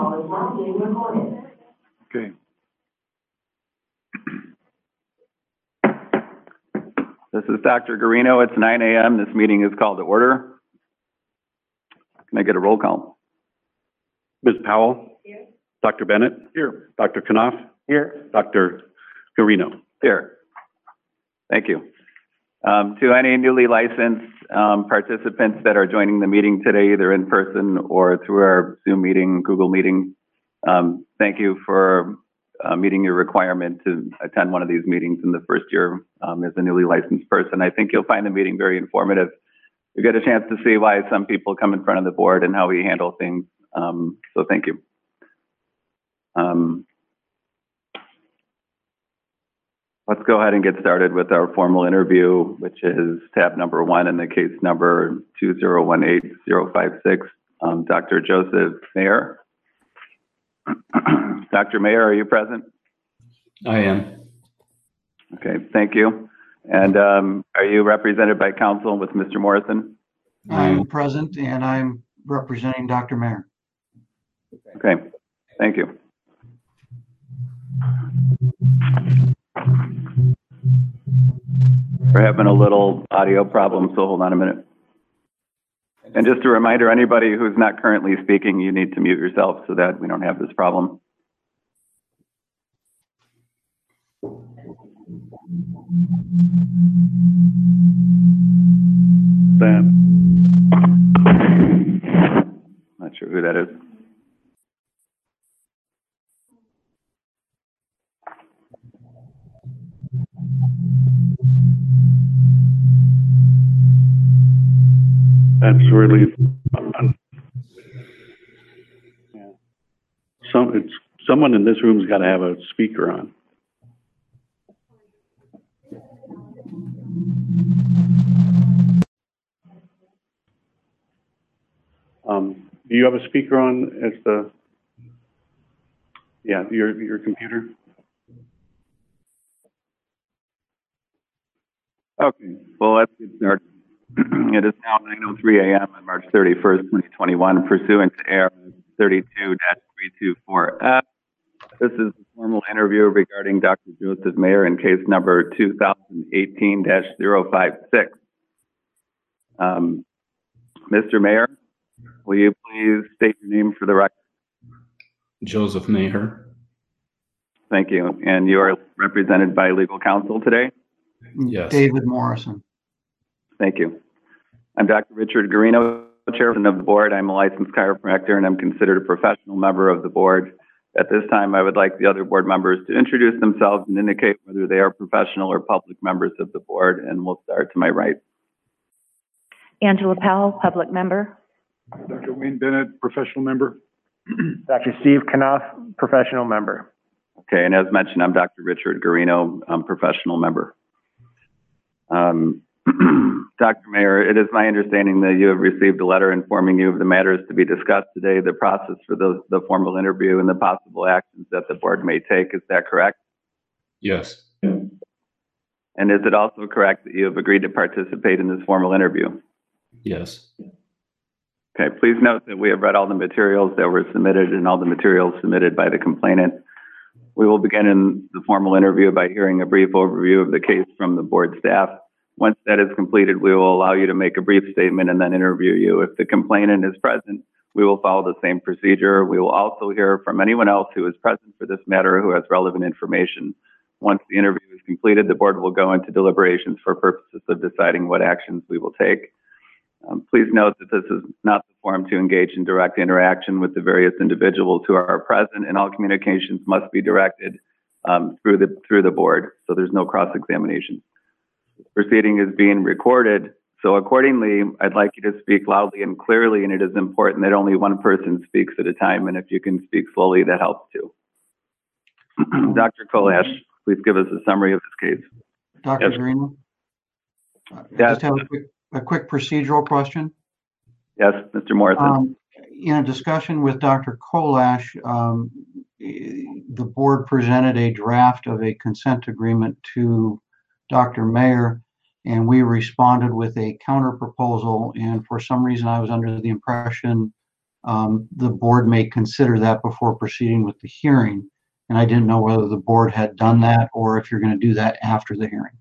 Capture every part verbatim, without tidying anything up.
Call is now being recorded. Okay. This is Doctor Garino. It's nine A M This meeting is called to order. Can I get a roll call? Miz Powell? Here. Doctor Bennett? Here. Doctor Knopf? Here. Doctor Garino? Here. Thank you. Um, to any newly licensed um, participants that are joining the meeting today, either in person or through our Zoom meeting, Google meeting, um, thank you for uh, meeting your requirement to attend one of these meetings in the first year um, as a newly licensed person. I think you'll find the meeting very informative. You get a chance to see why some people come in front of the board and how we handle things. Um, so thank you. Um, Let's go ahead and get started with our formal interview, which is tab number one in the case number two zero one eight zero five six. Um, Doctor Joseph Mayer. Doctor Mayer, are you present? I am. Okay, thank you. And um, are you represented by counsel with Mister Morrison? I'm present and I'm representing Doctor Mayer. Okay, thank you. We're having a little audio problem, so hold on a minute. And just a reminder, anybody who's not currently speaking, you need to mute yourself so that we don't have this problem. That. Not sure who that is. That's really, uh, yeah. Some, it's, someone in this room's got to have a speaker on. Um, do you have a speaker on as the, yeah, your, your computer? Okay, well, let's get started. It is now nine oh three A M on March thirty-first, twenty twenty-one, pursuant to A R thirty-two three twenty-four F. This is a formal interview regarding Doctor Joseph Mayer in case number two thousand eighteen dash zero five six. Um, Mister Mayer, will you please state your name for the record? Joseph Mayer. Thank you. And you are represented by legal counsel today? Yes. David Morrison. Thank you. I'm Doctor Richard Garino, chairman of the board. I'm a licensed chiropractor and I'm considered a professional member of the board. At this time, I would like the other board members to introduce themselves and indicate whether they are professional or public members of the board, and we'll start to my right. Angela Powell, public member. Doctor Wayne Bennett, professional member. Doctor Steve Knopf, professional member. Okay, and as mentioned, I'm Doctor Richard Garino, I'm professional member. Um, Doctor Mayer, it is my understanding that you have received a letter informing you of the matters to be discussed today, the process for those, the formal interview, and the possible actions that the board may take. Is that correct? Yes. And is it also correct that you have agreed to participate in this formal interview? Yes. Okay, please note that we have read all the materials that were submitted and all the materials submitted by the complainant. We will begin in the formal interview by hearing a brief overview of the case from the board staff. Once that is completed, we will allow you to make a brief statement and then interview you. If the complainant is present, we will follow the same procedure. We will also hear from anyone else who is present for this matter who has relevant information. Once the interview is completed, the board will go into deliberations for purposes of deciding what actions we will take. Um, please note that this is not the forum to engage in direct interaction with the various individuals who are present, and all communications must be directed um, through the through the board, so there's no cross-examination. This proceeding is being recorded, so accordingly, I'd like you to speak loudly and clearly, and it is important that only one person speaks at a time, and if you can speak slowly, that helps too. Doctor Kolash, please give us a summary of this case. Doctor Yes. Greenwood? I Yes. just have a quick, a quick procedural question. Yes, Mister Morrison. Um, in a discussion with Doctor Kolash, um, the board presented a draft of a consent agreement to Doctor Mayer, and we responded with a counter proposal. And for some reason, I was under the impression um, the board may consider that before proceeding with the hearing. And I didn't know whether the board had done that or if you're going to do that after the hearing.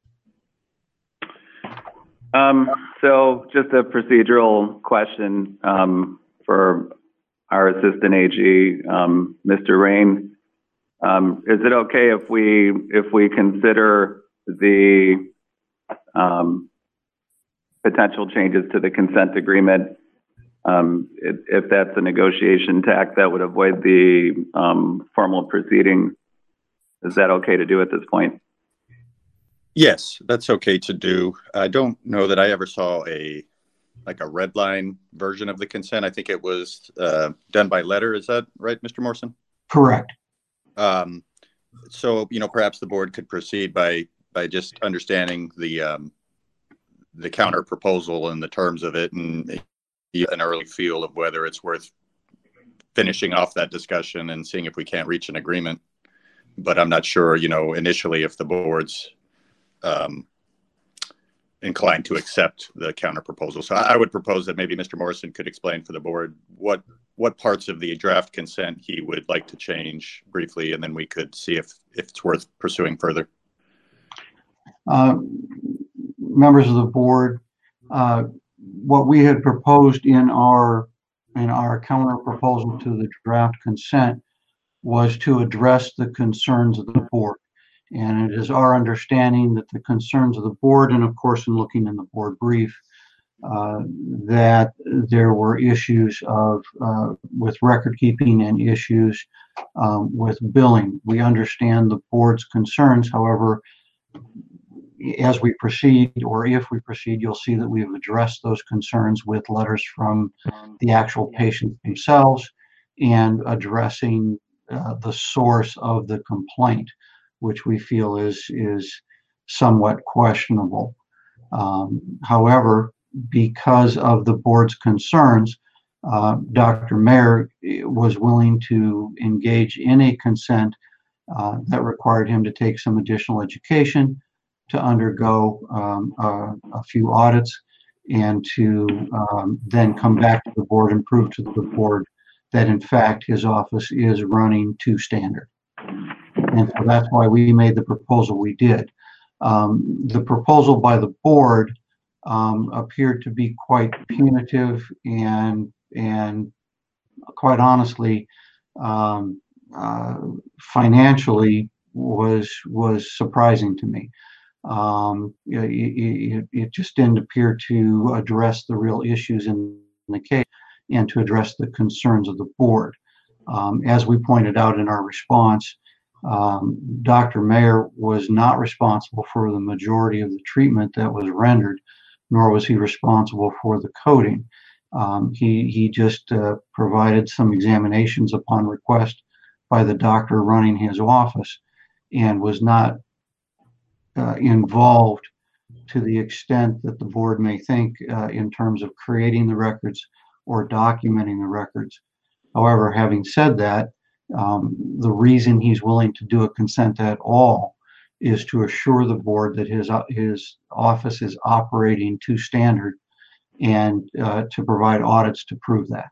Um, so just a procedural question, um, for our Assistant A G, um, Mister Rain. Um, is it okay if we, if we consider the, um, potential changes to the consent agreement, um, if, if that's a negotiation tack that would avoid the, um, formal proceeding? Is that okay to do at this point? Yes, that's okay to do. I don't know that I ever saw a, like a red line version of the consent. I think it was uh, done by letter. Is that right, Mister Morrison? Correct. Um, so, you know, perhaps the board could proceed by, by just understanding the, um, the counter proposal and the terms of it, and an early feel of whether it's worth finishing off that discussion and seeing if we can't reach an agreement. But I'm not sure, you know, initially if the board's um, inclined to accept the counter proposal. So I would propose that maybe Mister Morrison could explain for the board what what parts of the draft consent he would like to change briefly, and then we could see if, if it's worth pursuing further. Uh, members of the board, uh, what we had proposed in our in our counter proposal to the draft consent was to address the concerns of the board. And it is our understanding that the concerns of the board, and of course in looking in the board brief, uh, that there were issues of uh, with record keeping and issues um, with billing. We understand the board's concerns. However, as we proceed, or if we proceed, you'll see that we have addressed those concerns with letters from the actual patients themselves and addressing uh, the source of the complaint, which we feel is is somewhat questionable. Um, however, because of the board's concerns, uh, Doctor Mayer was willing to engage in a consent uh, that required him to take some additional education, to undergo um, a, a few audits, and to um, then come back to the board and prove to the board that in fact his office is running to standard. And so that's why we made the proposal we did. Um, the proposal by the board um, appeared to be quite punitive and, and quite honestly, um, uh, financially was, was surprising to me. Um, it, it, it just didn't appear to address the real issues in the case and to address the concerns of the board. Um, as we pointed out in our response, um, Doctor Mayer was not responsible for the majority of the treatment that was rendered, nor was he responsible for the coding. Um, he, he just uh, provided some examinations upon request by the doctor running his office and was not uh, involved to the extent that the board may think uh, in terms of creating the records or documenting the records. However, having said that, um, the reason he's willing to do a consent at all is to assure the board that his, uh, his office is operating to standard and uh, to provide audits to prove that.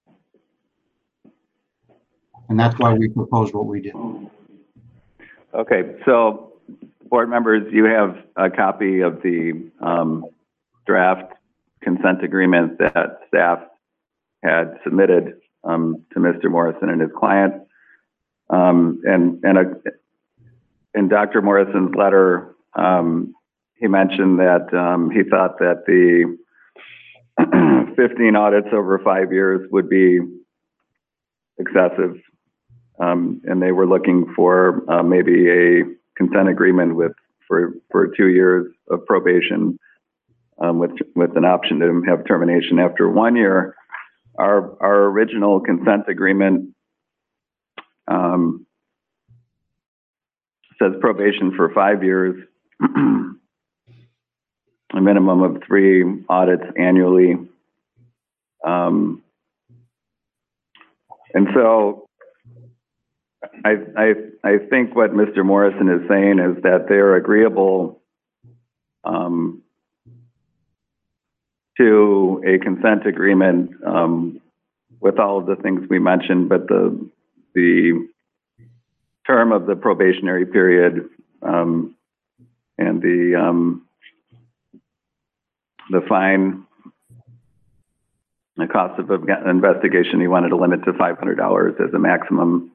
And that's why we proposed what we did. Okay, so board members, you have a copy of the um, draft consent agreement that staff had submitted um, to Mister Morrison and his client. Um, and and a, in Doctor Morrison's letter, um, he mentioned that um, he thought that the fifteen audits over five years would be excessive. Um, and they were looking for uh, maybe a consent agreement with for, for two years of probation um, with, with an option to have termination after one year. Our, our original consent agreement um, says probation for five years, a minimum of three audits annually. Um, and so I, I, I think what Mister Morrison is saying is that they're agreeable um, to a consent agreement um, with all of the things we mentioned, but the, the term of the probationary period, um, and the, um, the fine, the cost of an investigation, he wanted to limit to five hundred dollars as a maximum.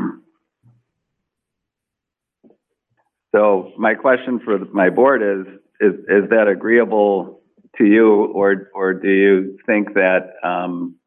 So my question for my board is, is, is that agreeable to you, or, or do you think that, um,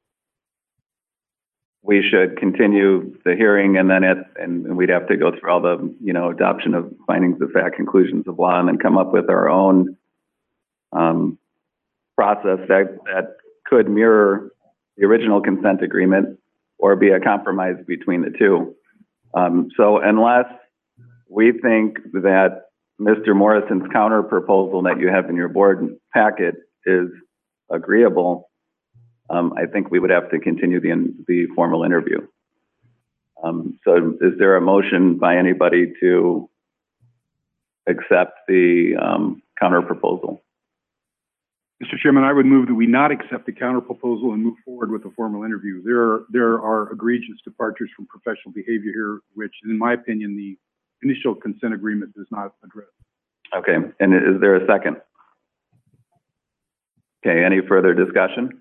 we should continue the hearing and then it, and we'd have to go through all the, you know, adoption of findings of fact, conclusions of law, and then come up with our own, um, process that, that could mirror the original consent agreement or be a compromise between the two. Um, so unless we think that Mister Morrison's counter proposal that you have in your board packet is agreeable, um, I think we would have to continue the, the formal interview. Um, so is there a motion by anybody to accept the um, counter proposal? Mister Chairman, I would move that we not accept the counter proposal and move forward with a formal interview. There are, there are egregious departures from professional behavior here, which, in my opinion, the initial consent agreement does not address. Okay, and is there a second? Okay, any further discussion?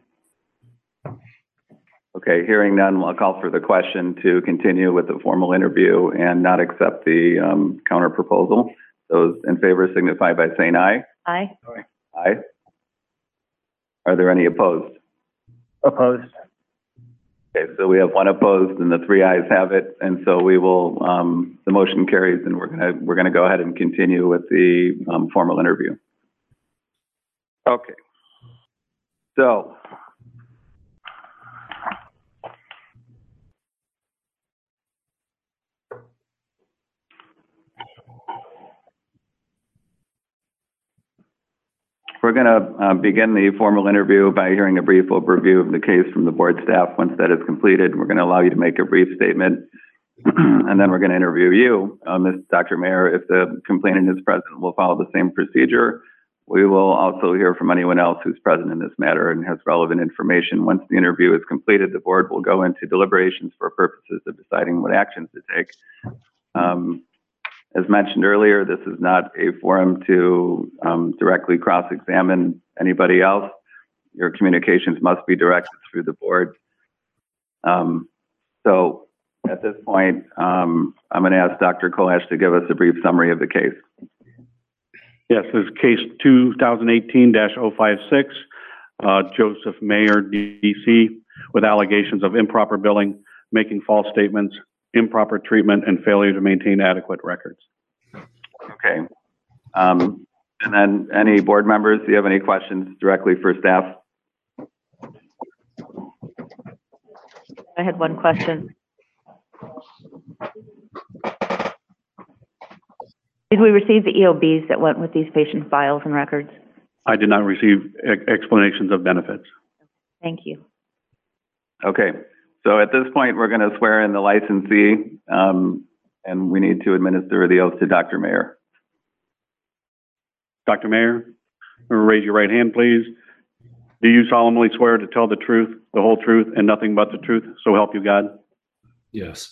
Okay, hearing none, I'll call for the question to continue with the formal interview and not accept the um, counter proposal. Those in favor signify by saying aye. Aye. Aye. Are there any opposed? Opposed. Okay, so we have one opposed and the three ayes have it, and so we will, um, the motion carries, and we're gonna, we're gonna go ahead and continue with the um, formal interview. Okay. So, we're going to uh, begin the formal interview by hearing a brief overview of the case from the board staff. Once that is completed, we're going to allow you to make a brief statement, and then we're going to interview you, uh, Miz Doctor Mayer. If the complainant is present, we'll follow the same procedure. We will also hear from anyone else who's present in this matter and has relevant information. Once the interview is completed, the board will go into deliberations for purposes of deciding what actions to take. Um, As mentioned earlier, this is not a forum to um, directly cross-examine anybody else. Your communications must be directed through the board. Um, so at this point, um, I'm going to ask Doctor Kolash to give us a brief summary of the case. Yes, this is case two thousand eighteen dash oh five six, uh, Joseph Mayer, D C, with allegations of improper billing, making false statements, improper treatment, and failure to maintain adequate records. Okay. Um, and then any board members, do you have any questions directly for staff? I had one question. Did we receive the E O Bs that went with these patient files and records? I did not receive ex explanations of benefits. Thank you. Okay. So at this point, we're going to swear in the licensee, um, and we need to administer the oath to Doctor Mayer. Doctor Mayer, raise your right hand, please. Do you solemnly swear to tell the truth, the whole truth, and nothing but the truth, so help you God? Yes.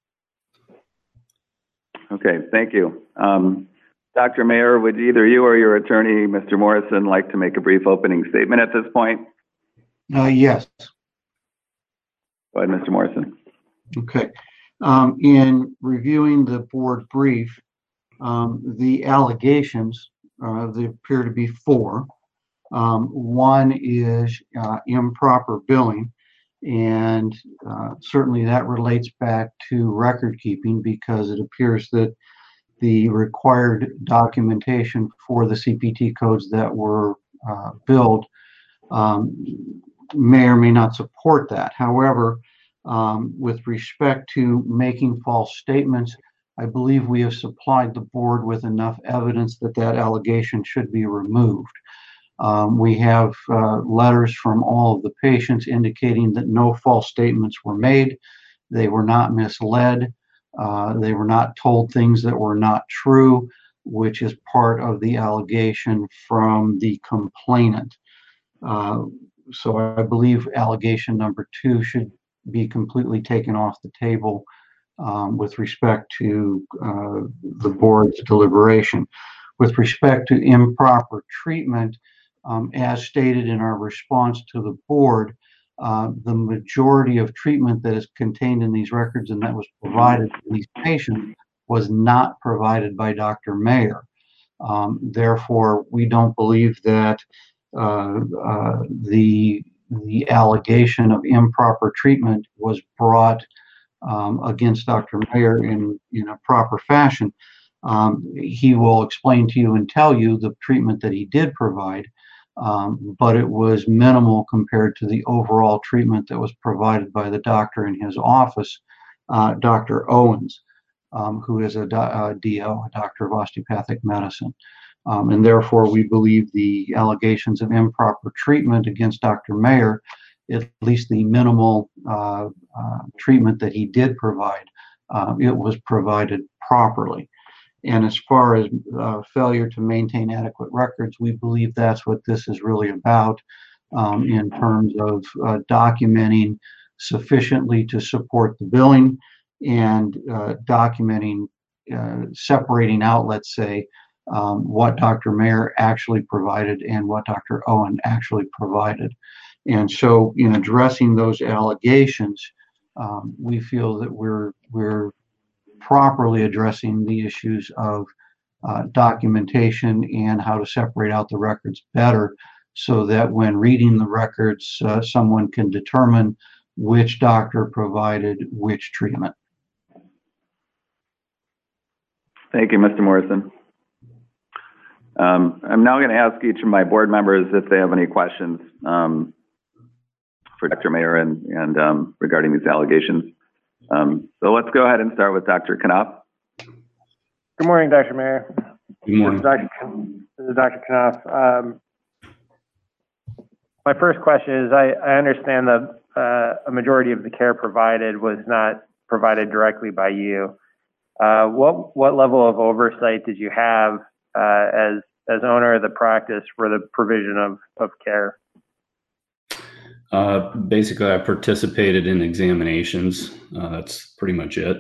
Okay, thank you. Um, Doctor Mayer, would either you or your attorney, Mister Morrison, like to make a brief opening statement at this point? Uh, yes. Go ahead, Mister Morrison. Okay. Um, in reviewing the board brief, um, the allegations, uh, they appear to be four. Um, one is uh, improper billing, and uh, certainly that relates back to record keeping, because it appears that the required documentation for the C P T codes that were uh, billed um, may or may not support that. However, um, with respect to making false statements, I believe we have supplied the board with enough evidence that that allegation should be removed. Um, we have uh, letters from all of the patients indicating that no false statements were made. They were not misled. Uh, they were not told things that were not true, which is part of the allegation from the complainant. Uh, so I believe allegation number two should be completely taken off the table um, with respect to uh, the board's deliberation. With respect to improper treatment, um, as stated in our response to the board, uh, the majority of treatment that is contained in these records and that was provided to these patients was not provided by Doctor Mayer. Um, therefore, we don't believe that uh, uh, the the allegation of improper treatment was brought um, against Doctor Mayer in in a proper fashion. Um, he will explain to you and tell you the treatment that he did provide, um, but it was minimal compared to the overall treatment that was provided by the doctor in his office, uh, Doctor Owens, um, who is a, a D O, a doctor of osteopathic medicine. Um, and therefore, we believe the allegations of improper treatment against Doctor Mayer, at least the minimal uh, uh, treatment that he did provide, uh, it was provided properly. And as far as uh, failure to maintain adequate records, we believe that's what this is really about um, in terms of uh, documenting sufficiently to support the billing and uh, documenting, uh, separating out, let's say, um, what Doctor Mayer actually provided and what Doctor Owen actually provided. And so in addressing those allegations, um, we feel that we're, we're properly addressing the issues of uh, documentation and how to separate out the records better so that when reading the records, uh, someone can determine which doctor provided which treatment. Thank you, Mister Morrison. Um, I'm now going to ask each of my board members if they have any questions um, for Doctor Mayer and, and um, regarding these allegations. Um, so let's go ahead and start with Doctor Knopf. Good morning, Doctor Mayer. Good morning. This is Doctor This is Doctor Knopf. Um, my first question is, I, I understand that uh, a majority of the care provided was not provided directly by you. Uh, what what level of oversight did you have uh, as as owner of the practice for the provision of, of care? Uh, basically, I participated in examinations. Uh, that's pretty much it.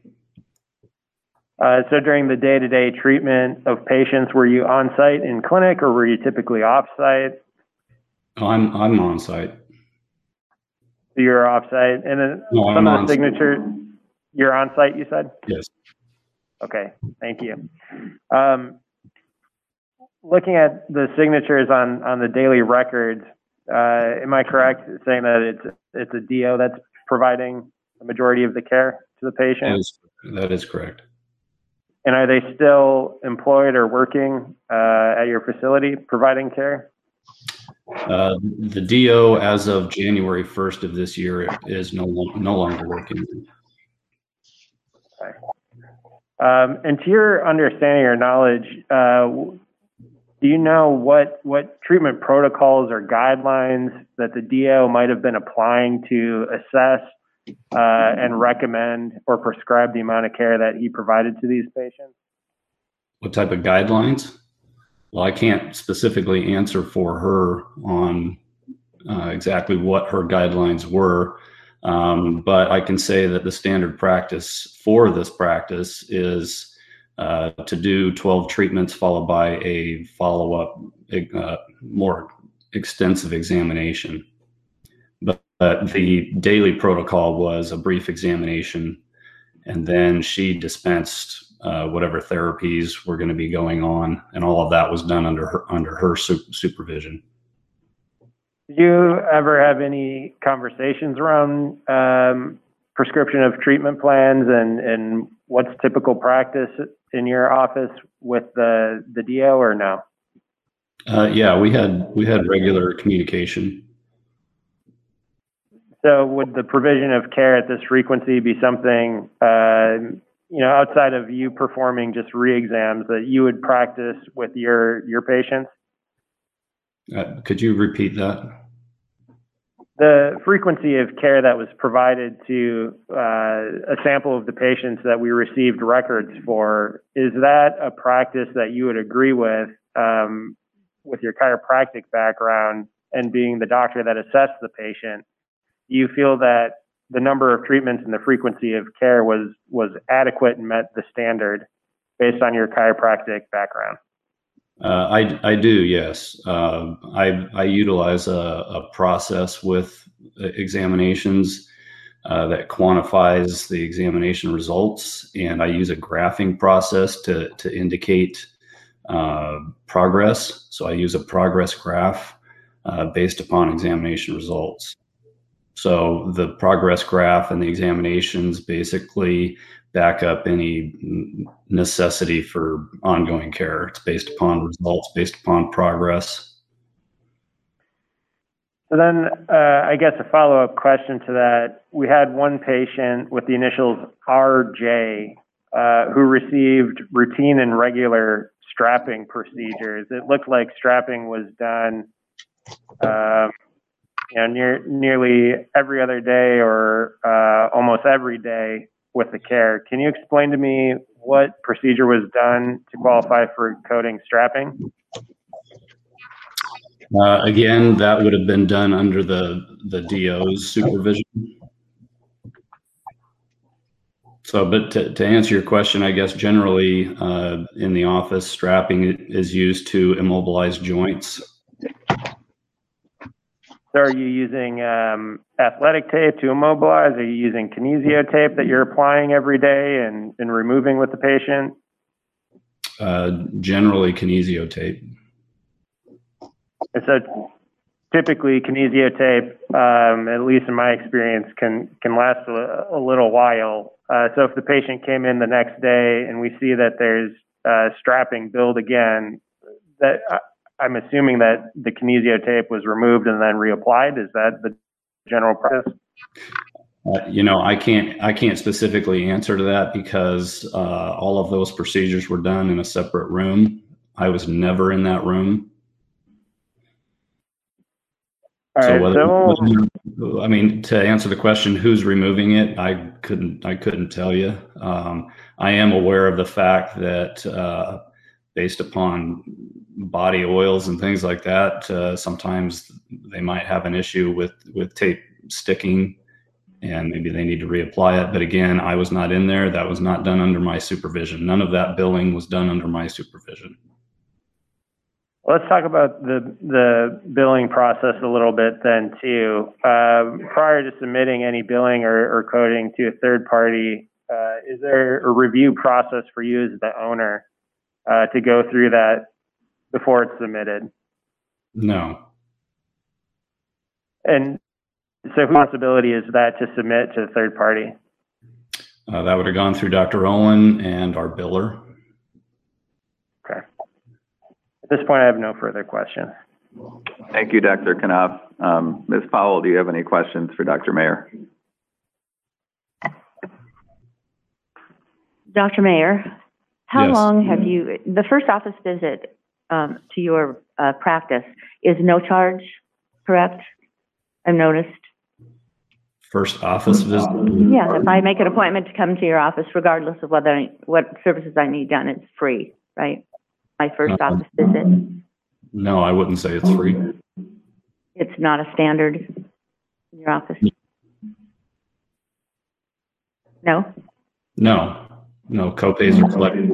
Uh, so during the day-to-day treatment of patients, were you on-site in clinic or were you typically off-site? Oh, I'm I'm on site. So you're off-site, and then No, some I'm of the signatures, you're on-site, you said? Yes. Okay, thank you. Um, looking at the signatures on, on the daily records, uh, am I correct in saying that it's it's a D O that's providing the majority of the care to the patient? That is, that is correct. And are they still employed or working uh, at your facility providing care? Uh, the D O, as of January first of this year, is no, no longer working. Okay. Um, and to your understanding or knowledge, uh, do you know what, what treatment protocols or guidelines that the D O might have been applying to assess uh, and recommend or prescribe the amount of care that he provided to these patients? What type of guidelines? Well, I can't specifically answer for her on uh, exactly what her guidelines were, um, but I can say that the standard practice for this practice is uh, to do twelve treatments followed by a follow-up, uh, more extensive examination. But, but the daily protocol was a brief examination, and then she dispensed Uh, whatever therapies were going to be going on, and all of that was done under her under her su supervision. Did you ever have any conversations around um, prescription of treatment plans and and what's typical practice in your office with the the D O, or no? Uh, yeah, we had we had regular communication. So would the provision of care at this frequency be something uh, you know, outside of you performing just re-exams that you would practice with your, your patients? Uh, could you repeat that? The frequency of care that was provided to uh, a sample of the patients that we received records for, is that a practice that you would agree with, um, with your chiropractic background and being the doctor that assessed the patient, do you feel that the number of treatments and the frequency of care was, was adequate and met the standard based on your chiropractic background? Uh, I, I do, yes. Uh, I, I utilize a, a process with examinations uh, that quantifies the examination results, and I use a graphing process to, to indicate uh, progress. So I use a progress graph uh, based upon examination results. So the progress graph and the examinations basically back up any necessity for ongoing care. It's based upon results, based upon progress. So then, uh, I guess a follow-up question to that. We had one patient with the initials R J uh, who received routine and regular strapping procedures. It looked like strapping was done uh, you know, near, nearly every other day or uh, almost every day with the care. Can you explain to me what procedure was done to qualify for coding strapping? Uh, again, that would have been done under the, the D O's supervision. So, but to, to answer your question, I guess generally uh, in the office, strapping is used to immobilize joints. So are you using um, athletic tape to immobilize? Are you using kinesio tape that you're applying every day and, and removing with the patient? Uh, generally kinesio tape. And so typically kinesio tape, um, at least in my experience, can, can last a, a little while. Uh, so if the patient came in the next day and we see that there's uh, strapping build again, that uh, I'm assuming that the kinesio tape was removed and then reapplied. Is that the general process? Uh, you know, I can't I can't specifically answer to that because uh, all of those procedures were done in a separate room. I was never in that room. All so right, whether, so, whether, I mean, to answer the question, who's removing it, I couldn't I couldn't tell you. Um, I am aware of the fact that uh, based upon body oils and things like that, uh, sometimes they might have an issue with with tape sticking, and maybe they need to reapply it. But again, I was not in there. That was not done under my supervision. None of that billing was done under my supervision. let's talk about the the billing process a little bit then too. Uh, prior to submitting any billing or, or coding to a third party, uh, is there a review process for you as the owner uh, to go through that before it's submitted? No. And so whose responsibility is that to submit to a third party? Uh, that would have gone through Doctor Owen and our biller. Okay. At this point, I have no further questions. Thank you, Doctor Knopf. Um, Miz Powell, do you have any questions for Doctor Mayer? Doctor Mayer, how Yes. long have you, the first office visit um, to your uh, practice is no charge, correct? I've noticed. First office visit? Yeah, if I make an appointment to come to your office, regardless of whether, I, what services I need done, it's free, right? My first Uh-huh. office visit. No, I wouldn't say it's free. It's not a standard in your office? No? No, no, copays are collected.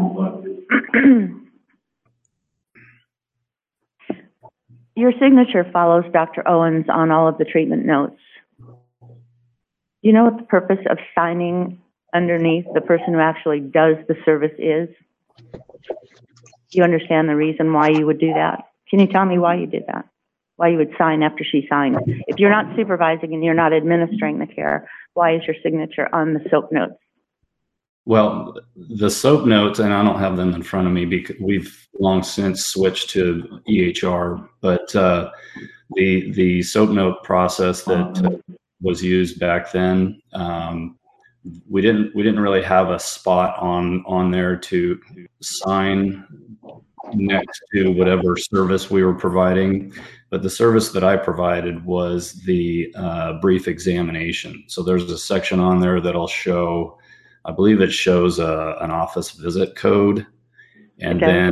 Your signature follows Doctor Owens on all of the treatment notes. Do you know what the purpose of signing underneath the person who actually does the service is? Do you understand the reason why you would do that? Can you tell me why you did that? Why you would sign after she signed? If you're not supervising and you're not administering the care, why is your signature on the SOAP notes? Well, the SOAP notes, and I don't have them in front of me because we've long since switched to E H R, but uh, the the SOAP note process that uh, was used back then, um, we didn't we didn't really have a spot on on there to sign next to whatever service we were providing. But the service that I provided was the uh, brief examination. So there's a section on there that'll show, I believe it shows a, an office visit code. And Okay. then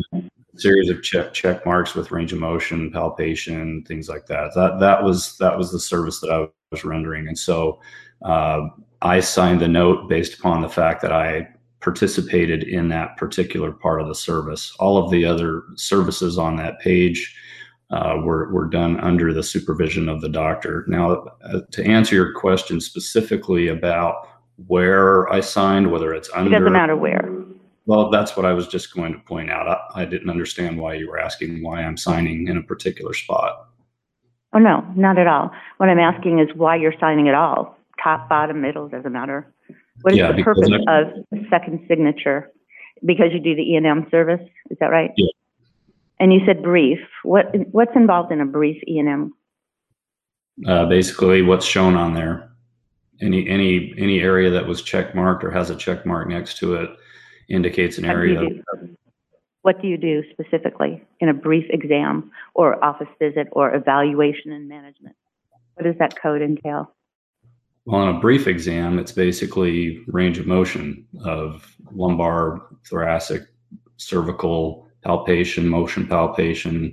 series of check check marks with range of motion, palpation, things like that. That that was that was the service that I was rendering, and so uh, I signed the note based upon the fact that I participated in that particular part of the service. All of the other services on that page uh, were were done under the supervision of the doctor. Now, uh, to answer your question specifically about where I signed, whether it's under, it doesn't matter where. Well, that's what I was just going to point out. I, I didn't understand why you were asking why I'm signing in a particular spot. Oh, no, not at all. What I'm asking is why you're signing at all. Top, bottom, middle, doesn't matter. What is Yeah, the because purpose I- of the second signature? Because you do the E and M service, is that right? Yeah. And you said brief. What What's involved in a brief E and M? Uh, basically, what's shown on there, any any any area that was check marked or has a check mark next to it indicates an What do area. you do? What do you do specifically in a brief exam or office visit or evaluation and management? What does that code entail? Well, on a brief exam, it's basically range of motion of lumbar, thoracic, cervical palpation, motion palpation.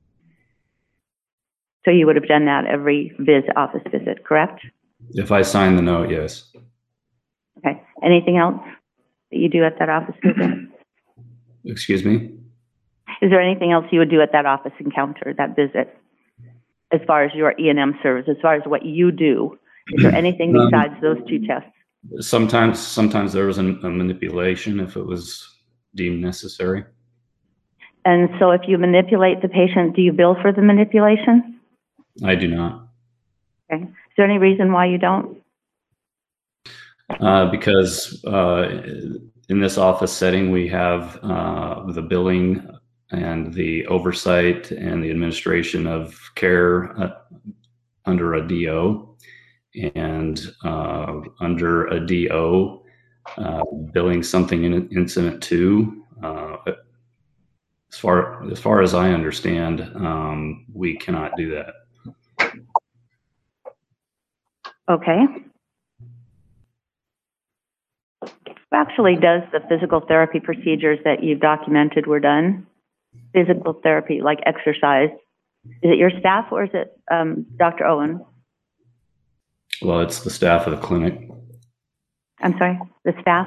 So you would have done that every viz office visit, correct? If I sign the note, yes. Okay. Anything else that you do at that office visit? Excuse me? Is there anything else you would do at that office encounter, that visit, as far as your E and M service, as far as what you do? Is there anything Um, besides those two tests? Sometimes, sometimes there was a, a manipulation if it was deemed necessary. And so if you manipulate the patient, do you bill for the manipulation? I do not, Okay. Is there any reason why you don't? uh, because uh, in this office setting, we have uh, the billing and the oversight and the administration of care uh, under a D O. And uh, under a D O, uh, billing something in incident two, uh, as far as far as I understand, um, we cannot do that. Okay. Who actually does the physical therapy procedures that you've documented were done? Physical therapy, like exercise. Is it your staff or is it um, Doctor Owen? Well, it's the staff of the clinic. I'm sorry, the staff?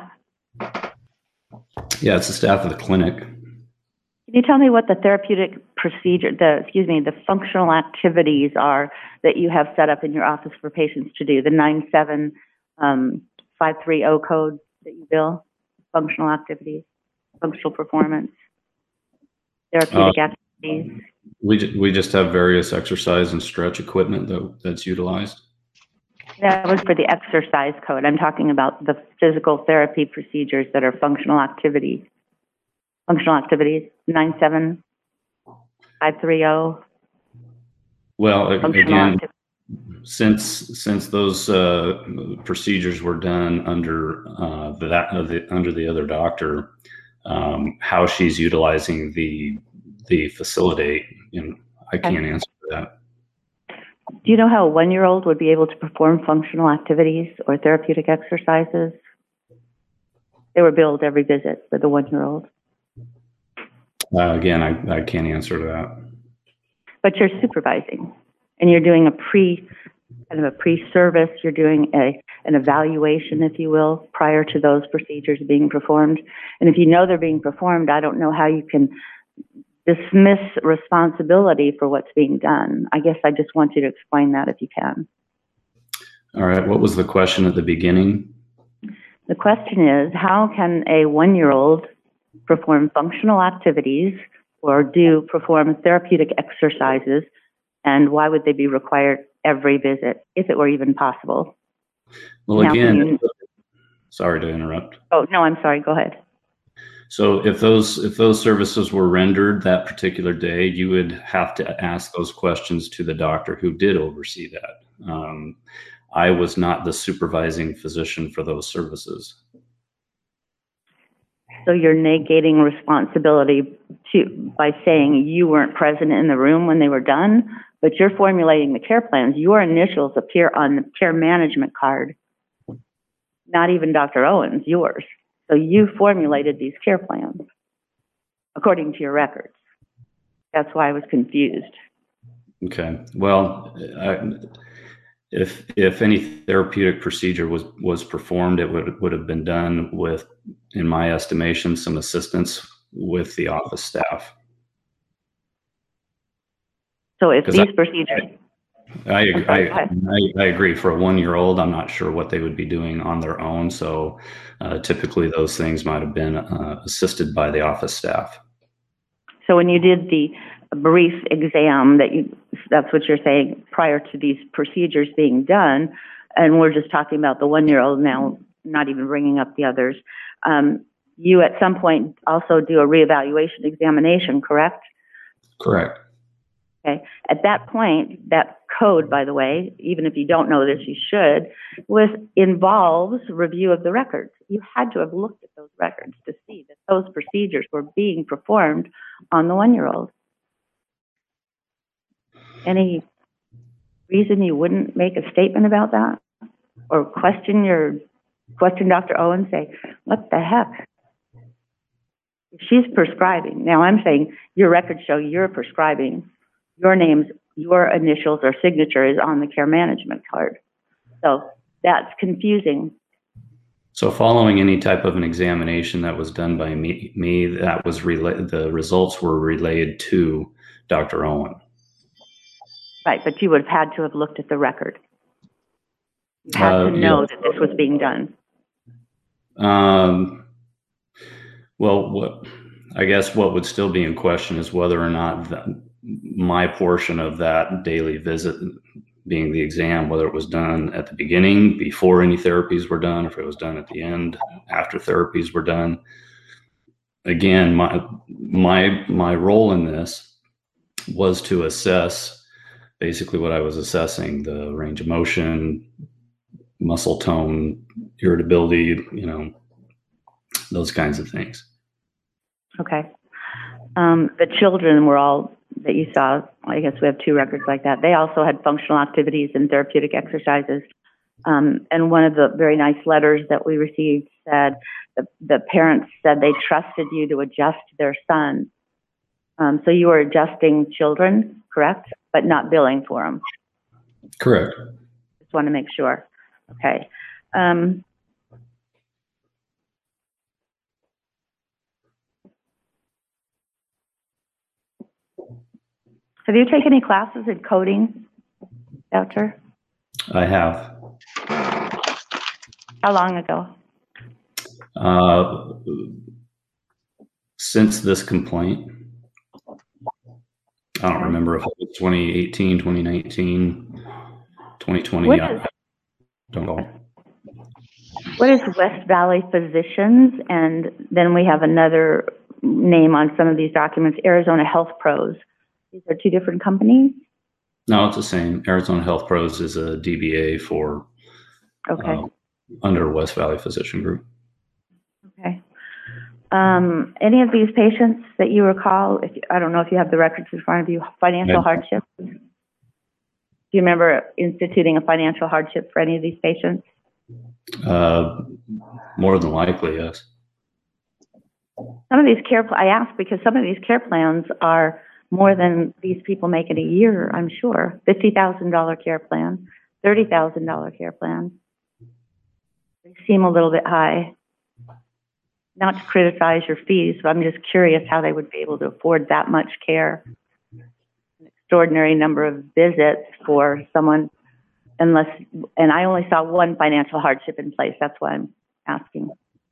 Yeah, it's the staff of the clinic. Can you tell me what the therapeutic procedure, the, excuse me, the functional activities are that you have set up in your office for patients to do? The nine seven five three zero code that you bill? Functional activities, functional performance, therapeutic Uh, activities? We, ju- we just have various exercise and stretch equipment that, that's utilized. That was for the exercise code. I'm talking about the physical therapy procedures that are functional activities. Functional activities, nine seven five three zero. Well, a- Functional again, activities. since since those uh, procedures were done under uh, that uh, the, under the other doctor, um, how she's utilizing the the facility, you know, I can't answer that. Do you know how a one-year-old would be able to perform functional activities or therapeutic exercises? They were billed every visit for the one-year-old. Uh, again, I, I can't answer that. But you're supervising, and you're doing a pre, kind of a pre-service. You're doing a an evaluation, if you will, prior to those procedures being performed. And if you know they're being performed, I don't know how you can dismiss responsibility for what's being done. I guess I just want you to explain that if you can. All right. What was the question at the beginning? The question is, how can a one-year-old perform functional activities or do perform therapeutic exercises, and why would they be required every visit, if it were even possible? Well, Now, again, can you- sorry to interrupt. Oh, no, I'm sorry, go ahead. So if those if those services were rendered that particular day, you would have to ask those questions to the doctor who did oversee that. Um, I was not the supervising physician for those services. So you're negating responsibility to, by saying you weren't present in the room when they were done, but you're formulating the care plans. Your initials appear on the care management card, not even Doctor Owens, yours. So you formulated these care plans. according to your records. That's why I was confused. Okay. Well, I, if if any therapeutic procedure was was performed, it would would have been done with, in my estimation, some assistance with the office staff. So if 'Cause these I- procedures, I, I'm sorry, go I, ahead. I, I agree. For a one-year-old, I'm not sure what they would be doing on their own. So uh, typically those things might have been uh, assisted by the office staff. So when you did the brief exam that you, that's what you're saying, prior to these procedures being done, and we're just talking about the one-year-old now, not even bringing up the others, um, you at some point also do a reevaluation examination, correct? Correct. Okay. At that point, that code, by the way, even if you don't know this, you should, was involves review of the records. You had to have looked at those records to see that those procedures were being performed on the one-year-old. Any reason you wouldn't make a statement about that, or question your question Doctor Owen? Say, what the heck? If she's prescribing, now I'm saying your records show you're prescribing. Your name's, your initials or signature is on the care management card. So that's confusing. So following any type of an examination that was done by me, me that was relayed, the results were relayed to Doctor Owen. Right, but you would have had to have looked at the record. You had Uh, to know yeah. that this was being done. Um, well, what, I guess what would still be in question is whether or not that, my portion of that daily visit, being the exam, whether it was done at the beginning, before any therapies were done, if it was done at the end, after therapies were done. Again, my my my role in this was to assess basically what I was assessing: the range of motion, muscle tone, irritability, you know, those kinds of things. Okay. Um, the children were all that you saw, I guess we have two records like that. They also had functional activities and therapeutic exercises. Um, and one of the very nice letters that we received said the, the parents said they trusted you to adjust their son. Um, so you were adjusting children, correct? But not billing for them. Correct. Just want to make sure. Okay. Um, have you taken any classes in coding, Doctor? I have. How long ago? Uh, since this complaint, I don't remember if it was twenty eighteen, twenty nineteen, twenty twenty. What I is, don't know. what is West Valley Physicians? And then we have another name on some of these documents, Arizona Health Pros. These are two different companies? No, it's the same. Arizona Health Pros is a D B A for Okay. uh, under West Valley Physician Group. Okay. Um, any of these patients that you recall, if, I don't know if you have the records in front of you, financial I- hardship? Do you remember instituting a financial hardship for any of these patients? Uh, more than likely, yes. Some of these care, pl- I ask because some of these care plans are more than these people make in a year, I'm sure. fifty thousand dollars care plan, thirty thousand dollars care plan. They seem a little bit high. Not to criticize your fees, but I'm just curious how they would be able to afford that much care. An extraordinary number of visits for someone, unless, and I only saw one financial hardship in place. That's why I'm asking.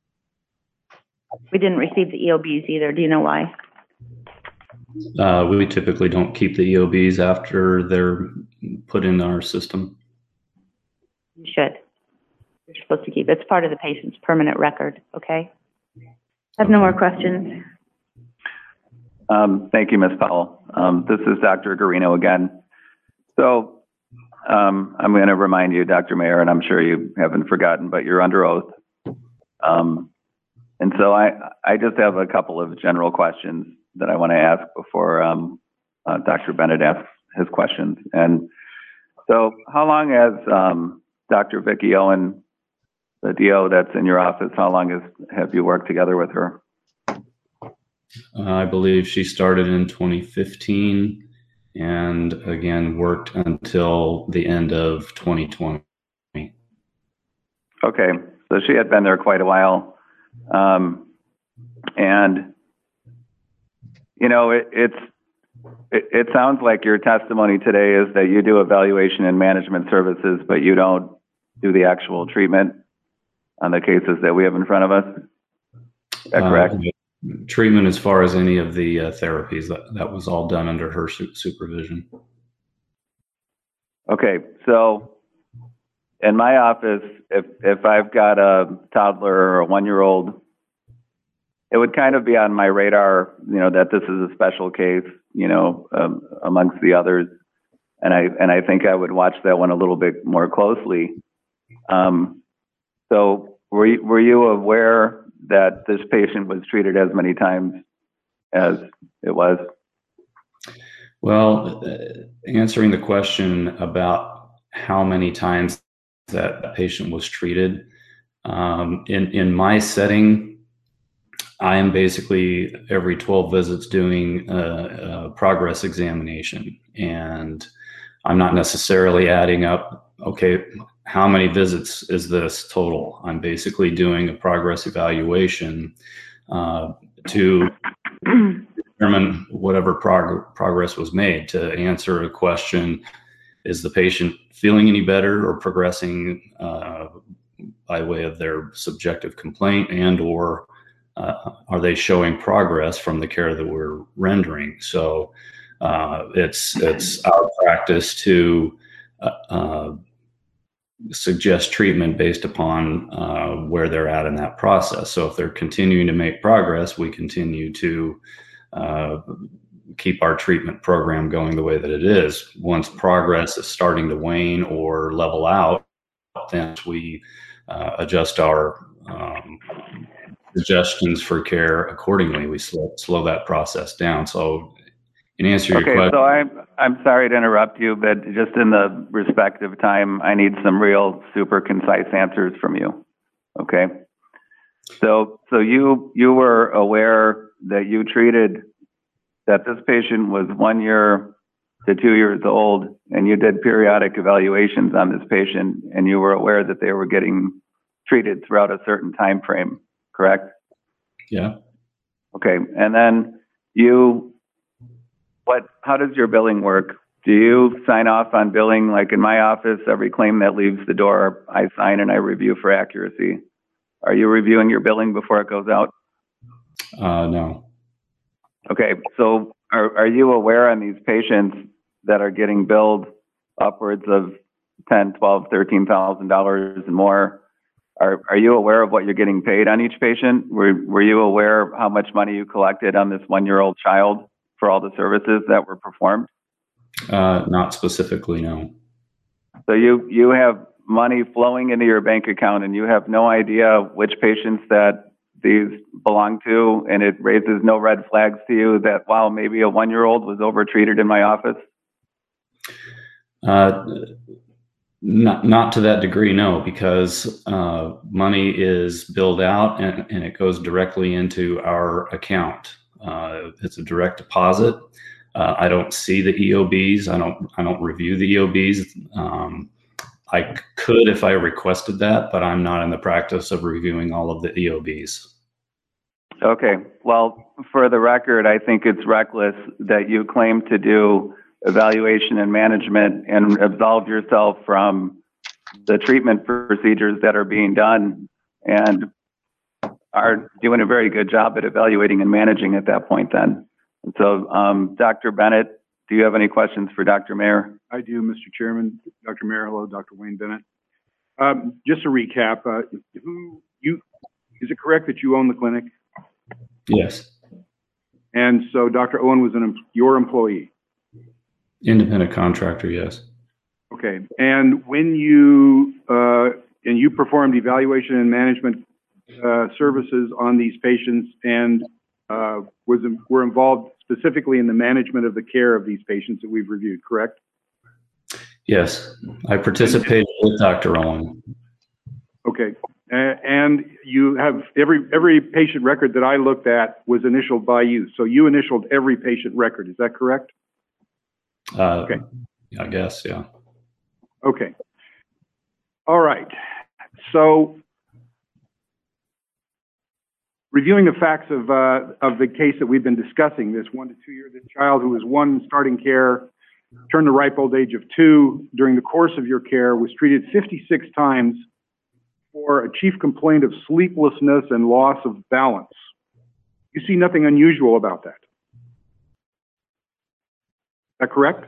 We didn't receive the E O Bs either. Do you know why? Uh, we typically don't keep the E O Bs after they're put in our system. You should. You're supposed to keep. It's part of the patient's permanent record. Okay. I have no more questions. Um, thank you, Miz Powell. Um, this is Doctor Garino again. So um, I'm going to remind you, Doctor Mayer, and I'm sure you haven't forgotten, but you're under oath. Um, and so I, I just have a couple of general questions that I want to ask before um, uh, Doctor Bennett asks his questions. And so how long has um, Doctor Vicki Owen, the D O that's in your office, how long has have you worked together with her? Uh, I believe she started in twenty fifteen and again worked until the end of twenty twenty. Okay, so she had been there quite a while. Um, and, you know, it, it's, it, it sounds like your testimony today is that you do evaluation and management services, but you don't do the actual treatment on the cases that we have in front of us. Is that correct? Uh, treatment as far as any of the uh, therapies, that, that was all done under her su- supervision. Okay, so in my office, if, if I've got a toddler or a one-year-old, it would kind of be on my radar, you know, that this is a special case, you know, um, amongst the others. And I, and I think I would watch that one a little bit more closely. Um, so were you, were you aware that this patient was treated as many times as it was? Well, uh, answering the question about how many times that patient was treated, um, in, in my setting, I am basically every twelve visits doing a, a progress examination, and I'm not necessarily adding up, okay, how many visits is this total? I'm basically doing a progress evaluation uh, to determine whatever prog- progress was made to answer a question, is the patient feeling any better or progressing uh, by way of their subjective complaint, and or Uh, are they showing progress from the care that we're rendering? So uh, it's it's our practice to uh, uh, suggest treatment based upon uh, where they're at in that process. So if they're continuing to make progress, we continue to uh, keep our treatment program going the way that it is. Once progress is starting to wane or level out, then we uh, adjust our um, suggestions for care accordingly. We slow, slow that process down. So in answer to your Okay, question. so I'm, I'm sorry to interrupt you, but just in the respect of time, I need some real super concise answers from you. Okay. So, so you, you were aware that you treated, that this patient was one year to two years old, and you did periodic evaluations on this patient, and you were aware that they were getting treated throughout a certain time frame, correct? Yeah. Okay, and then you, what, how does your billing work? Do you sign off on billing? Like in my office, every claim that leaves the door, I sign and I review for accuracy. Are you reviewing your billing before it goes out? Uh, no. Okay, so are, are you aware on these patients that are getting billed upwards of ten, twelve, thirteen thousand dollars and more? Are, are you aware of what you're getting paid on each patient? Were, were you aware of how much money you collected on this one-year-old child for all the services that were performed? Uh, not specifically, no. So you, you have money flowing into your bank account and you have no idea which patients that these belong to, and it raises no red flags to you that, wow, maybe a one-year-old was overtreated in my office? Uh, not, not to that degree, no, because uh, money is billed out and, and it goes directly into our account. Uh, it's a direct deposit. Uh, I don't see the E O Bs. I don't, I don't review the E O Bs. Um, I could if I requested that, but I'm not in the practice of reviewing all of the E O Bs. Okay. Well, for the record, I think it's reckless that you claim to do evaluation and management and absolve yourself from the treatment procedures that are being done and are doing a very good job at evaluating and managing at that point then. So, um, Doctor Bennett, do you have any questions for Doctor Mayer? I do, Mister Chairman. Doctor Mayer, hello, Doctor Wayne Bennett. Um, just to recap, uh, who you, is it correct that you own the clinic? Yes. And so Doctor Owen was an, your employee? Independent contractor, yes. Okay. And when you, uh, and you performed evaluation and management uh, services on these patients and uh, was were involved specifically in the management of the care of these patients that we've reviewed, correct? Yes. I participated with Doctor Owen. Okay. Uh, and you have every, every patient record that I looked at was initialed by you. So you initialed every patient record. Is that correct? Uh, Okay. I guess, yeah. Okay. All right. So reviewing the facts of, uh, of the case that we've been discussing, this one to two year, this child who was one starting care, turned the ripe old age of two, during the course of your care was treated fifty-six times for a chief complaint of sleeplessness and loss of balance. You see nothing unusual about that. Is that correct?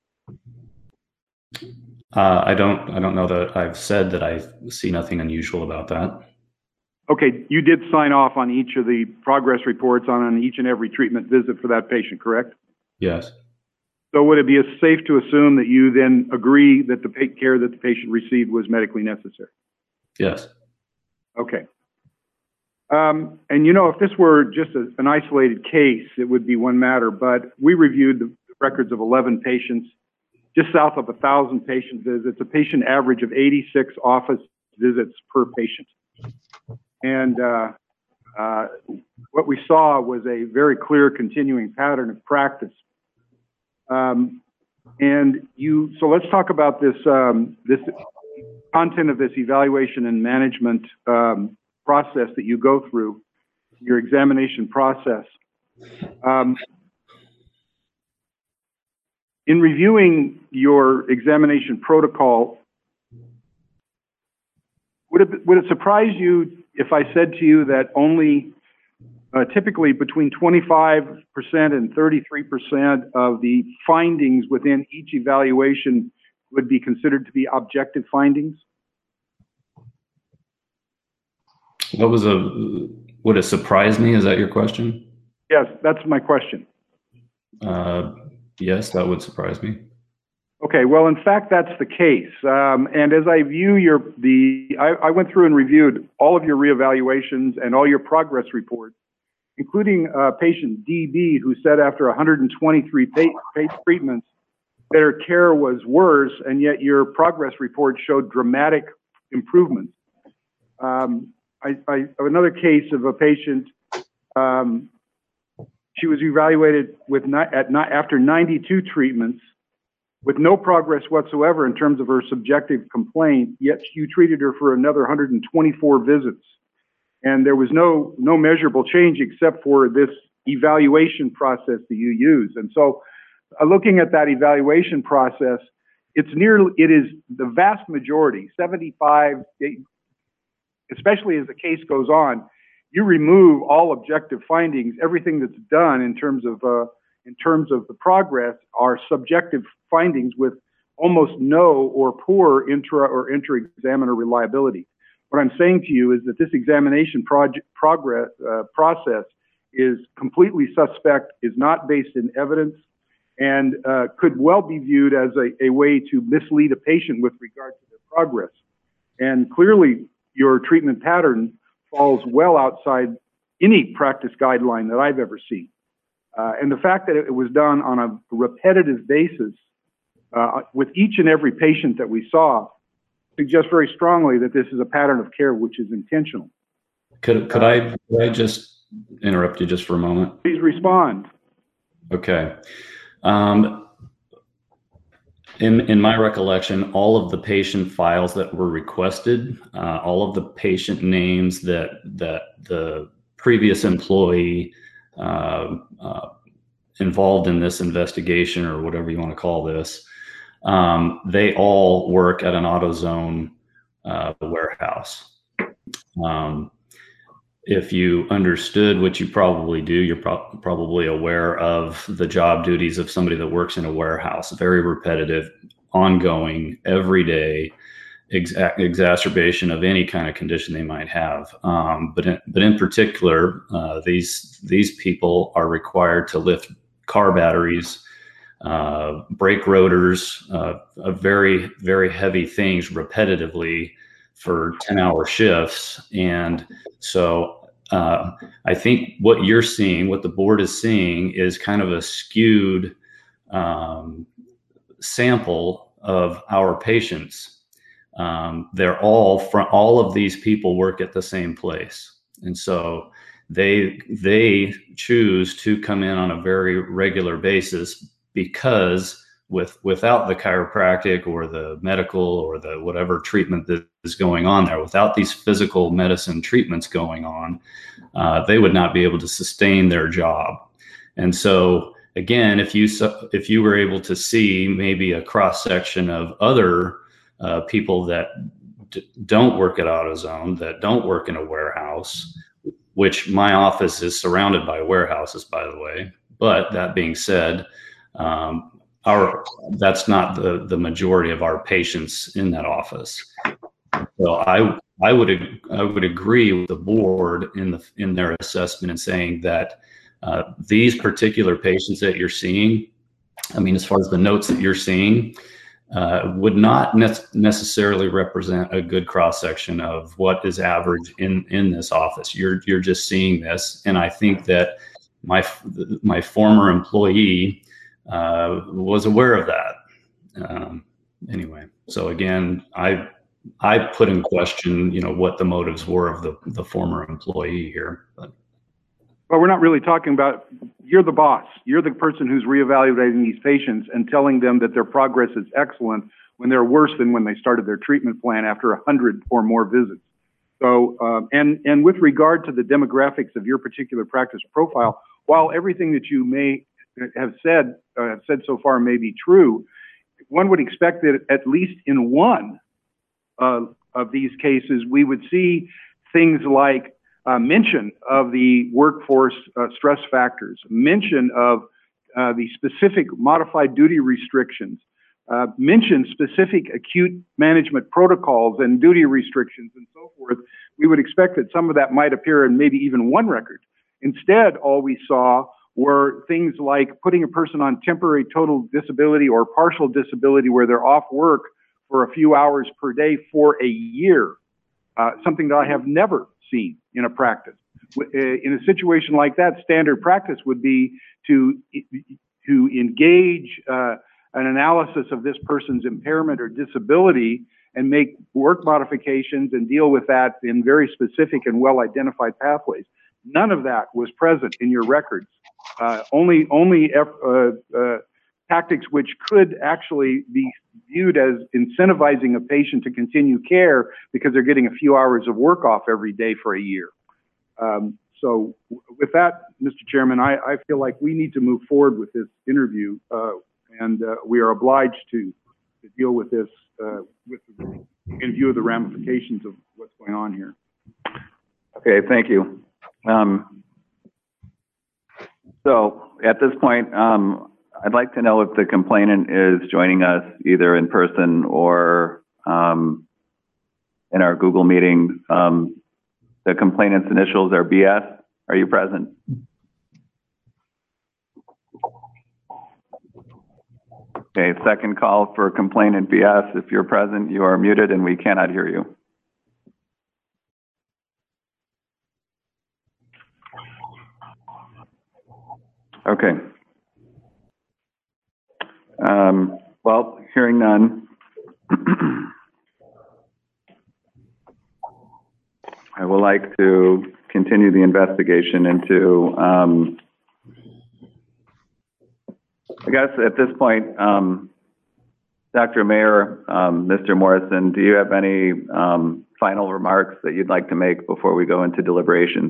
Uh, I don't, I don't know that I've said that I see nothing unusual about that. Okay, you did sign off on each of the progress reports on, on each and every treatment visit for that patient, correct? Yes. So would it be safe to assume that you then agree that the pa- care that the patient received was medically necessary? Yes. Okay. Um, and you know, if this were just a, an isolated case, it would be one matter, but we reviewed the records of eleven patients, just south of one thousand patient visits, a patient average of eighty-six office visits per patient. And uh, uh, what we saw was a very clear continuing pattern of practice. Um, and you, so let's talk about this, um, this content of this evaluation and management um, process that you go through, your examination process. Um, in reviewing your examination protocol, would it, would it surprise you if I said to you that only uh, typically between twenty-five percent and thirty-three percent of the findings within each evaluation would be considered to be objective findings? What was a, would it surprise me? Is that your question? Yes, that's my question. Uh, yes, that would surprise me. Okay, well, in fact, that's the case. Um, and as I view your, the, I, I went through and reviewed all of your reevaluations and all your progress reports, including uh, patient D B, who said after one hundred twenty-three pa pa treatments that her care was worse, and yet your progress report showed dramatic improvements. Um, I, I have another case of a patient. Um, she was evaluated with at not after ninety-two treatments, with no progress whatsoever in terms of her subjective complaint. Yet you treated her for another one hundred twenty-four visits, and there was no no measurable change except for this evaluation process that you use. And so, uh, looking at that evaluation process, it's nearly it is the vast majority, seventy-five. Especially as the case goes on, you remove all objective findings. Everything that's done in terms of uh, in terms of the progress are subjective findings with almost no or poor intra or inter-examiner reliability. What I'm saying to you is that this examination project progress uh, process is completely suspect, is not based in evidence, and uh, could well be viewed as a, a way to mislead a patient with regard to their progress. And clearly, your treatment pattern falls well outside any practice guideline that I've ever seen. Uh, and the fact that it was done on a repetitive basis uh, with each and every patient that we saw suggests very strongly that this is a pattern of care which is intentional. Could, could, I, could I just interrupt you just for a moment? Please respond. Okay. Um, In, in my recollection, all of the patient files that were requested, uh, all of the patient names that that the previous employee uh, uh, involved in this investigation, or whatever you want to call this, um, they all work at an AutoZone uh, warehouse. Um, if you understood what you probably do, you're pro probably aware of the job duties of somebody that works in a warehouse. Very repetitive, ongoing, everyday exa exacerbation of any kind of condition they might have. Um, but, in, but in particular, uh, these, these people are required to lift car batteries, uh, brake rotors, uh, uh, very, very heavy things repetitively for ten hour shifts. And so uh, I think what you're seeing, what the board is seeing, is kind of a skewed um, sample of our patients. Um, they're all from all of these people work at the same place. And so they, they choose to come in on a very regular basis because with, without the chiropractic or the medical or the whatever treatment that is going on there, without these physical medicine treatments going on, uh, they would not be able to sustain their job. And so again, if you, if you were able to see maybe a cross section of other uh, people that d- don't work at AutoZone, that don't work in a warehouse, which my office is surrounded by warehouses, by the way. But that being said, um, our that's not the, the majority of our patients in that office. So I I would I would agree with the board in the in their assessment and saying that uh, these particular patients that you're seeing, I mean, as far as the notes that you're seeing, uh, would not ne- necessarily represent a good cross section of what is average in in this office. You're you're just seeing this, and I think that my my former employee uh, was aware of that. Um, anyway, so again, I I put in question, you know, what the motives were of the the former employee here. But. Well, we're not really talking about, you're the boss. You're the person who's reevaluating these patients and telling them that their progress is excellent when they're worse than when they started their treatment plan after a hundred or more visits. So, um, and, and with regard to the demographics of your particular practice profile, while everything that you may have said, uh, have said so far may be true, one would expect that at least in one uh, of these cases, we would see things like Uh, mention of the workforce uh, stress factors, mention of uh, the specific modified duty restrictions, uh, mention specific acute management protocols and duty restrictions and so forth. We would expect that some of that might appear in maybe even one record. Instead, all we saw were things like putting a person on temporary total disability or partial disability where they're off work for a few hours per day for a year, uh, something that I have never seen in a practice. In a situation like that, standard practice would be to to engage uh, an analysis of this person's impairment or disability and make work modifications and deal with that in very specific and well-identified pathways. None of that was present in your records. Uh, only only uh, uh, tactics which could actually be viewed as incentivizing a patient to continue care because they're getting a few hours of work off every day for a year. Um, so with that, Mister Chairman, I, I feel like we need to move forward with this interview, uh, and uh, we are obliged to, to deal with this uh, with in view of the ramifications of what's going on here. Okay, thank you. Um, so at this point, um, I'd like to know if the complainant is joining us either in person or um, in our Google meeting. Um, the complainant's initials are B S. Are you present? Okay, second call for complainant B S. If you're present, you are muted and we cannot hear you. Okay. Um, well, hearing none, I would like to continue the investigation into, um, I guess at this point, um, Doctor Mayer, um, Mister Morrison, do you have any um, final remarks that you'd like to make before we go into deliberations?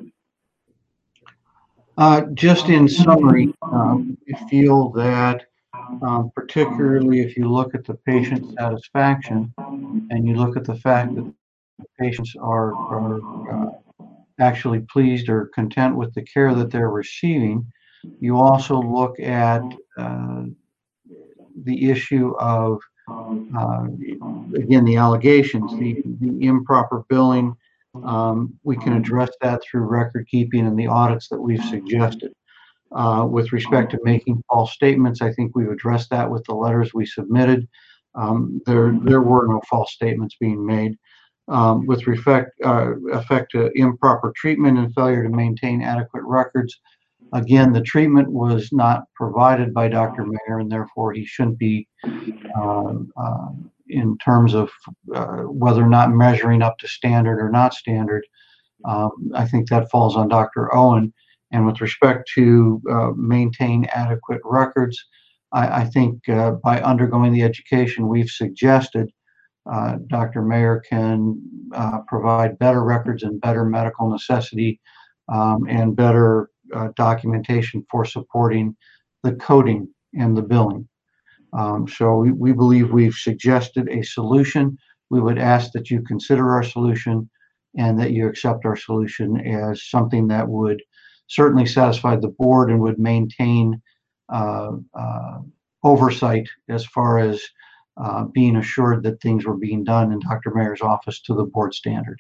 Uh, just in summary, um, we feel that Um, particularly if you look at the patient satisfaction and you look at the fact that patients are, are uh, actually pleased or content with the care that they're receiving, you also look at uh, the issue of, uh, again, the allegations, the, the improper billing. Um, we can address that through record keeping and the audits that we've suggested. Uh, with respect to making false statements, I think we've addressed that with the letters we submitted. Um, there, there were no false statements being made. Um, with respect, uh, effect to improper treatment and failure to maintain adequate records, again, the treatment was not provided by Doctor Mayer, and therefore he shouldn't be uh, uh, in terms of uh, whether or not measuring up to standard or not standard, um, I think that falls on Doctor Owen. And with respect to uh, maintain adequate records, I, I think uh, by undergoing the education we've suggested, uh, Doctor Mayer can uh, provide better records and better medical necessity um, and better uh, documentation for supporting the coding and the billing. Um, so we, we believe we've suggested a solution. We would ask that you consider our solution and that you accept our solution as something that would certainly satisfy the board and would maintain uh, uh, oversight as far as uh, being assured that things were being done in Doctor Mayer's office to the board standard.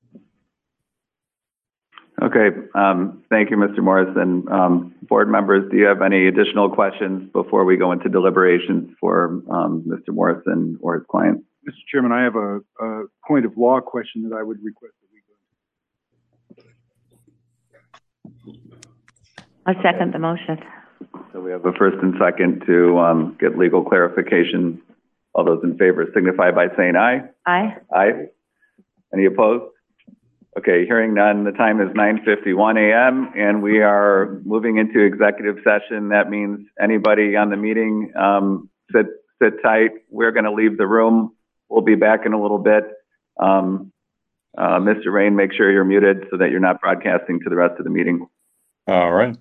Okay, um, thank you, Mister Morrison. Um, board members, do you have any additional questions before we go into deliberations for um, Mister Morrison or his client? Mister Chairman, I have a, a point of law question that I would request that we go into. I second the motion. So we have a first and second to um, get legal clarification. All those in favor signify by saying aye. Aye. Aye. Any opposed? Okay, hearing none. The time is nine fifty-one a m and we are moving into executive session. That means anybody on the meeting, um, sit sit tight. We're going to leave the room. We'll be back in a little bit. Um, uh, Mister Rain, make sure you're muted so that you're not broadcasting to the rest of the meeting. All right.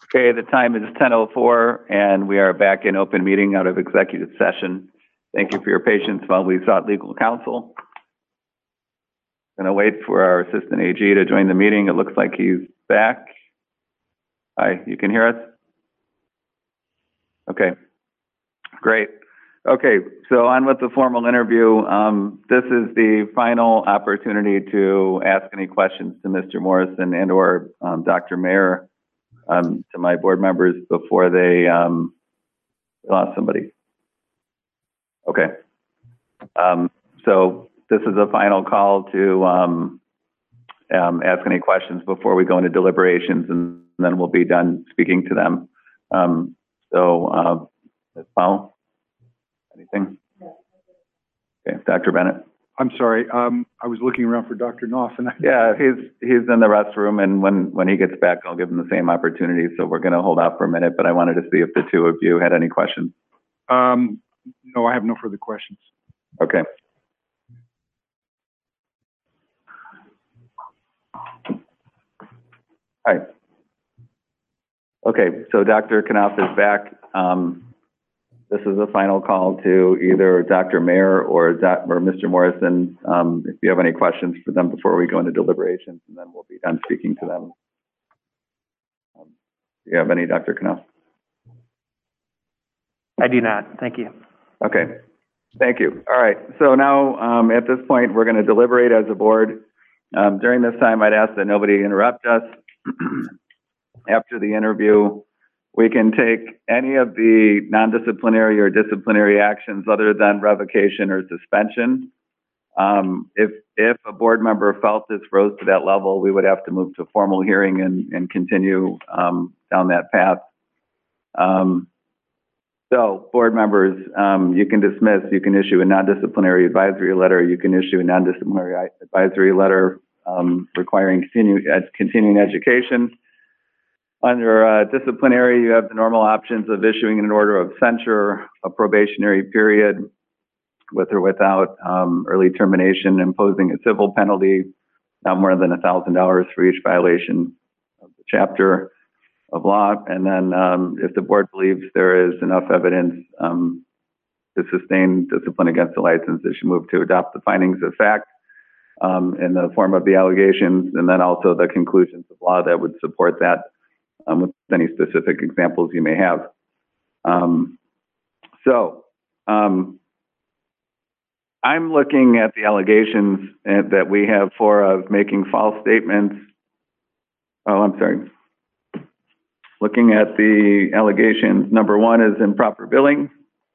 Okay, the time is ten oh four, and we are back in open meeting out of executive session. Thank you for your patience while we sought legal counsel. Going to wait for our Assistant A G to join the meeting. It looks like he's back. Hi, you can hear us? Okay, great. Okay, so on with the formal interview. Um, this is the final opportunity to ask any questions to Mister Morrison and or um, Doctor Mayer, um, to my board members before they um, lost somebody. Okay, um, so this is a final call to um, um, ask any questions before we go into deliberations, and then we'll be done speaking to them. Um, so, uh, Miz Powell? Anything? Okay, Doctor Bennett. I'm sorry, um, I was looking around for Doctor Knopf, and I... Yeah, he's he's in the restroom, and when when he gets back, I'll give him the same opportunity. So we're going to hold off for a minute, but I wanted to see if the two of you had any questions. Um, no, I have no further questions. Okay. Hi. Okay, so Doctor Knopf is back. Um, This is a final call to either Doctor Mayer or, Doc, or Mister Morrison. Um, if you have any questions for them before we go into deliberations, and then we'll be done speaking to them. Um, do you have any, Doctor Knopf? I do not. Thank you. Okay, thank you. All right, so now um, at this point, we're going to deliberate as a board. Um, during this time, I'd ask that nobody interrupt us. After the interview, we can take any of the non-disciplinary or disciplinary actions other than revocation or suspension. Um, if, if a board member felt this rose to that level, we would have to move to formal hearing and, and continue um, down that path. Um, so, board members, um, you can dismiss, you can issue a non-disciplinary advisory letter, you can issue a non-disciplinary advisory letter um, requiring continue, uh, continuing education. Under uh, disciplinary, you have the normal options of issuing an order of censure, a probationary period with or without um, early termination, imposing a civil penalty, not more than one thousand dollars for each violation of the chapter of law. And then um, if the board believes there is enough evidence um, to sustain discipline against the license, it should move to adopt the findings of fact um, in the form of the allegations, and then also the conclusions of law that would support that. Um, with any specific examples you may have. Um, so, um, I'm looking at the allegations that we have for of making false statements. Oh, I'm sorry. Looking at the allegations, number one is improper billing.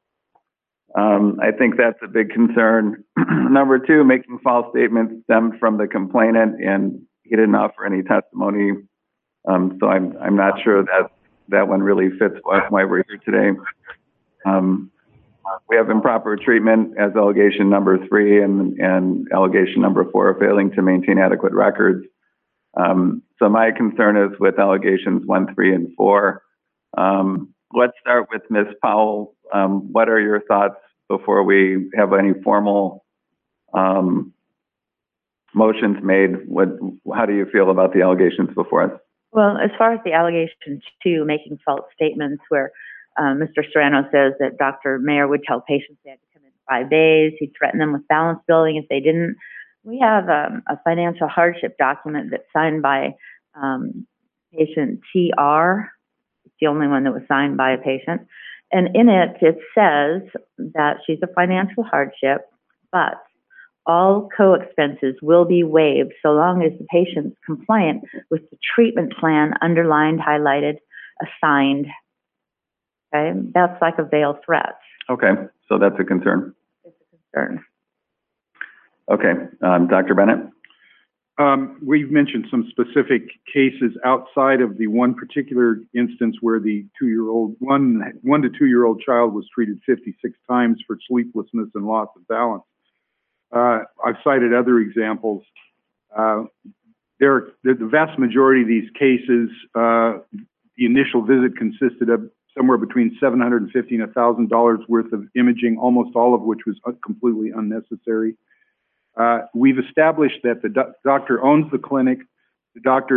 Um, I think that's a big concern. Number two, making false statements stemmed from the complainant, and he didn't offer any testimony. Um, so I'm, I'm not sure that that one really fits why, why we're here today. Um, we have improper treatment as allegation number three, and, and allegation number four, failing to maintain adequate records. Um, so my concern is with allegations one, three, and four. Um, let's start with Miz Powell. Um, what are your thoughts before we have any formal um, motions made? What, how do you feel about the allegations before us? Well, as far as the allegation two, making false statements where uh, Mister Serrano says that Doctor Mayer would tell patients they had to come in five days, he'd threaten them with balance billing if they didn't. We have um, a financial hardship document that's signed by um, patient T R. It's the only one that was signed by a patient. And in it, it says that she's a financial hardship, but all co-expenses will be waived so long as the patient's compliant with the treatment plan underlined, highlighted, assigned. Okay, that's like a veiled threat. Okay, so that's a concern. It's a concern. Okay, um, Doctor Bennett? Um, we've mentioned some specific cases outside of the one particular instance where the two-year-old, one, one to two-year-old child was treated fifty-six times for sleeplessness and loss of balance. Uh, I've cited other examples. Uh, there, the, the vast majority of these cases, uh, the initial visit consisted of somewhere between seven hundred fifty dollars and one thousand dollars worth of imaging, almost all of which was completely unnecessary. Uh, we've established that the do doctor owns the clinic. The doctor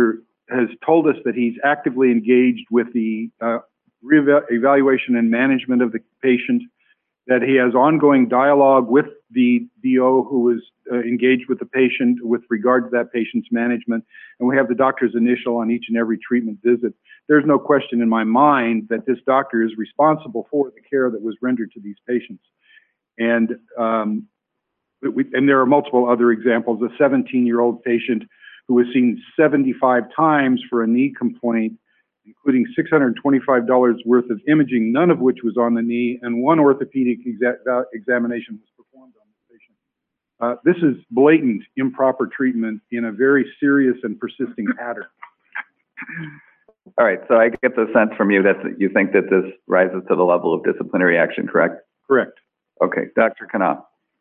has told us that he's actively engaged with the uh, re-evaluation and management of the patient, that he has ongoing dialogue with the D O who is uh, engaged with the patient with regard to that patient's management, and we have the doctor's initial on each and every treatment visit. There's no question in my mind that this doctor is responsible for the care that was rendered to these patients. And, um, we, and there are multiple other examples. A seventeen-year-old patient who was seen seventy-five times for a knee complaint, including six hundred twenty-five dollars worth of imaging, none of which was on the knee, and one orthopedic exa examination was performed on this patient. Uh, this is blatant improper treatment in a very serious and persisting pattern. All right, so I get the sense from you that you think that this rises to the level of disciplinary action, correct? Correct. Okay, Doctor Knopf.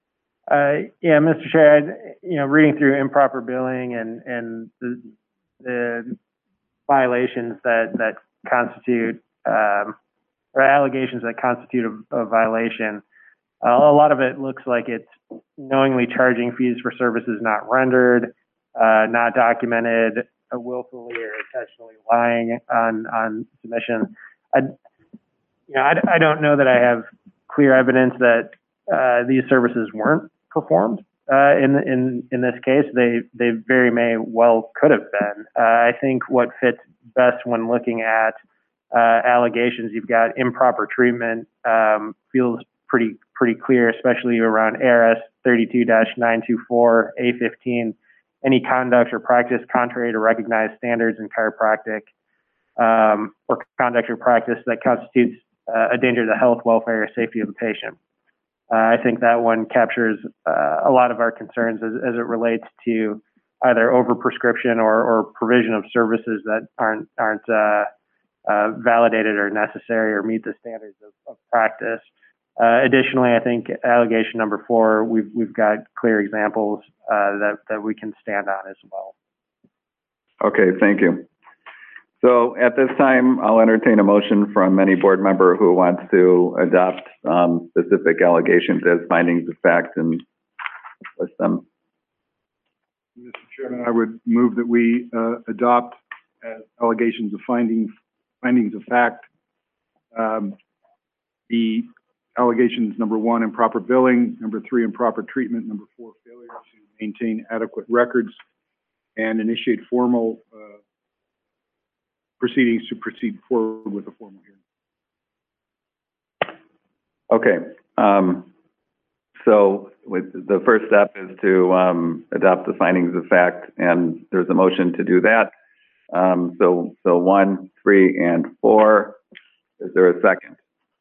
Uh, yeah, Mister Chair, I, you know, reading through improper billing and, and the, the violations that, that constitute, um, or allegations that constitute a, a violation, uh, a lot of it looks like it's knowingly charging fees for services not rendered, uh, not documented, uh, willfully or intentionally lying on, on submission. I, you know, I, I don't know that I have clear evidence that uh, these services weren't performed uh, in in in this case. They they very may well could have been. Uh, I think what fits best when looking at uh, allegations, you've got improper treatment, um, feels pretty pretty clear, especially around A R S thirty-two dash nine twenty-four A fifteen. Any conduct or practice contrary to recognized standards in chiropractic, um, or conduct or practice that constitutes uh, a danger to the health, welfare, or safety of the patient. Uh, I think that one captures uh, a lot of our concerns as, as it relates to either overprescription or, or provision of services that aren't aren't uh, uh, validated or necessary or meet the standards of, of practice. Uh, additionally, I think allegation number four, we've we've got clear examples uh, that that we can stand on as well. Okay, thank you. So at this time, I'll entertain a motion from any board member who wants to adopt um, specific allegations as findings of fact and list them. Mister Chairman, I would move that we uh, adopt as allegations of findings findings of fact um, the allegations number one, improper billing, number three, improper treatment, number four, failure to maintain adequate records, and initiate formal uh, proceedings to proceed forward with a formal hearing. Okay. Um, so with the first step is to um, adopt the findings of fact, and there's a motion to do that. Um, so, so one, three, and four. Is there a second?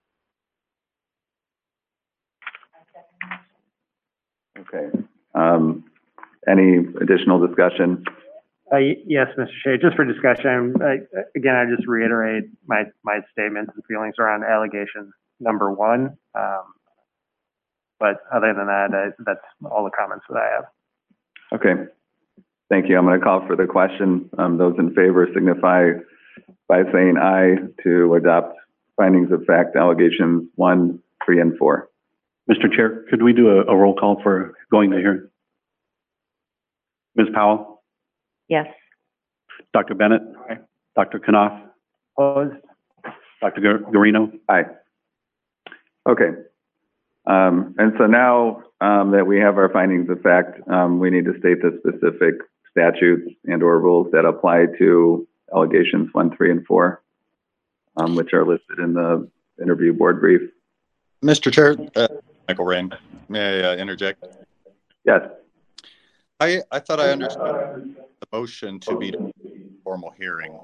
Okay. Um, any additional discussion? Uh, yes, Mister Shea, just for discussion, I, again, I just reiterate my, my statements and feelings around allegation number one. Um, but other than that, I, that's all the comments that I have. Okay. Thank you. I'm going to call for the question. Um, those in favor signify by saying aye to adopt findings of fact allegations one, three, and four. Mister Chair, could we do a, a roll call for going to hearing? Miz Powell? Yes. Doctor Bennett? Aye. Doctor Knopf? Opposed? Doctor Garino? Aye. Okay. Um, and so now um, that we have our findings of fact, um, we need to state the specific statutes and or rules that apply to allegations one, three, and four, um, which are listed in the interview board brief. Mister Chair, uh, Michael Rain, may I uh, interject? Yes. I, I thought I understood the motion to be a formal hearing,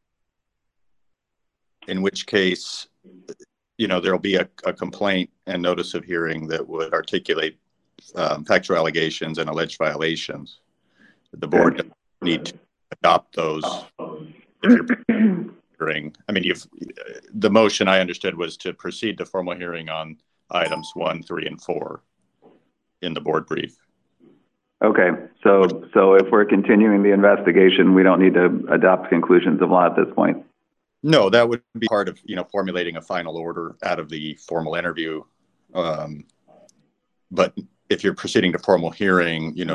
in which case, you know, there'll be a, a complaint and notice of hearing that would articulate um, factual allegations and alleged violations. The board doesn't need to adopt those if you're hearing. I mean, you've, the motion I understood was to proceed to formal hearing on items one, three, and four in the board brief. Okay, so so if we're continuing the investigation, we don't need to adopt conclusions of law at this point. No, that would be part of, you know, formulating a final order out of the formal interview. Um, but if you're proceeding to formal hearing, you know, just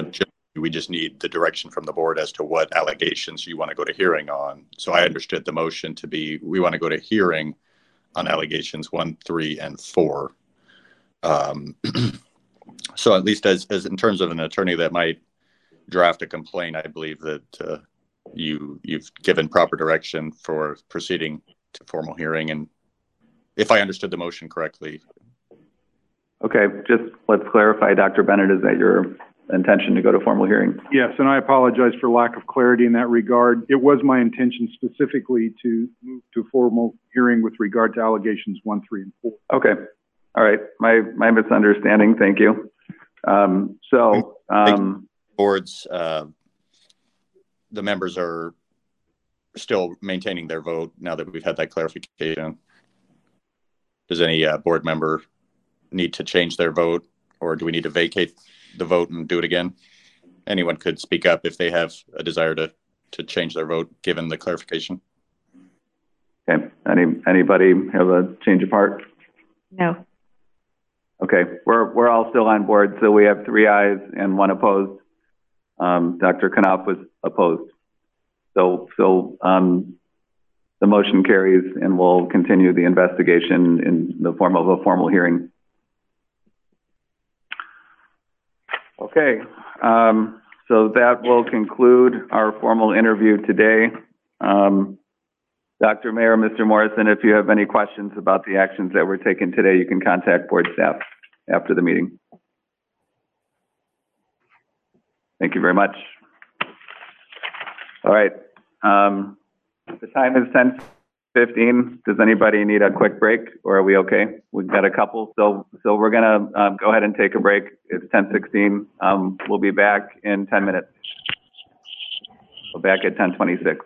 we just need the direction from the board as to what allegations you want to go to hearing on. So I understood the motion to be, we want to go to hearing on allegations one, three, and four. Um, so at least as, as in terms of an attorney that might draft a complaint, I believe that uh, you, you've given proper direction for proceeding to formal hearing. And if I understood the motion correctly. Okay, just let's clarify, Doctor Bennett, is that your intention to go to formal hearing? Yes, and I apologize for lack of clarity in that regard. It was my intention specifically to move to formal hearing with regard to allegations one, three, and four. Okay, all right, my, my misunderstanding, thank you. Um, so, um, Boards, uh, the members are still maintaining their vote now that we've had that clarification. Does any uh, board member need to change their vote, or do we need to vacate the vote and do it again? Anyone could speak up if they have a desire to, to change their vote, given the clarification. okay, any, anybody have a change of heart? No. Okay, we're, we're all still on board, so we have three ayes and one opposed. Um, Doctor Knopf was opposed. So, so, um, the motion carries and we'll continue the investigation in the form of a formal hearing. Okay, um, so that will conclude our formal interview today. Um, Doctor Mayer, Mister Morrison, if you have any questions about the actions that were taken today, you can contact board staff after the meeting. Thank you very much. All right, um, the time is ten fifteen. Does anybody need a quick break, or are we okay? We've got a couple, so so we're gonna um, go ahead and take a break. It's ten sixteen. Um, we'll be back in ten minutes. We're back at ten twenty-six.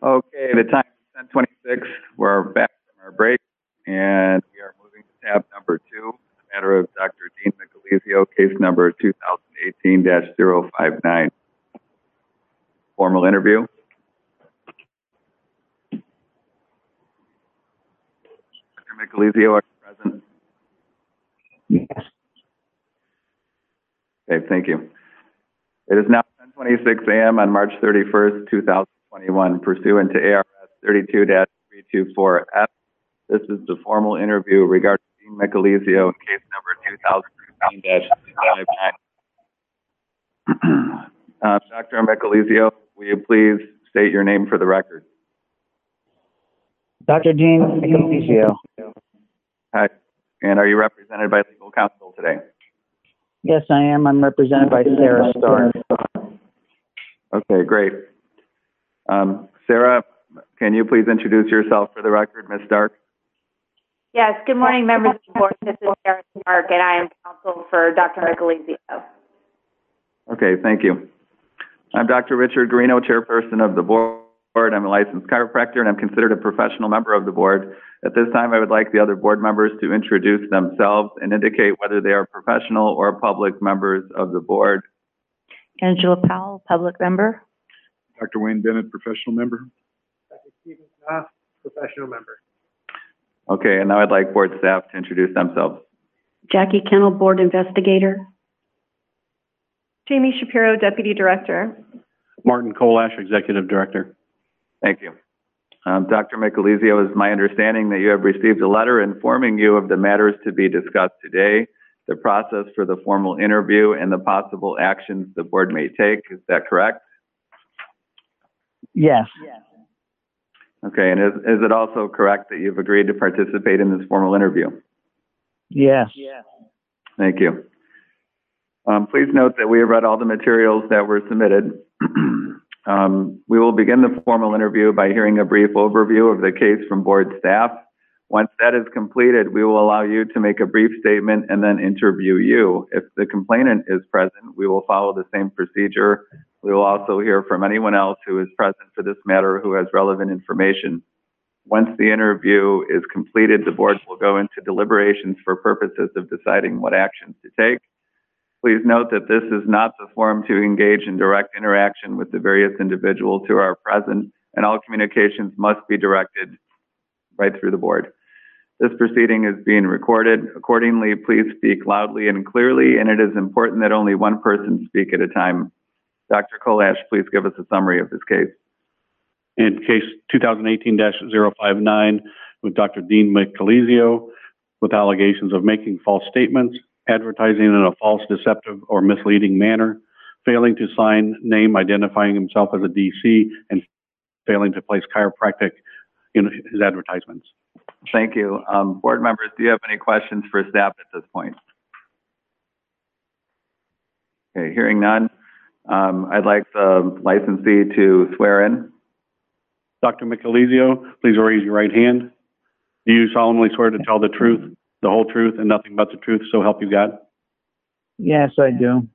Okay, the time is ten twenty-six. We're back from our break, and we are moving to tab number two, the matter of Doctor Dean Michelizio, case number two thousand eighteen dash zero five nine. Formal interview. Doctor Michelizio, are you present? Yes. Okay, thank you. It is now ten twenty-six a m on March thirty-first, two thousand twenty-one, pursuant to A R S thirty-two dash three two four F. This is the formal interview regarding Dean Michelizio in case number two thousand eighteen dash zero five nine. uh, Doctor Michelizio, will you please state your name for the record? Doctor Dean Michelizio. Hi. And are you represented by legal counsel today? Yes, I am. I'm represented by Sarah Stark. Okay, great. Um, Sarah, can you please introduce yourself for the record, Miz Stark? Yes, good morning, members of the board. This is Sarah Stark, and I am counsel for Doctor Michelizio. Okay, thank you. I'm Doctor Richard Garino, chairperson of the board. I'm a licensed chiropractor, and I'm considered a professional member of the board. At this time, I would like the other board members to introduce themselves and indicate whether they are professional or public members of the board. Angela Powell, public member. Doctor Wayne Bennett, professional member. Doctor Stephen Knopf, professional member. Okay, and now I'd like board staff to introduce themselves. Jackie Kennel, board investigator. Jamie Shapiro, deputy director. Martin Kolash, executive director. Thank you. Um, Doctor Michelizio, it's my understanding that you have received a letter informing you of the matters to be discussed today, the process for the formal interview, and the possible actions the board may take. Is that correct? Yes. Okay, and is, is it also correct that you've agreed to participate in this formal interview? Yes. Thank you. Um, please note that we have read all the materials that were submitted. Um, we will begin the formal interview by hearing a brief overview of the case from board staff. Once that is completed, we will allow you to make a brief statement and then interview you. If the complainant is present, we will follow the same procedure. We will also hear from anyone else who is present for this matter who has relevant information. Once the interview is completed, the board will go into deliberations for purposes of deciding what actions to take. Please note that this is not the forum to engage in direct interaction with the various individuals who are present, and all communications must be directed right through the board. This proceeding is being recorded. Accordingly, please speak loudly and clearly, and it is important that only one person speak at a time. Doctor Kolash, please give us a summary of this case. In case two thousand eighteen dash zero five nine with Doctor Dean Michelizio with allegations of making false statements, advertising in a false, deceptive, or misleading manner, failing to sign name identifying himself as a D C, and failing to place chiropractic in his advertisements. Thank you. Um, board members, do you have any questions for staff at this point? Okay, hearing none, um, I'd like the licensee to swear in. Doctor Michelizio, please raise your right hand. Do you solemnly swear to tell the truth, the whole truth, and nothing but the truth, so help you God? Yes, I do.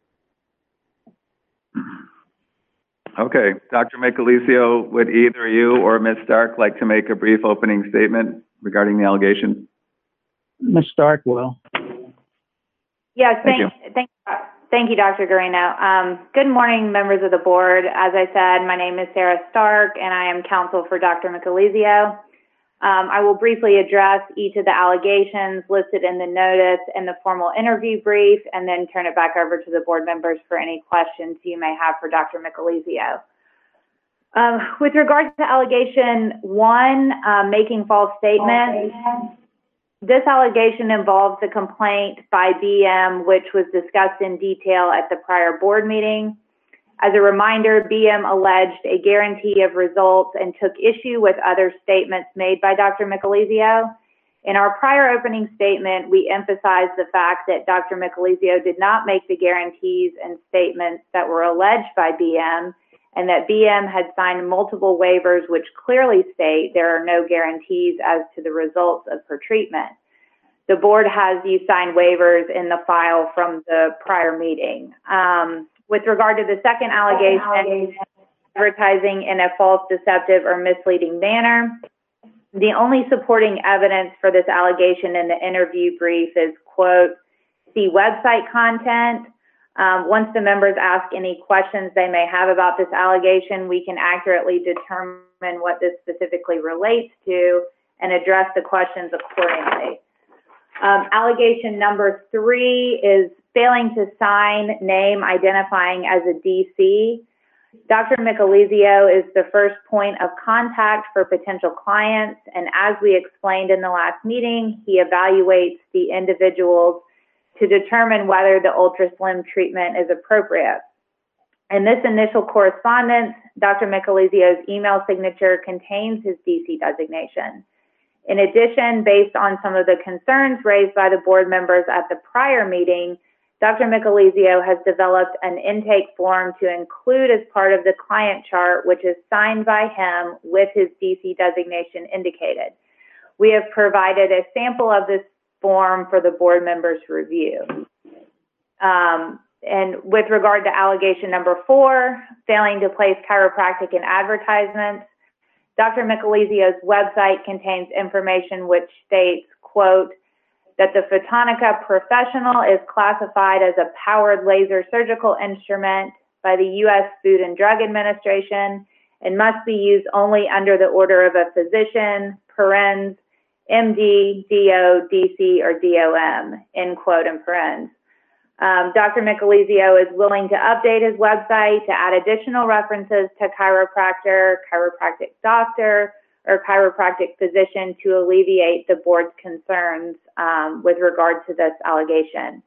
Okay, Doctor Michelizio, would either you or Miz Stark like to make a brief opening statement regarding the allegations? Miz Stark will. Yes, Thank thank, you. thank, thank you, Doctor Garino. Um, good morning, members of the board. As I said, my name is Sarah Stark, and I am counsel for Doctor Michelizio. Um, I will briefly address each of the allegations listed in the notice and the formal interview brief, and then turn it back over to the board members for any questions you may have for Doctor Michelizio. Um, with regards to allegation one, uh, making false statements, this allegation involves a complaint by B M, which was discussed in detail at the prior board meeting. As a reminder, B M alleged a guarantee of results and took issue with other statements made by Doctor Michelizio. In our prior opening statement, we emphasized the fact that Doctor Michelizio did not make the guarantees and statements that were alleged by B M, and that B M had signed multiple waivers which clearly state there are no guarantees as to the results of her treatment. The board has these signed waivers in the file from the prior meeting. Um, With regard to the second allegation, advertising in a false, deceptive, or misleading manner. The only supporting evidence for this allegation in the interview brief is, quote, see website content. Um, once the members ask any questions they may have about this allegation, we can accurately determine what this specifically relates to and address the questions accordingly. Um, allegation number three is failing to sign name identifying as a D C. Doctor Michelizio is the first point of contact for potential clients, and as we explained in the last meeting, he evaluates the individuals to determine whether the ultra-slim treatment is appropriate. In this initial correspondence, Doctor Michelizio's email signature contains his D C designation. In addition, based on some of the concerns raised by the board members at the prior meeting, Doctor Michelizio has developed an intake form to include as part of the client chart, which is signed by him with his D C designation indicated. We have provided a sample of this form for the board members' review. Um, and with regard to allegation number four, failing to place chiropractic in advertisements, Doctor Michelizio's website contains information which states, quote, that the Photonica Professional is classified as a powered laser surgical instrument by the U S Food and Drug Administration and must be used only under the order of a physician, parens, M D, D O, D C, or D O M, end quote, in parens. Um, Doctor Michelizio is willing to update his website to add additional references to chiropractor, chiropractic doctor, or chiropractic physician to alleviate the board's concerns um, with regard to this allegation.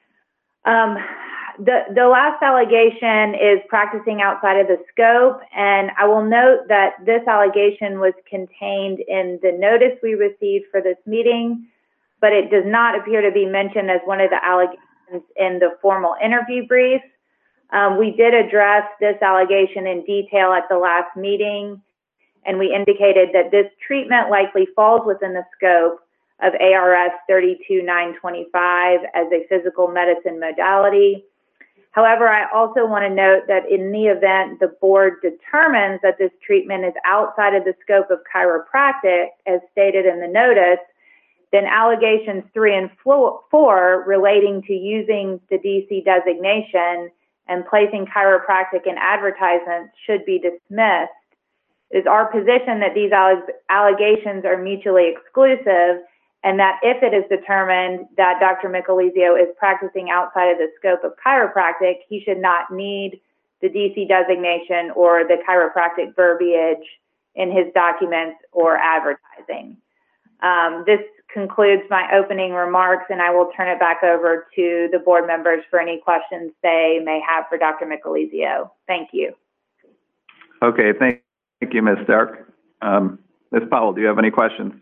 Um, the, the last allegation is practicing outside of the scope, and I will note that this allegation was contained in the notice we received for this meeting, but it does not appear to be mentioned as one of the allegations in the formal interview brief. Um, we did address this allegation in detail at the last meeting, and we indicated that this treatment likely falls within the scope of A R S thirty-two nine twenty-five as a physical medicine modality. However, I also want to note that in the event the board determines that this treatment is outside of the scope of chiropractic, as stated in the notice, then allegations three and four relating to using the D C designation and placing chiropractic in advertisements should be dismissed. It is our position that these allegations are mutually exclusive, and that if it is determined that Doctor Michelizio is practicing outside of the scope of chiropractic, he should not need the D C designation or the chiropractic verbiage in his documents or advertising. Um, this concludes my opening remarks, and I will turn it back over to the board members for any questions they may have for Doctor Michelizio. Thank you. Okay, thank, thank you, Miz Stark. Um, Miz Powell, do you have any questions?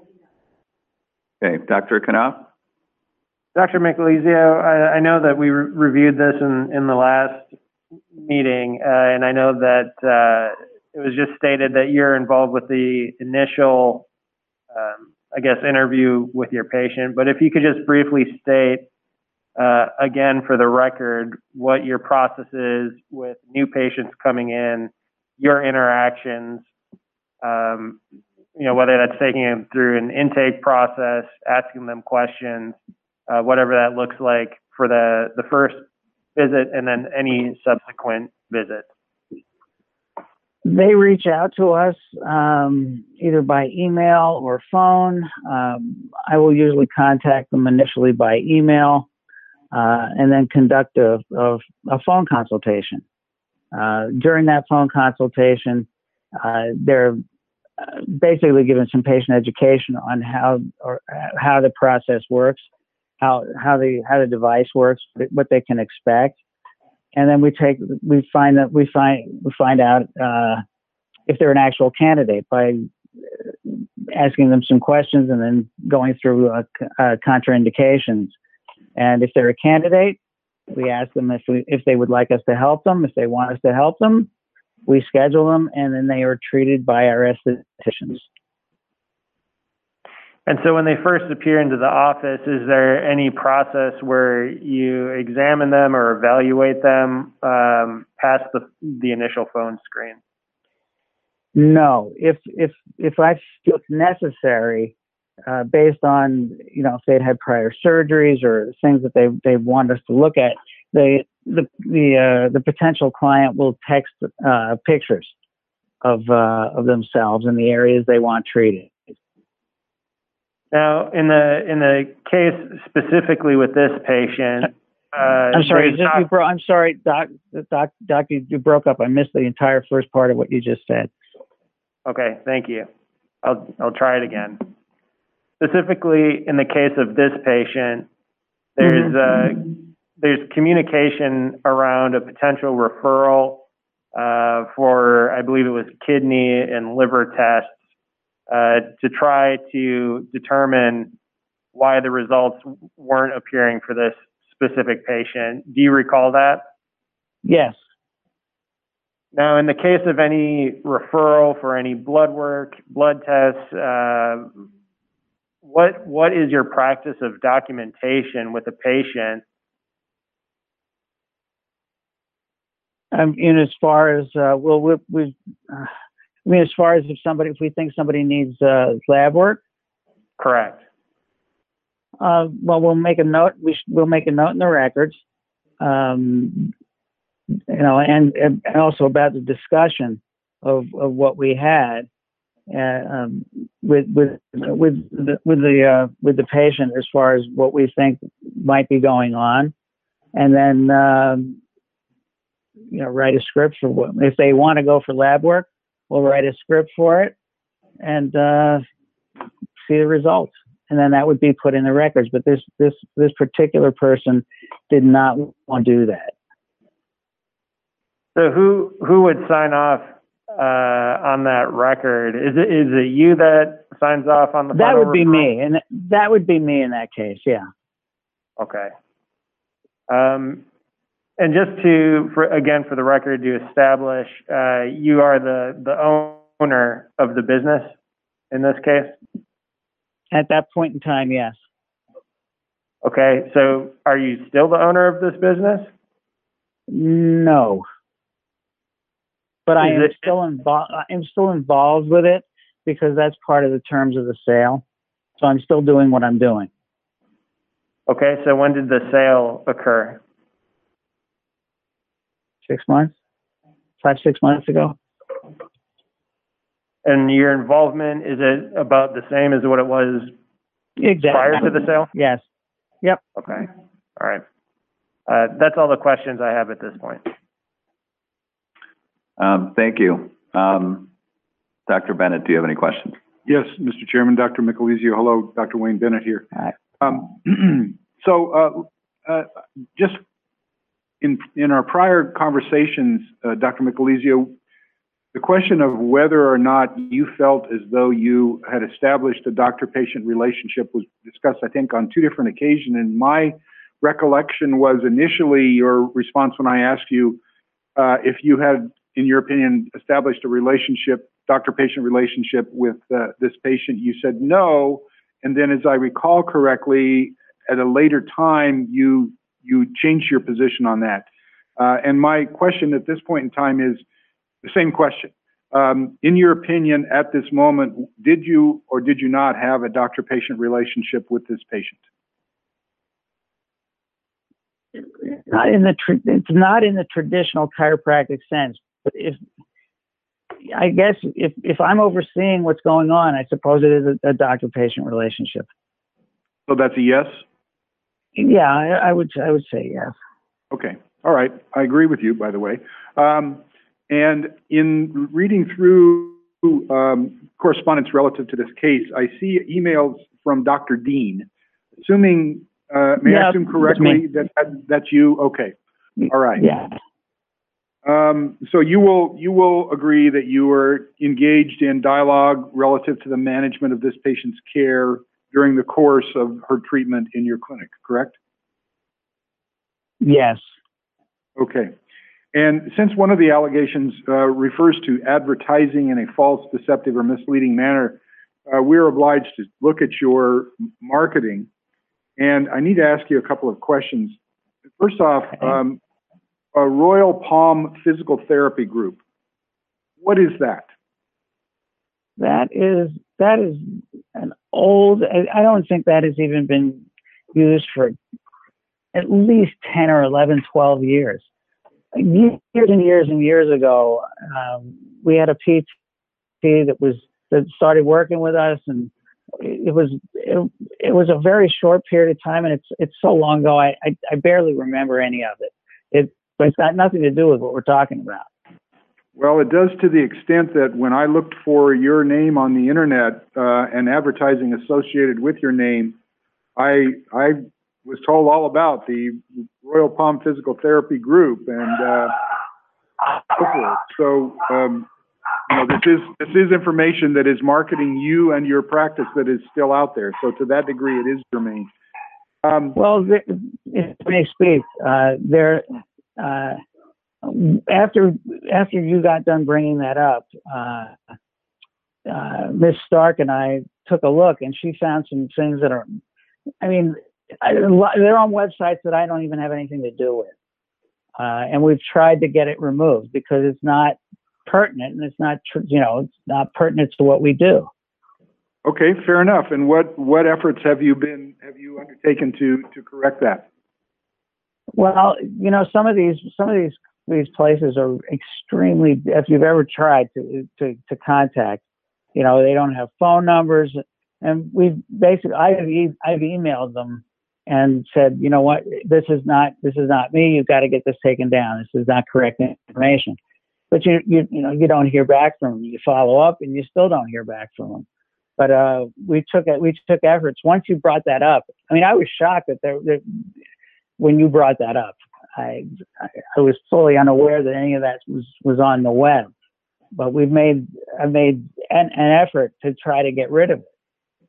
Okay, Doctor Knopf? Doctor Michelizio, I, I know that we re reviewed this in, in the last meeting, uh, and I know that uh, it was just stated that you're involved with the initial Um, I guess, interview with your patient, but if you could just briefly state, uh, again, for the record, what your process is with new patients coming in, your interactions, um, you know, whether that's taking them through an intake process, asking them questions, uh, whatever that looks like for the, the first visit and then any subsequent visit. They reach out to us um, either by email or phone. Um, I will usually contact them initially by email uh, and then conduct a, a, a phone consultation. Uh, during that phone consultation, uh, they're basically given some patient education on how or how the process works, how how the how the device works, what they can expect. And then we take, we find that we find, we find out uh, if they're an actual candidate by asking them some questions and then going through uh, uh, contraindications. And if they're a candidate, we ask them if we, if they would like us to help them. If they want us to help them, we schedule them, and then they are treated by our estheticians. And so when they first appear into the office, is there any process where you examine them or evaluate them um, past the, the initial phone screen? No, if if if I feel it's necessary, uh, based on, you know, if they'd had prior surgeries or things that they they want us to look at, they the the uh, the potential client will text uh, pictures of uh, of themselves in the areas they want treated. Now, in the in the case specifically with this patient, uh, I'm sorry, there's just, not- you bro- I'm sorry, doc, doc, doc, you, you broke up. I missed the entire first part of what you just said. Okay, thank you. I'll I'll try it again. Specifically, in the case of this patient, there's uh, there's communication around a potential referral uh, for, I believe it was kidney and liver tests uh, to try to determine why the results weren't appearing for this specific patient. Do you recall that? Yes. Now, in the case of any referral for any blood work, blood tests, uh, what what is your practice of documentation with a patient? Um, in as far as uh, well, we, we uh, I mean, as far as if somebody, if we think somebody needs uh, lab work, correct. Uh, well, we'll make a note. We sh- we'll make a note in the records. Um, you know, and, and also about the discussion of, of what we had uh, um, with with with the with the uh, with the patient as far as what we think might be going on, and then um, you know, write a script for what, if they want to go for lab work, we'll write a script for it and uh, see the results, and then that would be put in the records. But this this this particular person did not want to do that. So who who would sign off uh, on that record? Is it is it you that signs off on the? That final would be referral? me, and that would be me in that case. Yeah. Okay. Um, and just to, for, again, for the record, to establish, uh, you are the the owner of the business in this case. At that point in time, yes. Okay. So are you still the owner of this business? No. But I Is am it- still involved. I'm still involved with it because that's part of the terms of the sale. So I'm still doing what I'm doing. Okay. So when did the sale occur? Six months, five six months ago. And your involvement, is it about the same as what it was Exactly. prior to the sale? Yes. Yep. Okay. All right. Uh, that's all the questions I have at this point. Um, thank you. Um, Doctor Bennett, do you have any questions? Yes, Mister Chairman, Doctor Michelizio. Hello, Doctor Wayne Bennett here. Hi. Um, so, uh, uh, just in in our prior conversations, uh, Doctor Michelizio, the question of whether or not you felt as though you had established a doctor-patient relationship was discussed, I think, on two different occasions. And my recollection was initially your response when I asked you uh, if you had, in your opinion, established a relationship, doctor-patient relationship with uh, this patient. You said no, and then, as I recall correctly, at a later time, you you changed your position on that. Uh, and my question at this point in time is the same question. Um, in your opinion, at this moment, did you or did you not have a doctor-patient relationship with this patient? Not in the tra- it's not in the traditional chiropractic sense. But if I guess if if I'm overseeing what's going on, I suppose it is a, a doctor-patient relationship. So that's a yes? Yeah, I, I would I would say yes. Okay. All right. I agree with you, by the way. Um, and in reading through um, correspondence relative to this case, I see emails from Doctor Dean. Assuming, uh, may Yeah, I assume that's correctly me. that, that that's you? Okay. All right. Yeah. Um, so you will you will agree that you were engaged in dialogue relative to the management of this patient's care during the course of her treatment in your clinic, correct? Yes. Okay. And since one of the allegations uh, refers to advertising in a false, deceptive, or misleading manner, uh, we're obliged to look at your marketing. And I need to ask you a couple of questions. First off, um, a Royal Palm Physical Therapy Group. What is that? That is, that is an old, I I don't think that has even been used for at least ten or eleven, twelve years. Years and years and years ago, um, we had a P T that was, that started working with us, and it was, it, it was a very short period of time, and it's, it's so long ago, I, I, I barely remember any of it. It, but it's got nothing to do with what we're talking about. Well, it does to the extent that when I looked for your name on the internet uh, and advertising associated with your name, I I was told all about the Royal Palm Physical Therapy Group and uh, so forth. So, um, you know, this is this is information that is marketing you and your practice that is still out there. So, to that degree, it is germane. Um, well, if I may speak, uh, there. Uh, After after you got done bringing that up, uh, uh, Miz Stark and I took a look, and she found some things that are, I mean, I, they're on websites that I don't even have anything to do with, uh, and we've tried to get it removed because it's not pertinent, and it's not, you know, it's not pertinent to what we do. Okay, fair enough. And what what efforts have you been have you undertaken to to correct that? Well, you know, some of these some of these these places are extremely, if you've ever tried to, to, to contact, you know, they don't have phone numbers, and we've basically, I've, e- I've emailed them and said, you know what, this is not, this is not me. You've got to get this taken down. This is not correct information. But you, you, you know, you don't hear back from them. You follow up and you still don't hear back from them. But, uh, we took it, we took efforts. Once you brought that up, I mean, I was shocked that there, that when you brought that up, I, I was fully unaware that any of that was, was on the web, but we've made, I've made an, an effort to try to get rid of it.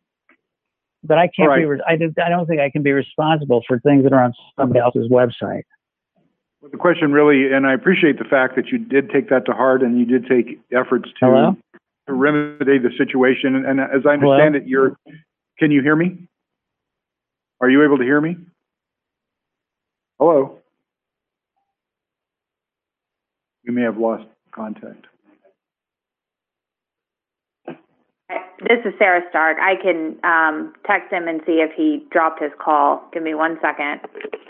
But I can't right. be, re- I, did, I don't think I can be responsible for things that are on somebody else's website. Well, the question really, and I appreciate the fact that you did take that to heart and you did take efforts to, Hello? to remedy the situation. And, and as I understand Hello? it, you're, can you hear me? Are you able to hear me? Hello? We may have lost contact. This is Sarah Stark. I can um, text him and see if he dropped his call. Give me one second.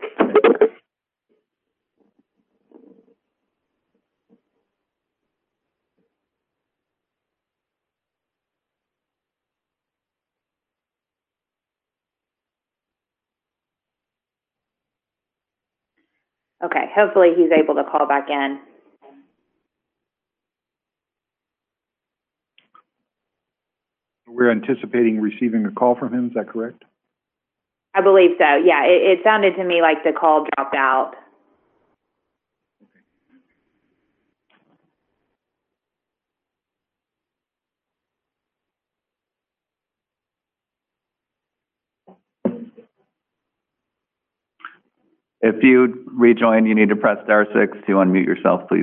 Okay, hopefully he's able to call back in. We're anticipating receiving a call from him, is that correct? I believe so. Yeah, it, it sounded to me like the call dropped out. If you rejoin, you need to press star six to unmute yourself, please.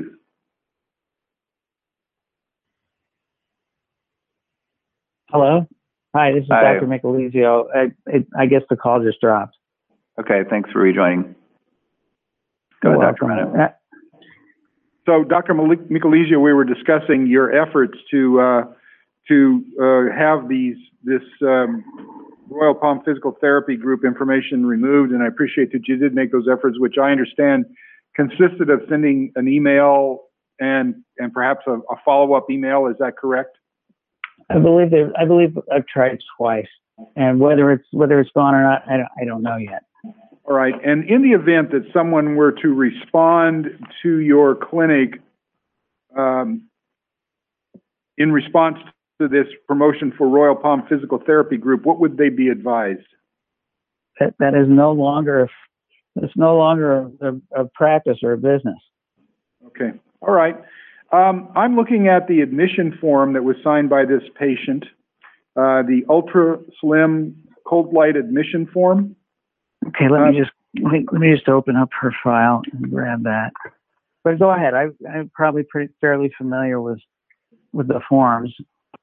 Hello? Hi, this is Hi. Doctor Michelizio. I, it, I guess the call just dropped. Okay, thanks for rejoining. Go ahead, Doctor Meadow. So, Doctor Michelizio, we were discussing your efforts to uh, to uh, have these this um, Royal Palm Physical Therapy Group information removed, and I appreciate that you did make those efforts, which I understand consisted of sending an email and and perhaps a, a follow-up email. Is that correct? I believe they, I believe I've tried twice, and whether it's whether it's gone or not, I don't, I don't know yet. All right. And in the event that someone were to respond to your clinic um, in response to this promotion for Royal Palm Physical Therapy Group, what would they be advised? That that is no longer it's no longer a, a practice or a business. Okay. All right. Um, I'm looking at the admission form that was signed by this patient, uh, the ultra slim cold light admission form. Okay, let Um, me just let me, let me just open up her file and grab that. But go ahead. I, I'm probably pretty fairly familiar with with the forms.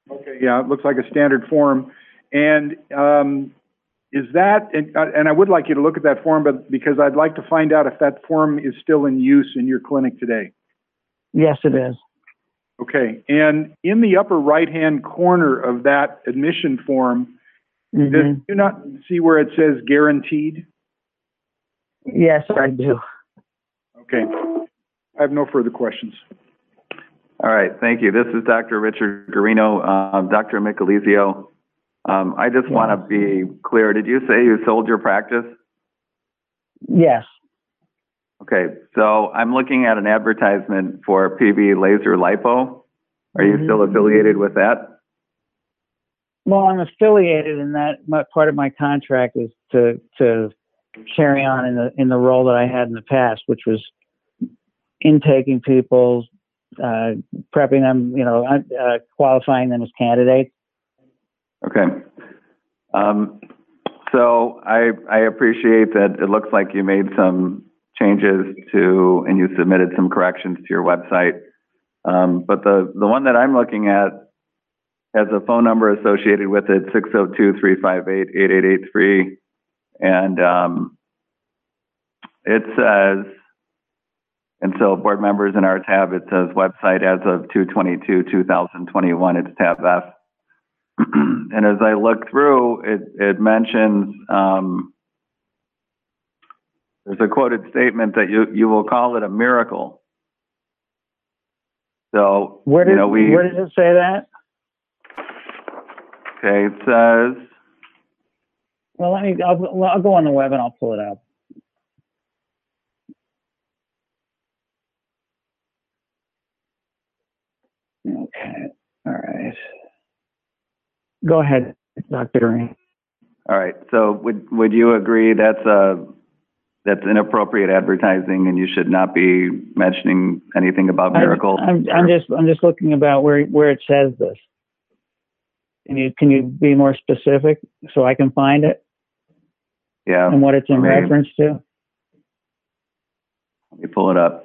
Okay, yeah, it looks like a standard form. And um, is that, and, uh, and I would like you to look at that form, but because I'd like to find out if that form is still in use in your clinic today. Yes, it is. Okay, and in the upper right-hand corner of that admission form, Mhm. did you not see where it says guaranteed? Yes, I do. Okay, I have no further questions. All right, thank you. This is Doctor Richard Garino. Uh, Doctor Michelizio, um, I just want to be clear. Did you say you sold your practice? Yes. Okay, so I'm looking at an advertisement for P V Laser Lipo. Are you Mhm. still affiliated with that? Well, I'm affiliated in that. My, part of my contract is to to carry on in the in the role that I had in the past, which was intaking people, uh, prepping them, you know, uh, qualifying them as candidates. Okay. Um, so I, I appreciate that it looks like you made some changes to, and you submitted some corrections to your website. Um, but the, the one that I'm looking at has a phone number associated with it, six oh two, three five eight, eight eight eight three. And um, it says, and so board members in our tab, it says website as of two twenty-two, two thousand twenty-one, it's tab F. And as I look through, it, it mentions, um, there's a quoted statement that you, you will call it a miracle. So, Where you does know, we, where does it say that? okay, it says, Well, let me. I'll, I'll go on the web and I'll pull it up. Okay. All right. Go ahead, Doctor Green. all right, so would, would you agree that's a, that's inappropriate advertising and you should not be mentioning anything about miracles? I, I'm, I'm just I'm just looking about where where it says this. Can you can you be more specific so I can find it Yeah. and what it's in I mean, reference to? Let me pull it up.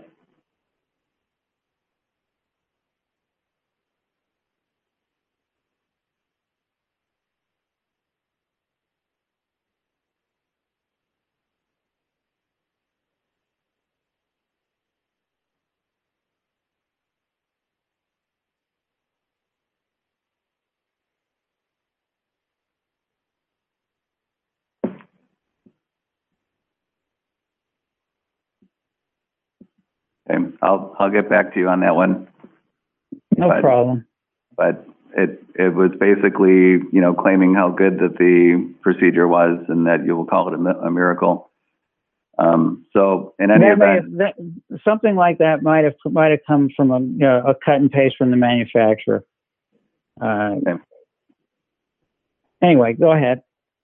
Okay, I'll, I'll get back to you on that one. No But- problem. But it, it was basically, you know, claiming how good that the procedure was and that you will call it a, mi- a miracle. Um, so in any That may event, have, that, something like that might have might have come from a, you know, a cut and paste from the manufacturer. Uh, Okay. Anyway, go ahead.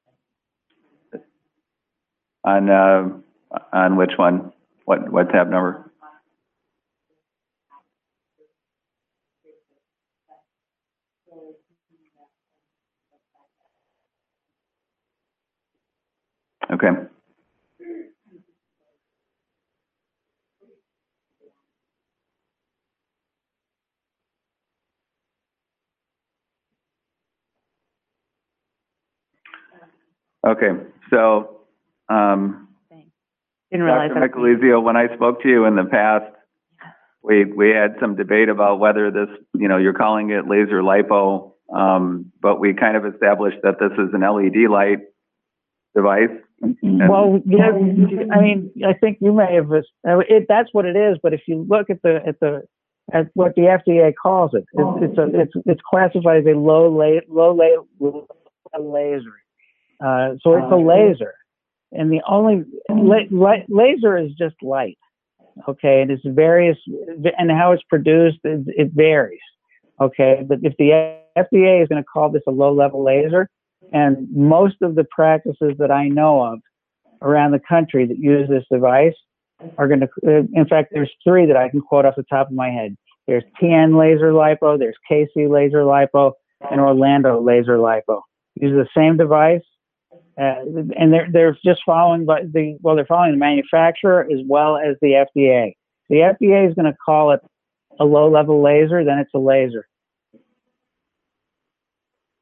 on, uh, on which one? What, what tab number? Okay. Okay, so, um, Didn't realize Doctor that. Michelizio, when I spoke to you in the past, we, we had some debate about whether this, you know, you're calling it laser lipo, um, but we kind of established that this is an L E D light device. Well, yeah, I mean, I think you may have. It, that's what it is. But if you look at the at the at what the F D A calls it, it's it's a, it's, it's classified as a low la- low la- laser. Uh, so it's a laser, and the only la- la- laser is just light. Okay, and it's various, and how it's produced, it, it varies. Okay, but if the F D A is going to call this a low-level laser, and most of the practices that I know of around the country that use this device are going to, in fact, there's three that I can quote off the top of my head. There's T N Laser Lipo, there's K C Laser Lipo, and Orlando Laser Lipo. Use the same device, uh, and they're they're just following the well, they're following the manufacturer as well as the F D A. The F D A is going to call it a low-level laser, then it's a laser.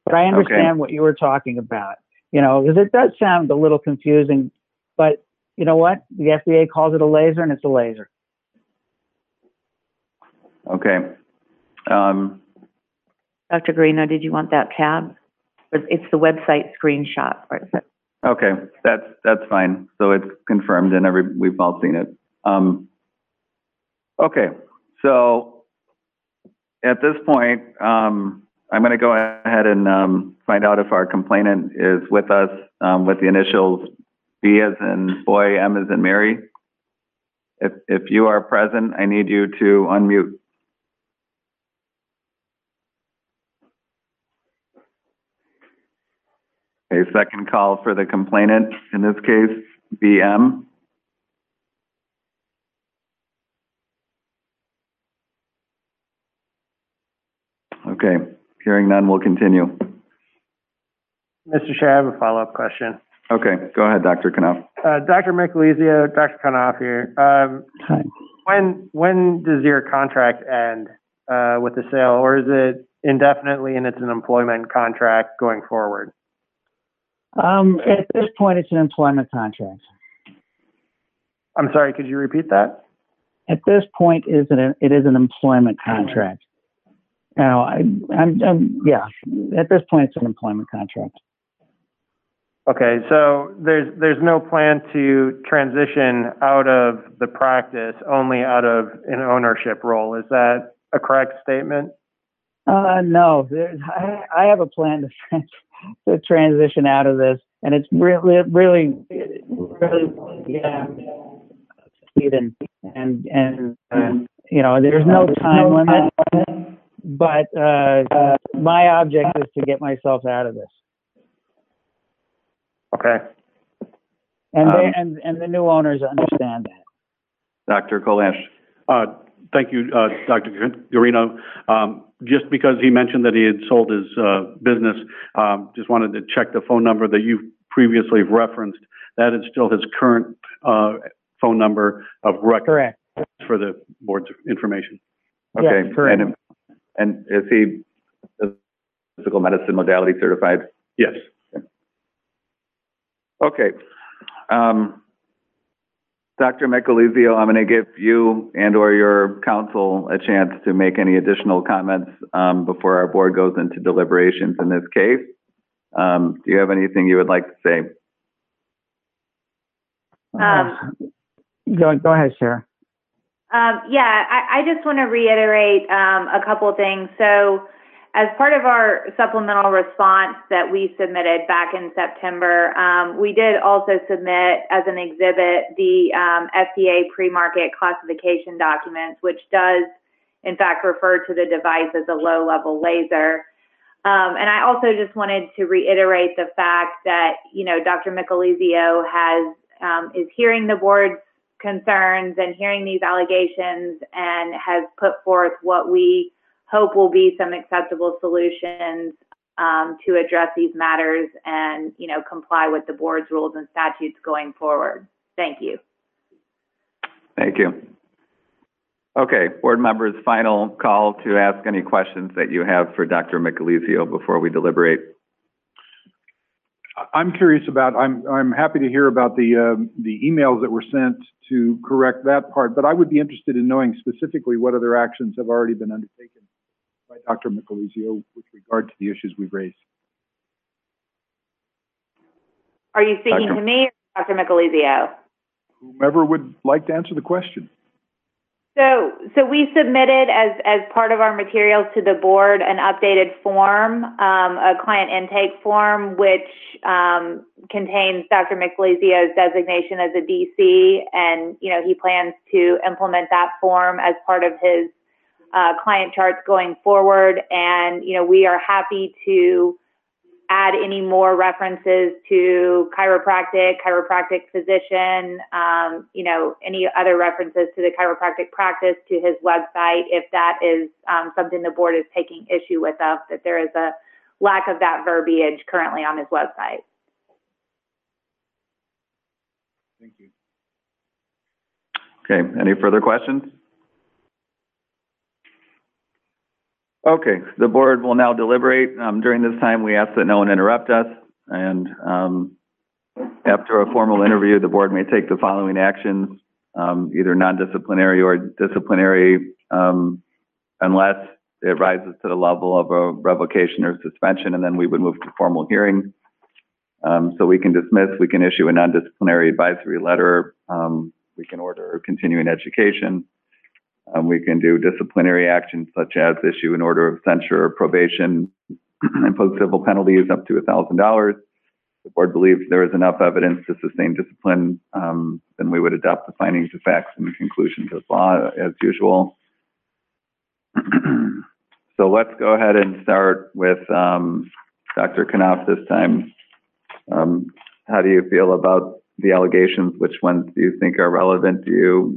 But I understand what you were talking about, you know, because it does sound a little confusing, but you know what? The F D A calls it a laser, and it's a laser. Okay. Um, Doctor Guarino, did you want that tab? It's the website screenshot. okay, that's that's fine. So it's confirmed, and every we've all seen it. Um, okay, so at this point, um, I'm going to go ahead and um, find out if our complainant is with us um, with the initials B as in boy, M as in Mary. If if you are present, I need you to unmute. Okay, second call for the complainant, in this case, B M. Okay, hearing none, we'll continue. Mister Chair, I have a follow-up question. Okay, go ahead, Doctor Knopf. Uh, Doctor Michelizio, Doctor Knopf here. Um, Hi. when when does your contract end uh, with the sale, or is it indefinitely and it's an employment contract going forward? Um, at this point, it's an employment contract. I'm sorry, could you repeat that? At this point, it is an, it is an employment contract. Now, I, I'm, I'm, yeah, at this point, it's an employment contract. Okay, so there's there's no plan to transition out of the practice, only out of an ownership role. Is that a correct statement? Uh, no, there's, I, I have a plan to, trans, to transition out of this, and it's really, really, really, yeah, and and and uh, you know, there's no time limit, but uh, my object is to get myself out of this. Okay. And they, Um, and and the new owners understand that. Doctor Kolash. Uh, Thank you, uh, Doctor Guarino. Um, just because he mentioned that he had sold his uh, business, um, just wanted to check the phone number that you previously referenced. That is still his current uh, phone number of record. Correct. For the board's information. Okay, Yes, correct. and, and is he physical medicine modality certified? Yes. Okay. Um, Doctor Michelizio, I'm going to give you and or your counsel a chance to make any additional comments um, before our board goes into deliberations in this case. Um, do you have anything you would like to say? Um, go, go ahead, Sarah. Um, yeah, I, I just want to reiterate um, a couple of things. So as part of our supplemental response that we submitted back in September, um, we did also submit as an exhibit the um, F D A pre-market classification documents, which does in fact refer to the device as a low-level laser. Um, and I also just wanted to reiterate the fact that, you know, Doctor Michelizio has um, is hearing the board's concerns and hearing these allegations and has put forth what we hope will be some acceptable solutions um, to address these matters and, you know, comply with the board's rules and statutes going forward. Thank you. Thank you. Okay, board members, final call to ask any questions that you have for Doctor Michelizio before we deliberate. I'm curious about, I'm, I'm happy to hear about the, um, the emails that were sent to correct that part, but I would be interested in knowing specifically what other actions have already been undertaken by Doctor Michelizio with regard to the issues we've raised. Are you speaking Doctor to me or Doctor Michelizio? Whomever would like to answer the question. So, so we submitted as, as part of our materials to the board an updated form, um, a client intake form, which um, contains Doctor Michelizio's designation as a D C, and you know he plans to implement that form as part of his uh, client charts going forward. And you know we are happy to add any more references to chiropractic, chiropractic physician, um, you know, any other references to the chiropractic practice to his website, if that is um, something the board is taking issue with us, that there is a lack of that verbiage currently on his website. Thank you. Okay, any further questions? Okay, the board will now deliberate. Um, during this time, we ask that no one interrupt us. And um, after a formal interview, the board may take the following actions, um, either non-disciplinary or disciplinary, um, unless it rises to the level of a revocation or suspension, and then we would move to formal hearing. Um, so we can dismiss, we can issue a non-disciplinary advisory letter, um, we can order continuing education. Um, we can do disciplinary actions such as issue an order of censure or probation, impose civil penalties up to one thousand dollars. The board believes there is enough evidence to sustain discipline, um, then we would adopt the findings of facts and conclusions of law as usual. So let's go ahead and start with um, Doctor Knopf this time. Um, how do you feel about the allegations? Which ones do you think are relevant? Do you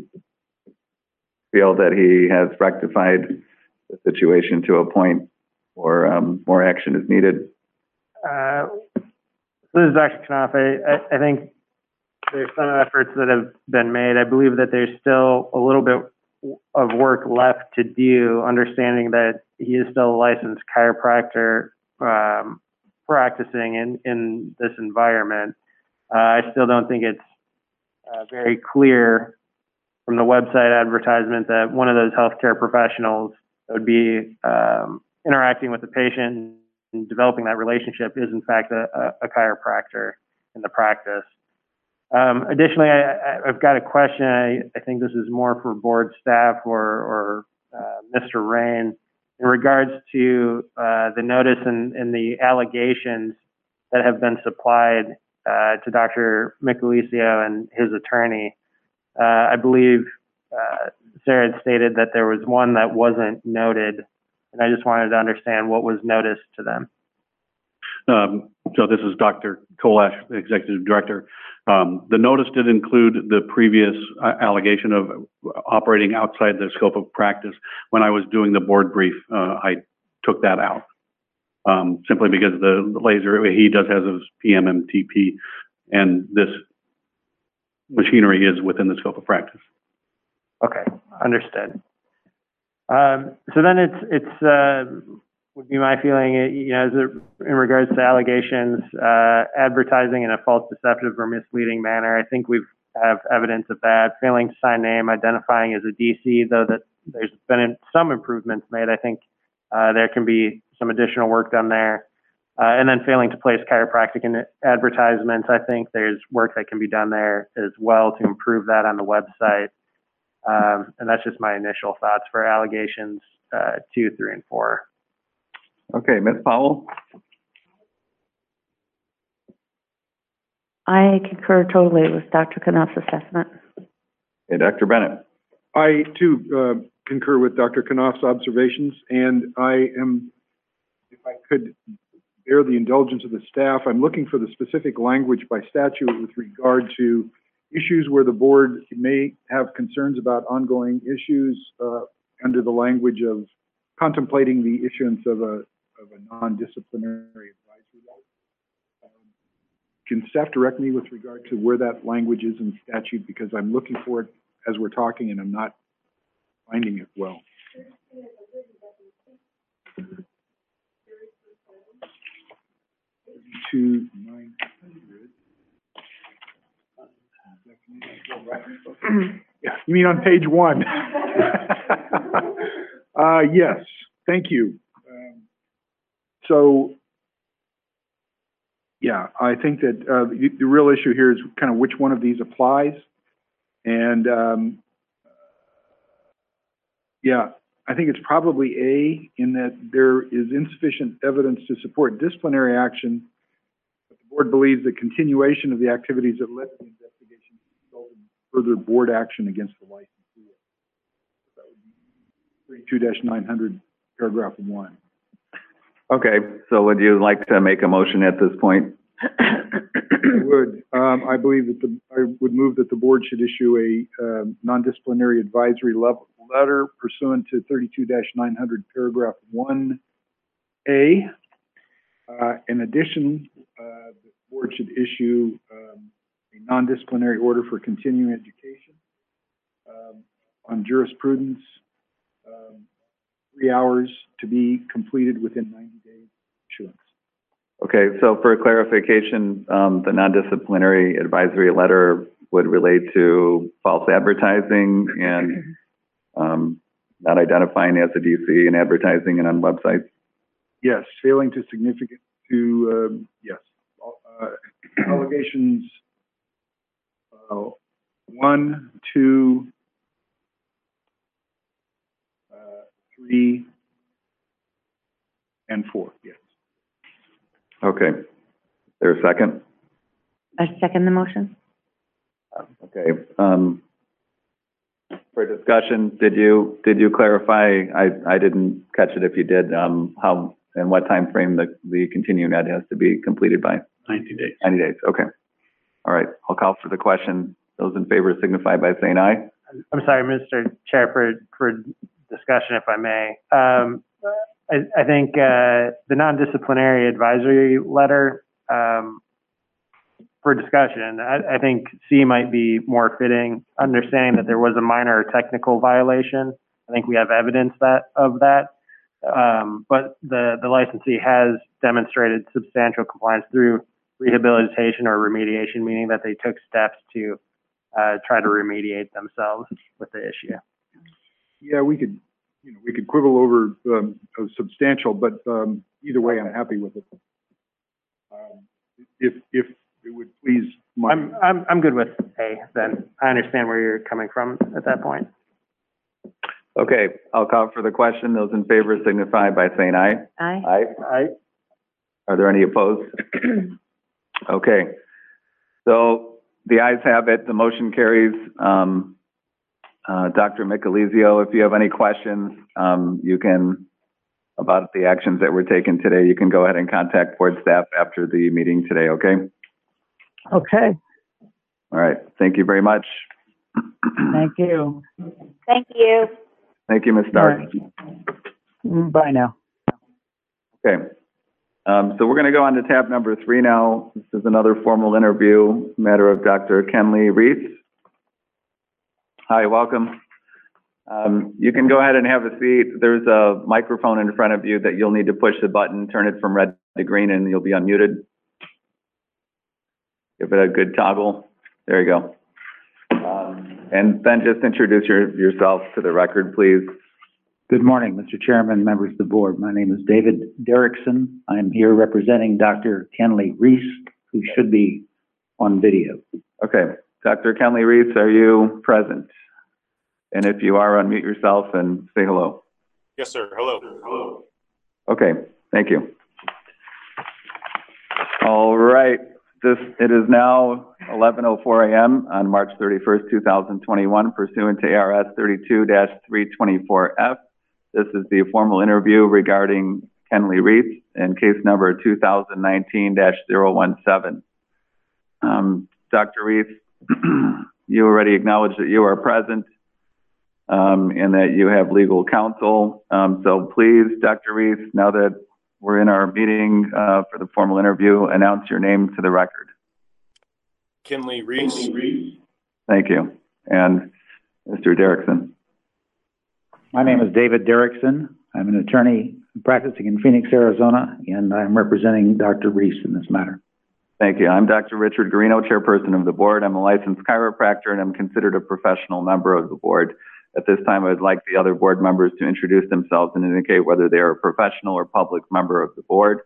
feel that he has rectified the situation to a point or um, more action is needed? Uh, so this is Doctor Knopf. I, I, I think there's some efforts that have been made. I believe that there's still a little bit of work left to do, understanding that he is still a licensed chiropractor um, practicing in, in this environment. Uh, I still don't think it's uh, very clear from the website advertisement that one of those healthcare professionals that would be um, interacting with the patient and developing that relationship is in fact a, a, a chiropractor in the practice. Um, additionally, I, I, I've got a question. I, I think this is more for board staff or, or uh, Mister Rain in regards to uh, the notice and, and the allegations that have been supplied uh, to Doctor Michelizio and his attorney. Uh, I believe uh, Sarah had stated that there was one that wasn't noted, and I just wanted to understand what was noticed to them. Um, so this is Doctor Kolash, the Executive Director. Um, the notice did include the previous uh, allegation of operating outside the scope of practice. When I was doing the board brief, uh, I took that out um, simply because the, the laser he does has his P M M T P, and this machinery is within the scope of practice. Okay, understood. Um, so then it's it's uh, would be my feeling, you know, as it, in regards to allegations, uh, advertising in a false, deceptive, or misleading manner. I think we have evidence of that. Failing to sign name, identifying as a D C, though that there's been some improvements made. I think uh, there can be some additional work done there. Uh, and then failing to place chiropractic in advertisements, I think there's work that can be done there as well to improve that on the website. Um, and that's just my initial thoughts for allegations uh, two, three, and four. Okay, Miz Powell? I concur totally with Doctor Knopf's assessment. Okay, Doctor Bennett? I, too, uh, concur with Doctor Knopf's observations, and I am, if I could bear the indulgence of the staff, I'm looking for the specific language by statute with regard to issues where the board may have concerns about ongoing issues uh, under the language of contemplating the issuance of a, of a non-disciplinary advisory letter. Um, can staff direct me with regard to where that language is in statute, because I'm looking for it as we're talking and I'm not finding it well. thirty-two nine hundred. Yeah, you mean on page one? uh, yes, thank you. Um, so, yeah, I think that uh, the, the real issue here is kind of which one of these applies. And um, yeah, I think it's probably A, in that there is insufficient evidence to support disciplinary action. But the board believes that continuation of the activities that led to the investigation resulted in further board action against the licensee. That would be thirty-two nine hundred, paragraph one. Okay, so would you like to make a motion at this point? I would. Um, I believe that the, I would move that the board should issue a uh, non-disciplinary advisory level letter pursuant to thirty-two nine hundred, paragraph one A. Uh, in addition, uh, the board should issue um, a non-disciplinary order for continuing education um, on jurisprudence, um, three hours to be completed within ninety days issuance. Okay, so for clarification, um, the non-disciplinary advisory letter would relate to false advertising and um, not identifying as a D C and advertising and on websites? Yes, failing to significant, to, um, yes, uh, allegations, uh, one, two, uh, three, and four, yes. Okay. Is there a second? I second the motion. Okay. Um, for discussion, did you did you clarify? I I didn't catch it. If you did, um, how and what time frame the the continuing ed has to be completed by? ninety days. ninety days. Okay. All right. I'll call for the question. Those in favor signify by saying aye. I'm sorry, Mister Chair, for for discussion, if I may. Um, I, I think uh, the non-disciplinary advisory letter, um, for discussion, I, I think C might be more fitting, understanding that there was a minor technical violation. I think we have evidence that of that. Um, but the, the licensee has demonstrated substantial compliance through rehabilitation or remediation, meaning that they took steps to uh, try to remediate themselves with the issue. Yeah, we could, you know, we could quibble over um, substantial, but um, either way, I'm happy with it. Um, if if it would please, my, I'm I'm I'm good with A. Then I understand where you're coming from at that point. Okay. I'll call for the question. Those in favor signify by saying aye. Aye. Aye. Aye. Are there any opposed? Okay. So the ayes have it. The motion carries. Um, uh, Doctor Michelizio, if you have any questions, um, you can, about the actions that were taken today, you can go ahead and contact board staff after the meeting today, okay? Okay, All right. Thank you very much. thank you. Thank you. Thank you, Miz Stark. Mm, Bye now. Okay. Um, so we're going to go on to tab number three now. This is another formal interview, matter of Doctor Kenley Reese. Hi, welcome. Um, you can go ahead and have a seat. There's a microphone in front of you that you'll need to push the button, turn it from red to green, and you'll be unmuted. Give it a good toggle. There you go. Um, and then just introduce your, yourself to the record, please. Good morning, Mister Chairman, members of the board. My name is David Derrickson. I'm here representing Doctor Kenley Reese, who should be on video. Okay. Doctor Kenley Reese, are you present? And if you are, unmute yourself and say hello. Yes, sir. Hello. Hello. Okay. Thank you. All right. This, it is now eleven oh four a m on March thirty-first, two thousand twenty-one, pursuant to A R S thirty-two dash three twenty-four F. This is the formal interview regarding Kenley Reese in case number two thousand nineteen dash zero one seven. Um, Doctor Reese, you already acknowledged that you are present um, and that you have legal counsel. Um, so please, Doctor Reese, now that we're in our meeting uh, for the formal interview, announce your name to the record. Kenley Reese. Thank you. And Mister Derrickson. My name is David Derrickson. I'm an attorney practicing in Phoenix, Arizona, and I'm representing Doctor Reese in this matter. Thank you. I'm Doctor Richard Garino, chairperson of the board. I'm a licensed chiropractor, and I'm considered a professional member of the board. At this time, I would like the other board members to introduce themselves and indicate whether they are a professional or public member of the board.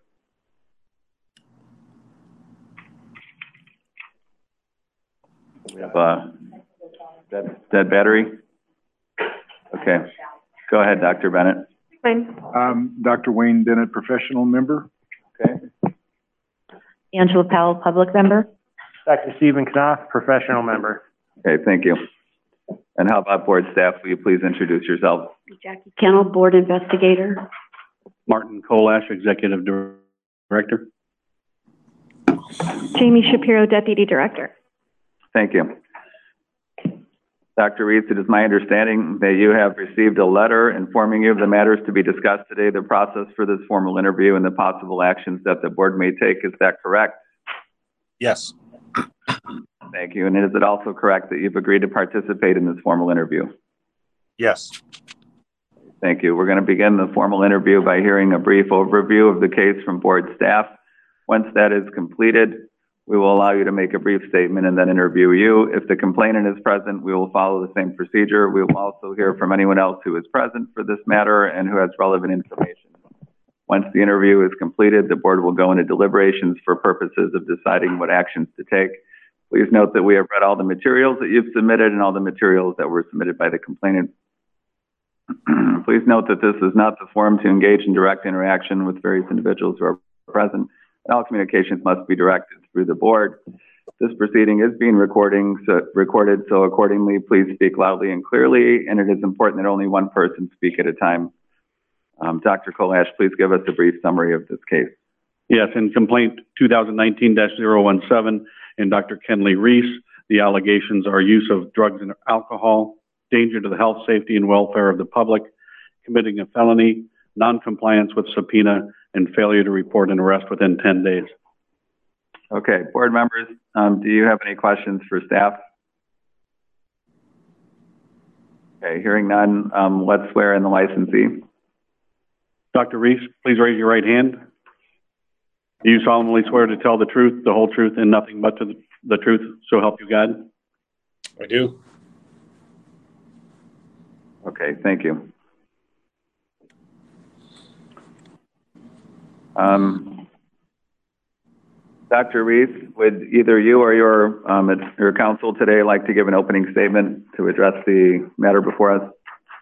We have a dead, dead battery. Okay. Go ahead, Doctor Bennett. Fine. um, Doctor Wayne Bennett, professional member. Okay. Angela Powell, public member. Doctor Stephen Knopf, professional member. Okay, thank you. And how about board staff? Will you please introduce yourself? Jackie Kennel, board investigator. Martin Kolash, Executive Director. Jamie Shapiro, deputy director. Thank you. Doctor Reese, it is my understanding that you have received a letter informing you of the matters to be discussed today, the process for this formal interview, and the possible actions that the board may take. Is that correct? Yes. Thank you. And is it also correct that you've agreed to participate in this formal interview? Yes. Thank you. We're going to begin the formal interview by hearing a brief overview of the case from board staff. Once that is completed, we will allow you to make a brief statement and then interview you. If the complainant is present, we will follow the same procedure. We will also hear from anyone else who is present for this matter and who has relevant information. Once the interview is completed, the board will go into deliberations for purposes of deciding what actions to take. Please note that we have read all the materials that you've submitted and all the materials that were submitted by the complainant. Please note that this is not the forum to engage in direct interaction with various individuals who are present, and all communications must be directed through the board. This proceeding is being recording, so, recorded, so accordingly, please speak loudly and clearly, and it is important that only one person speak at a time. Um, Doctor Kolash, please give us a brief summary of this case. Yes, in complaint two thousand nineteen dash zero one seven, and Doctor Kenley Reese, the allegations are use of drugs and alcohol, danger to the health, safety, and welfare of the public, committing a felony, non-compliance with subpoena, and failure to report an arrest within ten days. Okay, board members, um, do you have any questions for staff? Okay, hearing none, um, let's swear in the licensee. Doctor Reese, please raise your right hand. Do you solemnly swear to tell the truth, the whole truth, and nothing but to the, the truth, so help you God? I do. Okay, thank you. Um, Doctor Reese, would either you or your, um, your counsel today like to give an opening statement to address the matter before us?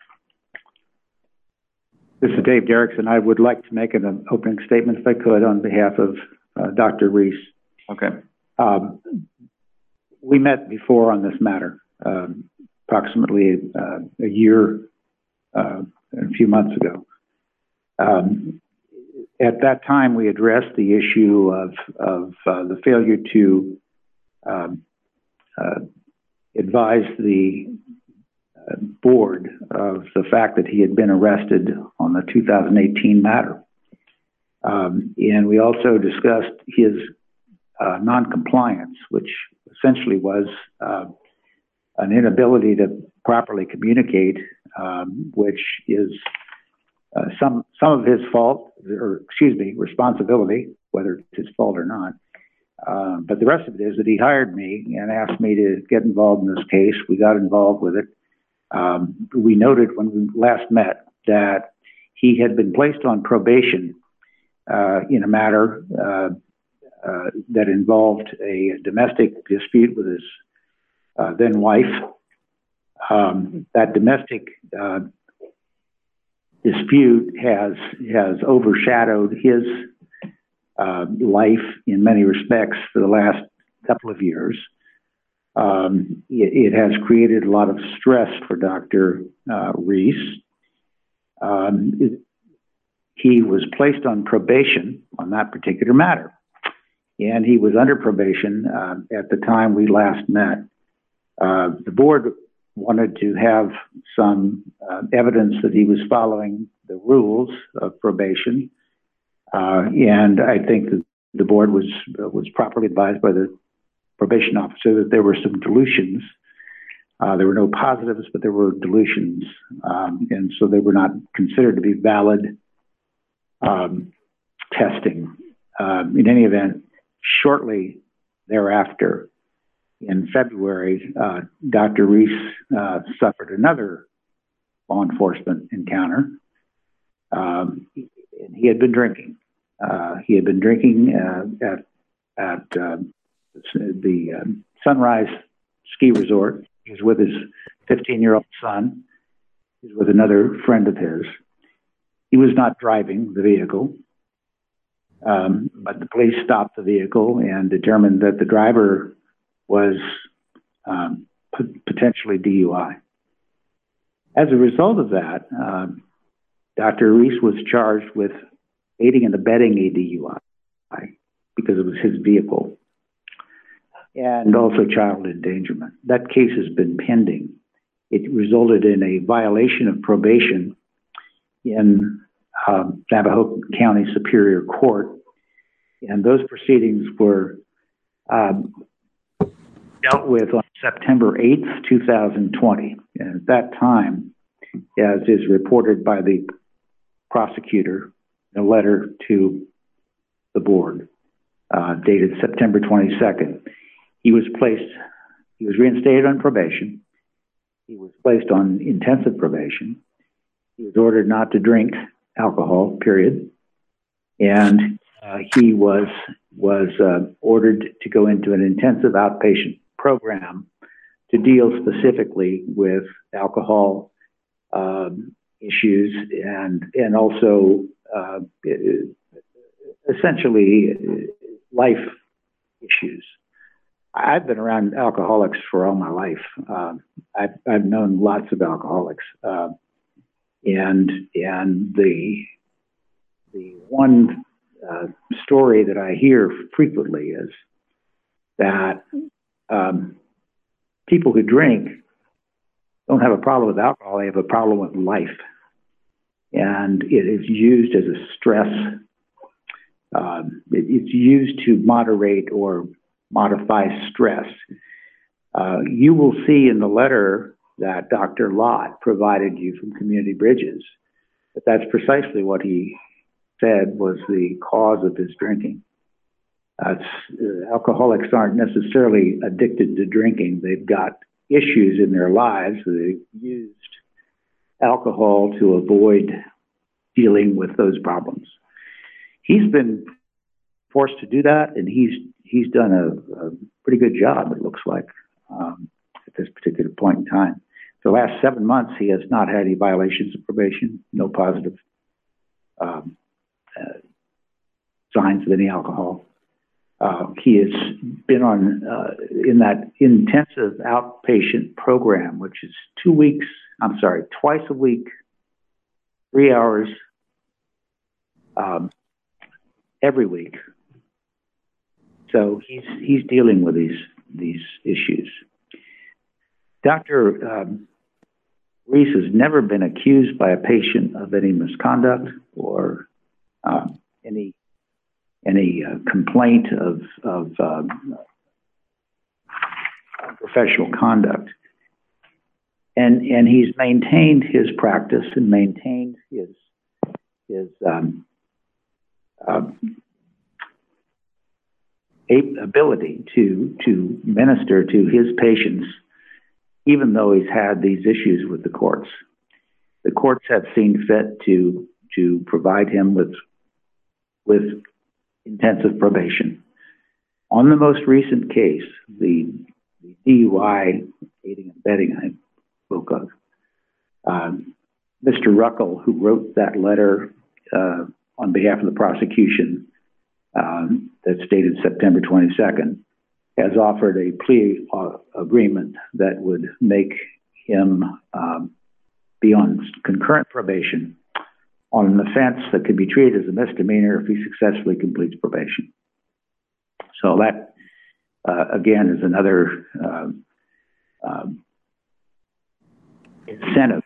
This is Dave Derrickson. I would like to make an opening statement, if I could, on behalf of uh, Doctor Reese. Okay. Um, we met before on this matter, um, approximately uh, a year, uh, a few months ago. Um, at that time, we addressed the issue of, of uh, the failure to um, uh, advise the board of the fact that he had been arrested on the two thousand eighteen matter. Um, and we also discussed his uh, non-compliance, which essentially was uh, an inability to properly communicate, um, which is uh, some, some of his fault, or excuse me, responsibility, whether it's his fault or not. Uh, but the rest of it is that he hired me and asked me to get involved in this case. We got involved with it. Um, we noted when we last met that he had been placed on probation uh, in a matter uh, uh, that involved a domestic dispute with his uh, then wife. Um, that domestic uh, dispute has has overshadowed his uh, life in many respects for the last couple of years. Um, it, it has created a lot of stress for Doctor Uh, Reese. Um, it, he was placed on probation on that particular matter, and he was under probation uh, at the time we last met. Uh, the board wanted to have some uh, evidence that he was following the rules of probation, uh, and I think that the board was was properly advised by the probation officer that there were some dilutions. Uh, there were no positives, but there were dilutions, um, and so they were not considered to be valid um, testing. Um, in any event, shortly thereafter, in February, uh, Doctor Reese uh, suffered another law enforcement encounter. Um, he had been drinking. Uh, he had been drinking uh, at at uh, the uh, Sunrise Ski Resort. He was with his fifteen-year-old son. He was with another friend of his. He was not driving the vehicle, um, but the police stopped the vehicle and determined that the driver was um, p- potentially D U I. As a result of that, um, Doctor Reese was charged with aiding and abetting a D U I because it was his vehicle, and also child endangerment. That case has been pending. It resulted in a violation of probation in um, Navajo County Superior Court, and those proceedings were um, dealt with on September eighth, two thousand twenty. And at that time, as is reported by the prosecutor in a letter to the board, uh, dated September twenty-second. He was placed, he was reinstated on probation. He was placed on intensive probation. He was ordered not to drink alcohol, period. And uh, he was, was uh, ordered to go into an intensive outpatient program to deal specifically with alcohol um, issues and, and also uh, essentially life issues. I've been around alcoholics for all my life. Uh, I've, I've known lots of alcoholics. Uh, and and the, the one uh, story that I hear frequently is that um, people who drink don't have a problem with alcohol, they have a problem with life. And it is used as a stress. Um, it, it's used to moderate or modify stress. Uh, you will see in the letter that Doctor Lott provided you from Community Bridges that that's precisely what he said was the cause of his drinking. Uh, uh, alcoholics aren't necessarily addicted to drinking. They've got issues in their lives. They've used alcohol to avoid dealing with those problems. He's been forced to do that, and he's he's done a, a pretty good job, it looks like, um, at this particular point in time. For the last seven months, he has not had any violations of probation, no positive um, uh, signs of any alcohol. Uh, he has been on uh, in that intensive outpatient program, which is two weeks, I'm sorry, twice a week, three hours um, every week. So he's he's dealing with these these issues. Doctor Um, Reese has never been accused by a patient of any misconduct or uh, any any uh, complaint of of um, professional conduct, and and he's maintained his practice and maintained his his um, uh, ability to to minister to his patients, even though he's had these issues with the courts. The courts have seen fit to to provide him with with intensive probation. On the most recent case, the, the D U I, aiding and abetting, I spoke of, um, Mister Ruckel, who wrote that letter uh, on behalf of the prosecution, um, that's dated September twenty-second, has offered a plea uh, agreement that would make him um, be on concurrent probation on an offense that could be treated as a misdemeanor if he successfully completes probation. So that, uh, again, is another uh, um, incentive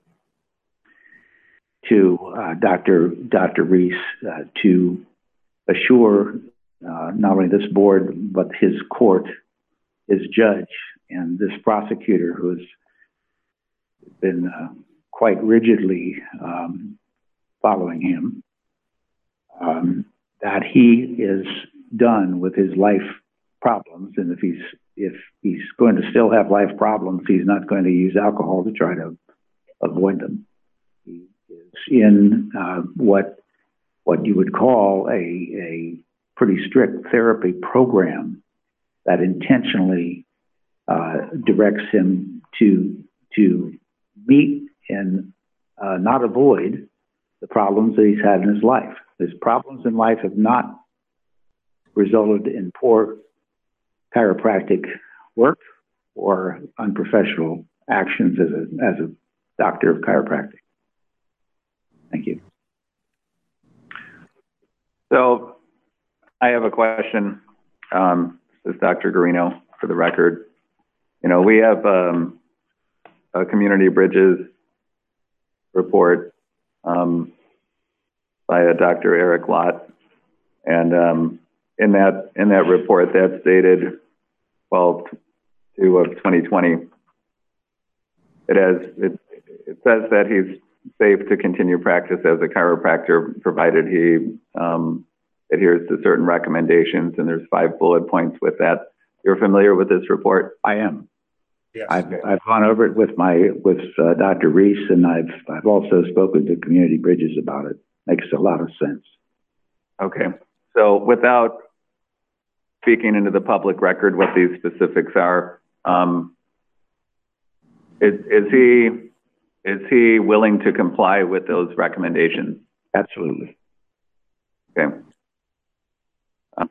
to uh, Doctor Doctor Reese uh, to assure uh, not only this board, but his court, his judge, and this prosecutor who has been uh, quite rigidly um, following him, um, that he is done with his life problems. And if he's if he's going to still have life problems, he's not going to use alcohol to try to avoid them. He is in uh, what what you would call a, a pretty strict therapy program that intentionally uh, directs him to to meet and uh, not avoid the problems that he's had in his life. His problems in life have not resulted in poor chiropractic work or unprofessional actions as a as a doctor of chiropractic. Thank you. So I have a question. Um, this is Doctor Garino for the record. You know, we have um, a Community Bridges report um, by a Doctor Eric Lott, and um, in that in that report, that's dated twelve two of twenty twenty. It has it it says that he's safe to continue practice as a chiropractor, provided he um, adheres to certain recommendations, and there's five bullet points with that. You're familiar with this report? I am. Yes. I've, I've gone over it with my, with uh, Doctor Reese, and I've, I've also spoken to Community Bridges about it. Makes a lot of sense. Okay. So without speaking into the public record what these specifics are, um, is, is he, is he willing to comply with those recommendations? Absolutely. Okay. Um,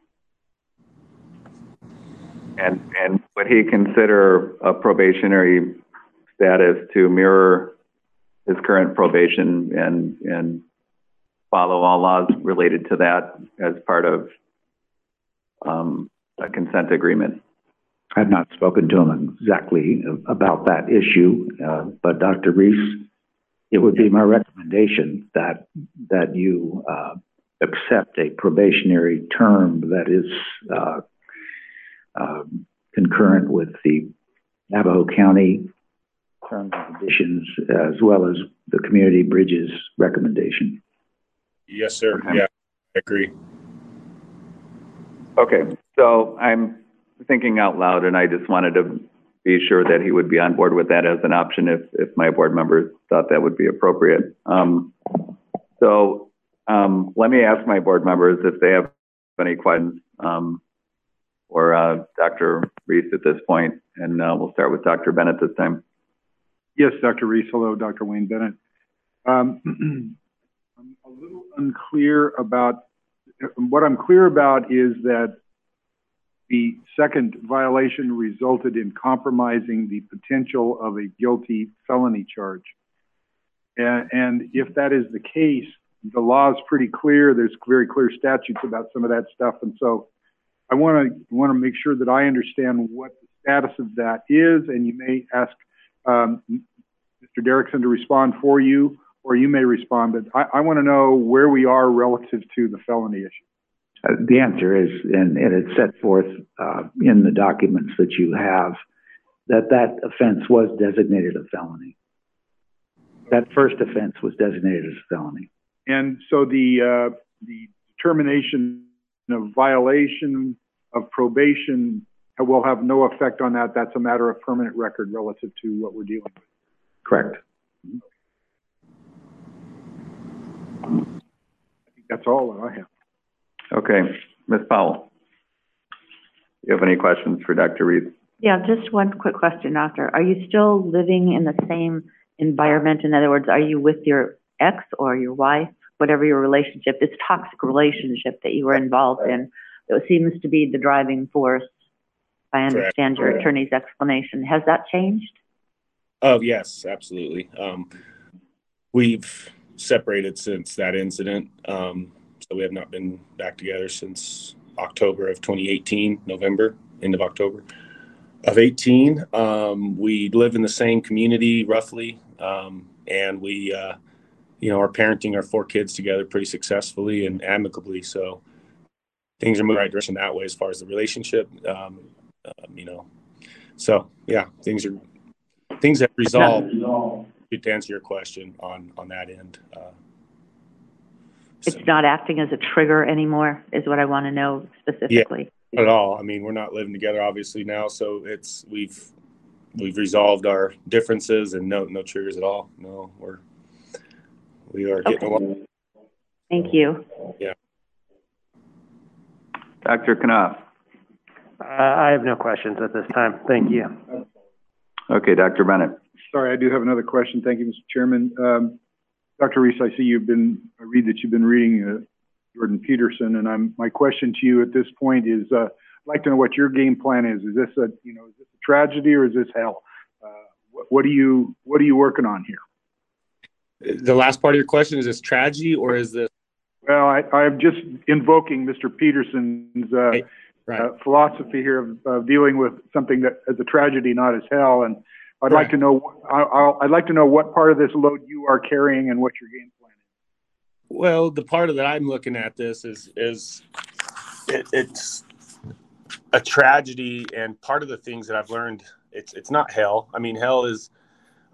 and, and would he consider a probationary status to mirror his current probation and, and follow all laws related to that as part of um, a consent agreement? I've not spoken to him exactly about that issue, uh, but Doctor Reese, it would be my recommendation that that you uh, accept a probationary term that is uh, uh, concurrent with the Navajo County terms and conditions, as well as the Community Bridges recommendation. Yes, sir. Okay. Yeah, I agree. Okay, so I'm thinking out loud, and I just wanted to be sure that he would be on board with that as an option if, if my board members thought that would be appropriate. Um, so um, let me ask my board members if they have any questions um, for uh, Doctor Reese at this point, and uh, we'll start with Doctor Bennett this time. Yes, Doctor Reese. Hello, Doctor Wayne Bennett. Um, I'm a little unclear about, what I'm clear about is that the second violation resulted in compromising the potential of a guilty felony charge. And, and if that is the case, the law is pretty clear. There's very clear statutes about some of that stuff. And so I want to want to make sure that I understand what the status of that is. And you may ask um, Mister Derrickson to respond for you, or you may respond. But I, I want to know where we are relative to the felony issue. Uh, the answer is, and, and it's set forth uh, in the documents that you have, that that offense was designated a felony. That first offense was designated as a felony. And so the uh, the determination of violation of probation will have no effect on that. That's a matter of permanent record relative to what we're dealing with. Correct. I think that's all that I have. Okay, Miz Powell, do you have any questions for Doctor Reese? Yeah, just one quick question, Doctor. Are you still living in the same environment? In other words, are you with your ex or your wife, whatever your relationship, this toxic relationship that you were involved in? It seems to be the driving force. I understand your attorney's explanation. Has that changed? Oh, yes, absolutely. Um, we've separated since that incident. Um, so we have not been back together since October of twenty eighteen, November, end of October of eighteen. Um, we live in the same community roughly. Um, and we, uh, you know, are parenting our four kids together pretty successfully and amicably. So things are moving in the right direction that way as far as the relationship, um, um, you know. So, yeah, things are, things have resolved, to answer your question on, on that end. Uh, It's not acting as a trigger anymore, is what I want to know specifically. Yeah, not at all. I mean, we're not living together obviously now, so it's we've we've resolved our differences and no no triggers at all. No, we're we are getting Okay. along. Thank you. Yeah. Doctor Knopf. Uh, I have no questions at this time. Thank you. Okay, Doctor Bennett. Sorry, I do have another question. Thank you, Mister Chairman. Um, Doctor Reese, I see you've been, I read that you've been reading uh, Jordan Peterson, and I'm, my question to you at this point is, uh, I'd like to know what your game plan is. Is this a, you know, is this a tragedy or is this hell? Uh, what, what are you, what are you working on here? The last part of your question, is this tragedy or is this? Well, I, I'm just invoking Mister Peterson's uh, Right. Right. uh, philosophy here of, of dealing with something that as a tragedy, not as hell. And I'd Right. like to know, I, I'll, I'd like to know what part of this load you are carrying and what your game plan is. Well, the part of that I'm looking at this is is it, it's a tragedy, and part of the things that I've learned, it's it's not hell. I mean, hell is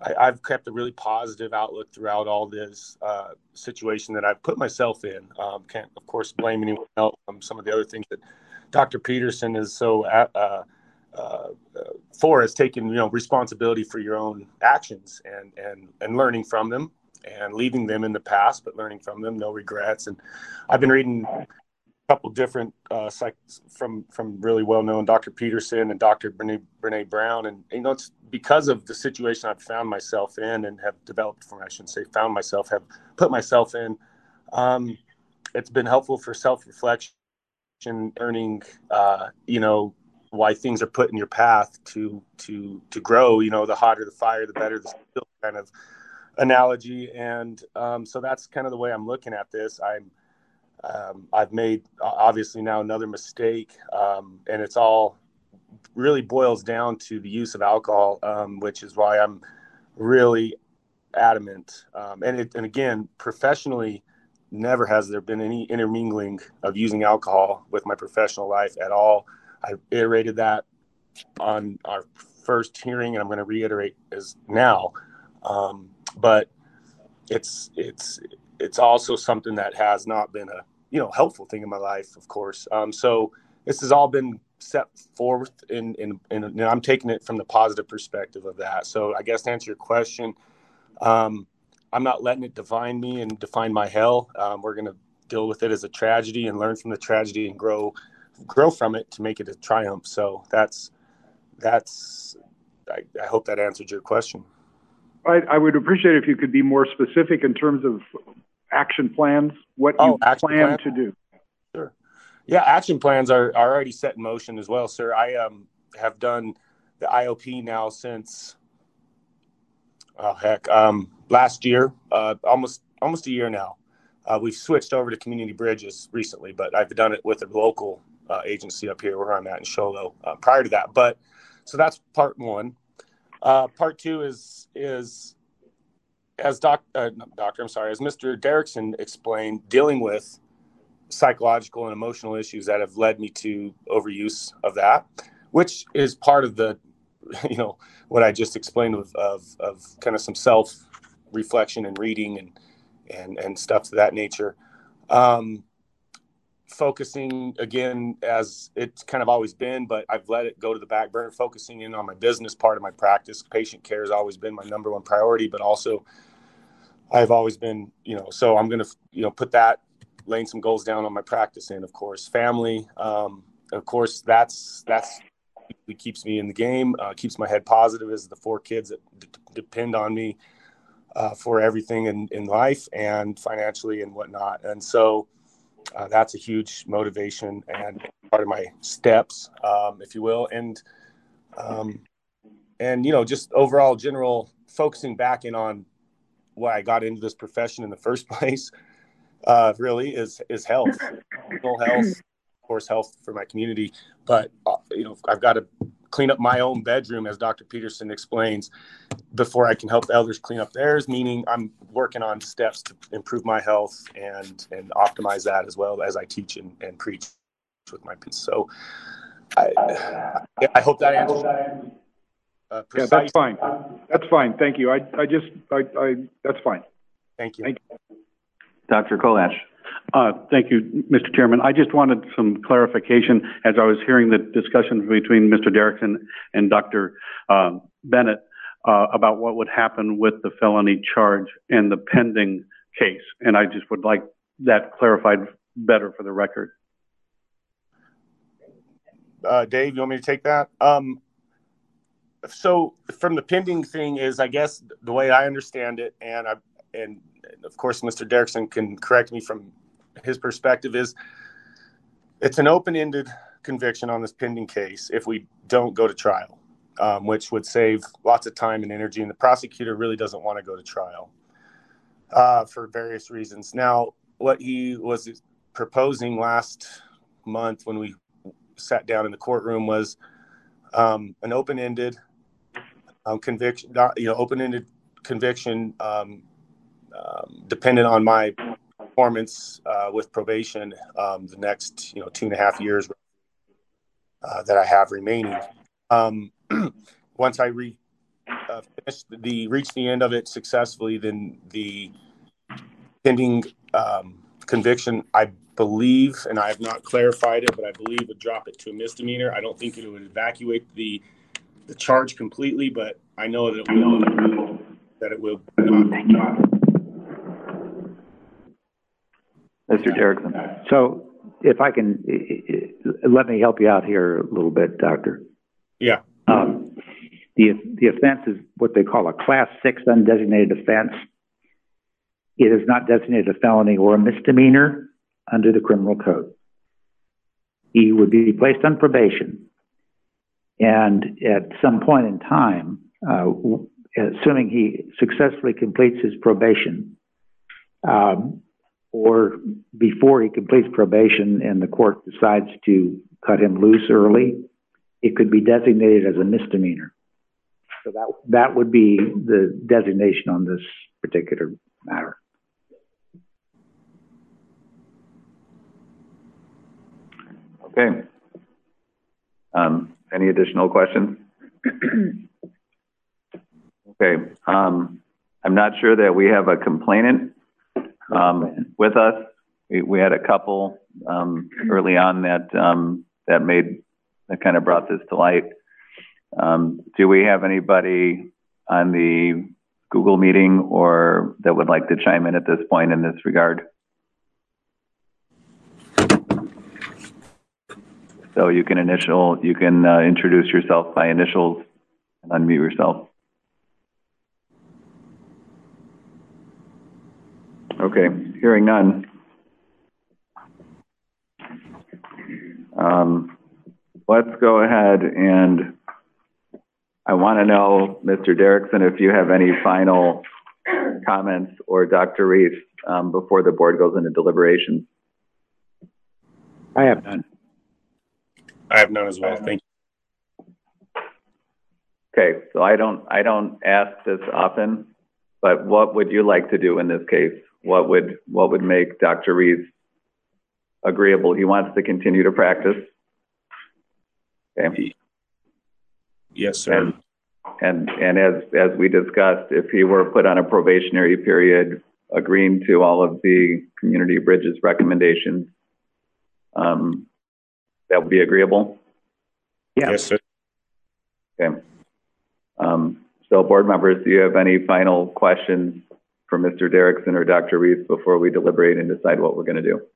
I, I've kept a really positive outlook throughout all this uh, situation that I've put myself in. Um, can't, of course, blame anyone else on some of the other things that Doctor Peterson is so uh, uh, uh, for, is taking, you know, responsibility for your own actions and, and, and learning from them and leaving them in the past, but learning from them, no regrets. And I've been reading a couple different uh, psych from from really well-known Doctor Peterson and Doctor Brene, Brene Brown. And, you know, it's because of the situation I've found myself in and have developed from, I shouldn't say found myself, have put myself in. Um, it's been helpful for self-reflection, learning, uh, you know, why things are put in your path to, to, to grow. You know, the hotter the fire, the better the steel kind of analogy. And um, so that's kind of the way I'm looking at this. I'm, um, I've made obviously now another mistake, um, and it's all really boils down to the use of alcohol, um, which is why I'm really adamant. Um, and it, and again, professionally, never has there been any intermingling of using alcohol with my professional life at all. I iterated that on our first hearing, and I'm going to reiterate as now. Um, but it's it's it's also something that has not been a you know helpful thing in my life, of course. Um, so this has all been set forth, in, in, in, and I'm taking it from the positive perspective of that. So I guess to answer your question, um, I'm not letting it define me and define my hell. Um, we're going to deal with it as a tragedy and learn from the tragedy and grow grow from it to make it a triumph. So that's that's. I, I hope that answered your question. I, I would appreciate if you could be more specific in terms of action plans, what Oh, you action plan plan? to do. Sure. Yeah, action plans are, are already set in motion as well, sir. I um have done the I O P now since oh heck um last year, uh almost almost a year now. Uh, we've switched over to Community Bridges recently, but I've done it with a local uh, agency up here where I'm at in Sholo uh, prior to that. But so that's part one. Uh, part two is is as doc uh, not doctor I'm sorry as Mister Derrickson explained, dealing with psychological and emotional issues that have led me to overuse of that, which is part of the, you know, what I just explained of, of, of kind of some self reflection and reading and, and, and stuff to that nature. Um, focusing again, as it's kind of always been, but I've let it go to the back burner, focusing in on my business part of my practice. Patient care has always been my number one priority, but also I've always been, you know, so I'm going to, you know, put that, laying some goals down on my practice, and of course family, um of course that's that's it keeps me in the game, uh, keeps my head positive, as the four kids that d- depend on me uh, for everything in, in life and financially and whatnot. And so uh, that's a huge motivation and part of my steps, um, if you will. And um and you know just overall general focusing back in on why I got into this profession in the first place. Uh, really is is health, mental health, of course, health for my community. But uh, you know, I've got to clean up my own bedroom, as Doctor Peterson explains, before I can help others clean up theirs. Meaning, I'm working on steps to improve my health and and optimize that as well as I teach and, and preach with my kids. So, I I hope that answers. Uh, Yeah, that's fine. That's fine. Thank you. I I just I I that's fine. Thank you. Thank you. Doctor Kolash. Uh, Thank you, Mister Chairman. I just wanted some clarification as I was hearing the discussion between Mister Derrickson and Doctor um, Bennett uh, about what would happen with the felony charge and the pending case. And I just would like that clarified better for the record. Uh, Dave, you want me to take that? Um, so from the pending thing is, I guess the way I understand it, and I and of course, Mister Derrickson can correct me from his perspective, is it's an open-ended conviction on this pending case if we don't go to trial, um, which would save lots of time and energy. And the prosecutor really doesn't want to go to trial uh, for various reasons. Now, what he was proposing last month when we sat down in the courtroom was um, an open-ended um, conviction, you know, open-ended conviction um, um, dependent on my performance uh, with probation um, the next, you know, two and a half years uh, that I have remaining. Um, once I re, uh, finish the, reach the end of it successfully, then the pending um, conviction, I believe, and I have not clarified it, but I believe would drop it to a misdemeanor. I don't think it would evacuate the the charge completely, but I know that it will. That it will not. Mister Derrickson. So if I can, let me help you out here a little bit, Doctor. Yeah. Um, the, the offense is what they call a class six undesignated offense. It is not designated a felony or a misdemeanor under the criminal code. He would be placed on probation. And at some point in time, uh, assuming he successfully completes his probation, um, or before he completes probation and the court decides to cut him loose early, it could be designated as a misdemeanor. So that, that would be the designation on this particular matter. Okay. Um, any additional questions? Okay. Um, I'm not sure that we have a complainant um, with us. We, we had a couple um, early on that um, that made that kind of brought this to light. Um, do we have anybody on the Google meeting or that would like to chime in at this point in this regard? So you can initial, you can uh, introduce yourself by initials and unmute yourself. Okay, hearing none. Um, let's go ahead and I want to know, Mister Derrickson, if you have any final comments, or Doctor Reese, um, before the board goes into deliberations. I have none. I have none as well. Thank you. Okay, so I don't, I don't ask this often, but what would you like to do in this case? What would, what would make Doctor Reese agreeable? He wants to continue to practice. Okay. Yes, sir. And, and, and as, as we discussed, if he were put on a probationary period, agreeing to all of the Community Bridges recommendations, um, that would be agreeable? Yeah. Yes, sir. Okay. Um, so board members, do you have any final questions for Mister Derrickson or Doctor Reese before we deliberate and decide what we're going to do?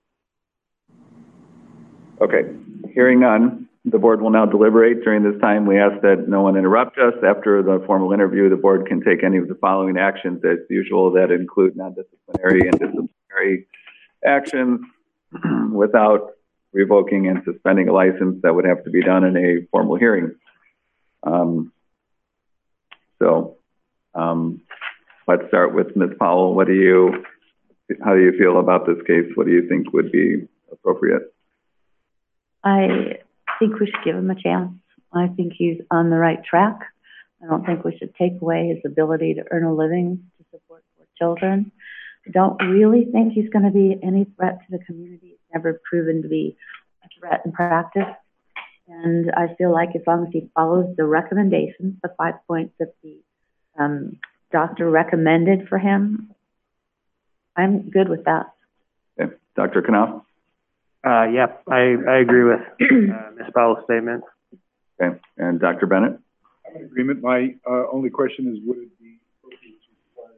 Okay, hearing none, the board will now deliberate. During this time, we ask that no one interrupt us. After the formal interview, the board can take any of the following actions as usual that include non-disciplinary and disciplinary actions without revoking and suspending a license. That would have to be done in a formal hearing. Um, so um, let's start with Miz Powell. What do you, how do you feel about this case? What do you think would be appropriate? I think we should give him a chance. I think he's on the right track. I don't think we should take away his ability to earn a living to support four children. I don't really think he's going to be any threat to the community. It's never proven to be a threat in practice. And I feel like as long as he follows the recommendations, the five points that the um, doctor recommended for him, I'm good with that. Okay. Doctor Knopf? Uh, yeah, I, I agree with uh, Miz Powell's statement. Okay. And Doctor Bennett? I'm in agreement. My uh, only question is, would it be appropriate to require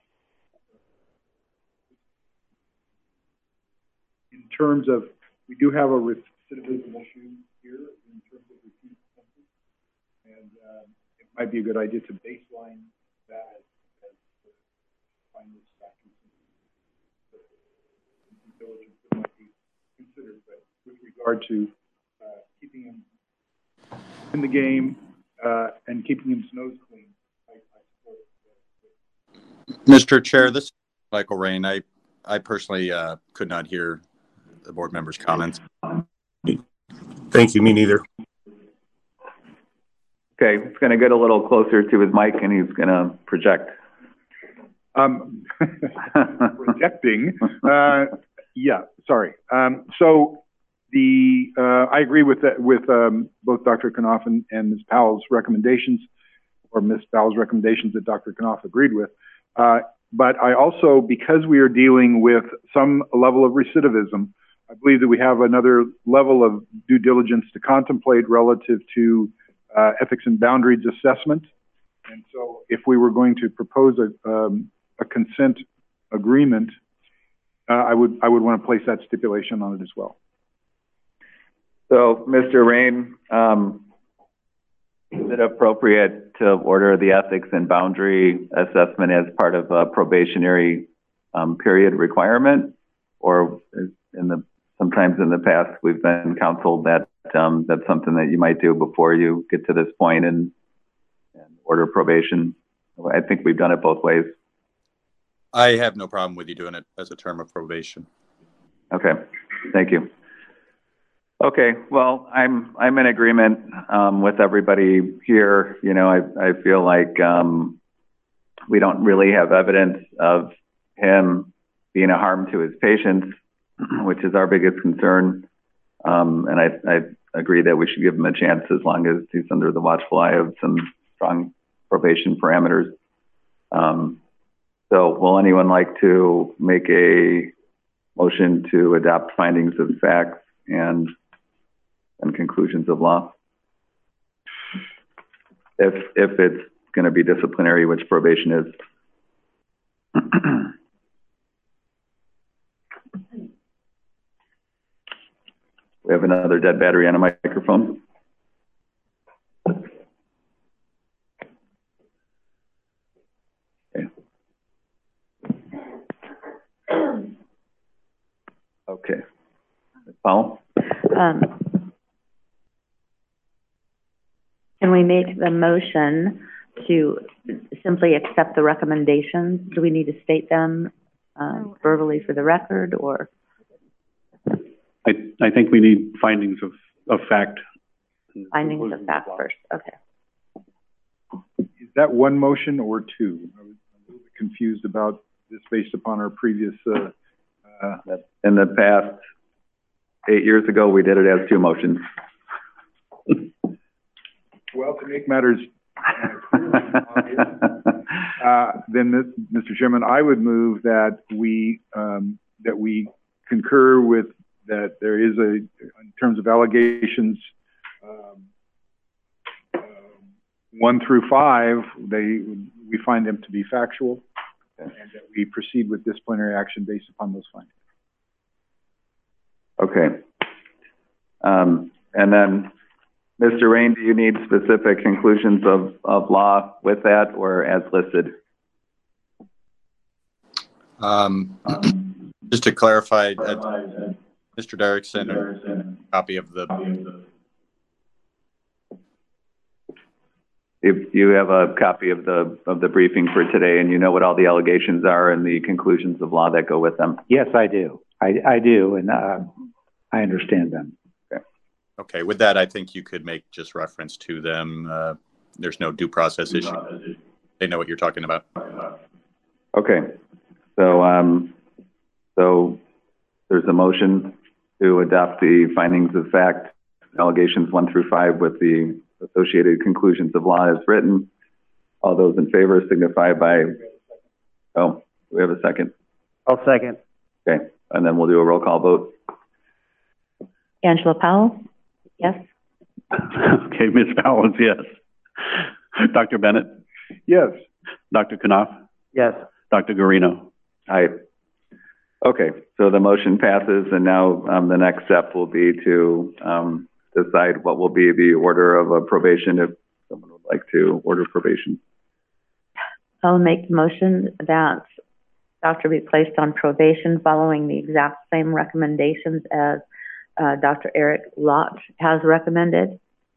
that? In terms of, we do have a recidivism issue here in terms of repeat offenses, and um, it might be a good idea to baseline that as, as the final factors and diligence that might be considered. But with regard to uh, keeping him in the game uh, and keeping his nose clean, I, I support it. Mister Chair, this is Michael Rain. I, I personally uh, could not hear the board members' comments. Thank you. Me neither. Okay, it's going to get a little closer to his mic and he's going to project. Um, projecting. Uh, yeah, sorry. Um, so the uh, I agree with that, with um, both Doctor Knopf and, and Miz Powell's recommendations. or Miz Bowles' recommendations that Doctor Knopf agreed with. Uh, but I also, because we are dealing with some level of recidivism, I believe that we have another level of due diligence to contemplate relative to uh, ethics and boundaries assessment. And so if we were going to propose a, um, a consent agreement, uh, I would I would want to place that stipulation on it as well. So, Mister Rain, um, is it appropriate to order the ethics and boundary assessment as part of a probationary um, period requirement? Or in the sometimes in the past we've been counseled that um, that's something that you might do before you get to this point and, and order probation. I think we've done it both ways. I have no problem with you doing it as a term of probation. Okay, thank you. Okay, well, I'm I'm in agreement um, with everybody here. You know, I I feel like um, we don't really have evidence of him being a harm to his patients, which is our biggest concern. Um, and I I agree that we should give him a chance as long as he's under the watchful eye of some strong probation parameters. Um, so, will anyone like to make a motion to adopt findings of facts and and conclusions of law? If if it's going to be disciplinary, which probation is. We have another dead battery on a microphone. Okay. Okay. Powell? Um, can we make the motion to simply accept the recommendations? Do we need to state them uh, verbally for the record, or? I, I think we need findings of, of fact. Findings of fact first, okay. Is that one motion or two? I was a little bit confused about this based upon our previous, uh, uh, in the past eight years ago, we did it as two motions. Well, to make matters uh, then, this, Mister Chairman, I would move that we um, that we concur with that there is a, in terms of allegations, um, uh, one through five, they we find them to be factual, and that we proceed with disciplinary action based upon those findings. Okay. Um, and then, Mister Rain, do you need specific conclusions of, of law with that, or as listed? Um, just to clarify, uh, Mister Derrickson, a copy of the. If you have a copy of the of the briefing for today, and you know what all the allegations are and the conclusions of law that go with them. Yes, I do. I, I do, and uh, I understand them. Okay. Okay. With that, I think you could make just reference to them. Uh, there's no due process issue. They know what you're talking about. Okay. So, um, so there's a motion to adopt the findings of fact, allegations one through five with the associated conclusions of law as written. All those in favor signify by, oh, do we have a second? I'll second. Okay, and then we'll do a roll call vote. Angela Powell? Yes. Okay, Miz Powell, yes. Doctor Bennett? Yes. Doctor Knopf? Yes. Doctor Garino? Aye. Okay, so the motion passes, and now um, the next step will be to um, decide what will be the order of a probation if someone would like to order probation. I'll make the motion that Doctor be placed on probation following the exact same recommendations as uh, Doctor Eric Lott has recommended.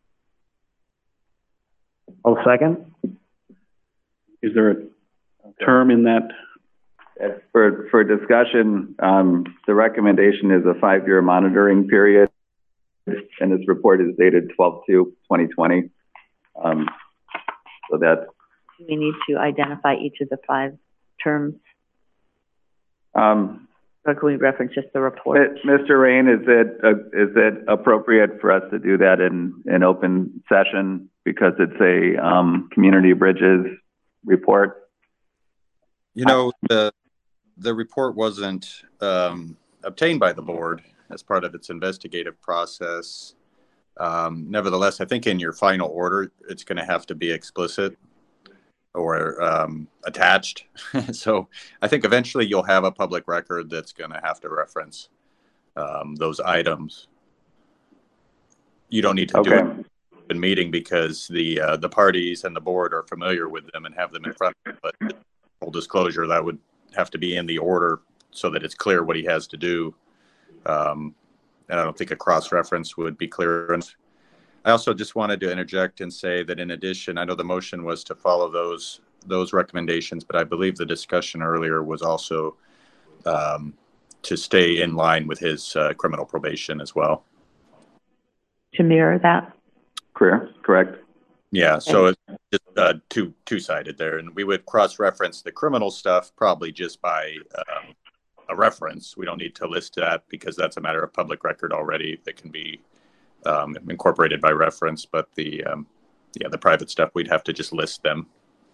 I'll second. Is there a term in that? For, for discussion, um, the recommendation is a five-year monitoring period, and this report is dated twelve two twenty twenty. Um, so that We need to identify each of the five terms. um, Or can we reference just the report? Mister Rain, is it, uh, is it appropriate for us to do that in, in open session because it's a, um, Community Bridges report? You know, the, the report wasn't, um, obtained by the board as part of its investigative process. Um, nevertheless, I think in your final order, it's going to have to be explicit or um, attached. So I think eventually you'll have a public record that's going to have to reference um, those items. You don't need to Okay. do it in meeting because the uh, the parties and the board are familiar with them and have them in front of them. But full disclosure, that would have to be in the order so that it's clear what he has to do. Um, and I don't think a cross-reference would be clear. I also just wanted to interject and say that in addition, I know the motion was to follow those those recommendations, but I believe the discussion earlier was also um, to stay in line with his uh, criminal probation as well. To mirror that? Clear, correct. Yeah, so it's just uh, two two-sided there, and we would cross-reference the criminal stuff probably just by um, a reference. We don't need to list that because that's a matter of public record already that can be Um, incorporated by reference, but the um, yeah the private stuff we'd have to just list them.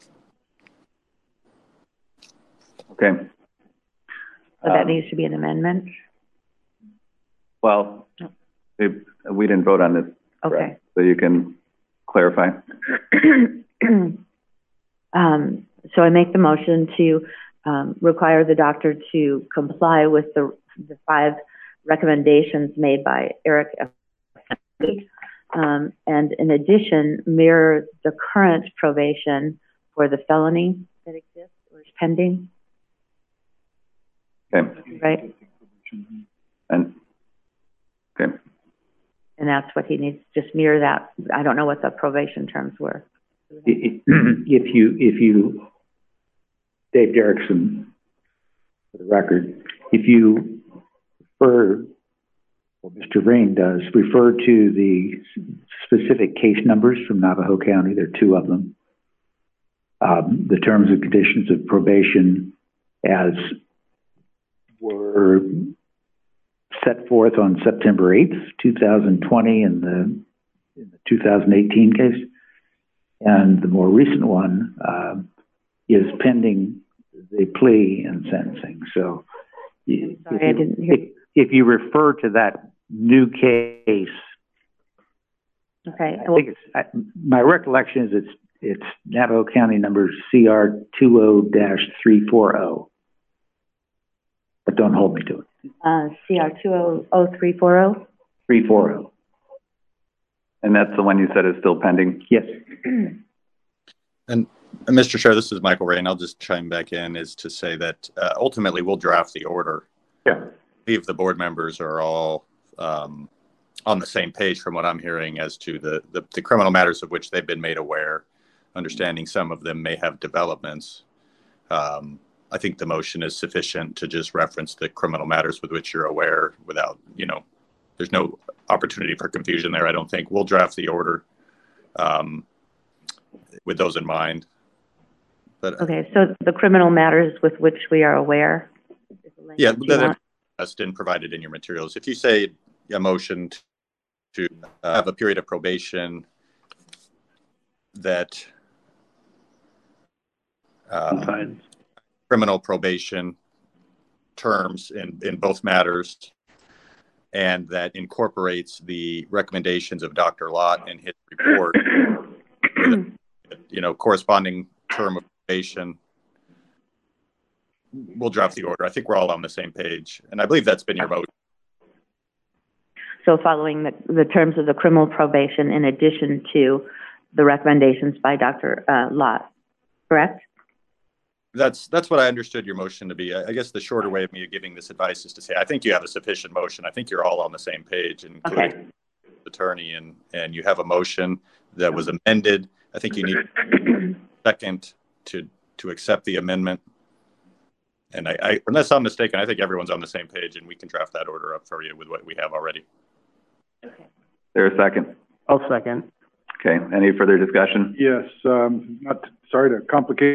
Okay. So that Um, needs to be an amendment. Well, it, we didn't vote on this. Okay. Correct? So you can clarify. um, so I make the motion to um, require the doctor to comply with the the five recommendations made by Eric F. Um, and in addition, mirror the current probation for the felony that exists or is pending. Okay. Right? And, okay. And that's what he needs, just mirror that. I don't know what the probation terms were. If you, if you, Dave Derrickson, for the record, if you refer, well, Mister Rain does, refer to the specific case numbers from Navajo County, there are two of them. Um, the terms and conditions of probation as were set forth on September eighth, two thousand twenty in the, in the two thousand eighteen case. And the more recent one uh, is pending the plea and sentencing. So Sorry, I didn't hear. if, if you refer to that new case, Okay. I think it's, I, my recollection is it's it's Navajo County number C R two oh dash three forty. But don't hold me to it. Uh, C R two oh oh three four oh? three forty. And that's the one you said is still pending? Yes. And, and Mister Chair, this is Michael Rain. I'll just chime back in is to say that uh, ultimately we'll draft the order. Yeah. If the board members are all um, on the same page from what I'm hearing as to the, the, the criminal matters of which they've been made aware, understanding some of them may have developments. Um, I think the motion is sufficient to just reference the criminal matters with which you're aware without, you know, there's no opportunity for confusion there. I don't think we'll draft the order um, with those in mind. But Okay, so the criminal matters with which we are aware. is the yeah, language you that want? that's been provided in your materials. If you say a motion to uh, have a period of probation that uh, criminal probation terms in, in both matters, and that incorporates the recommendations of Doctor Lott in his report, with a, you know, corresponding term of probation, we'll draft the order. I think we're all on the same page, and I believe that's been your vote. So following the, the terms of the criminal probation in addition to the recommendations by Doctor Uh, Lott, correct? That's that's what I understood your motion to be. I, I guess the shorter way of me giving this advice is to say I think you have a sufficient motion. I think you're all on the same page, including Okay. the attorney, and and you have a motion that was amended. I think you need a second to to accept the amendment. And I, I, unless I'm mistaken, I think everyone's on the same page, and we can draft that order up for you with what we have already. There a second? I'll second. Okay, any further discussion? Yes, um, not, sorry to complicate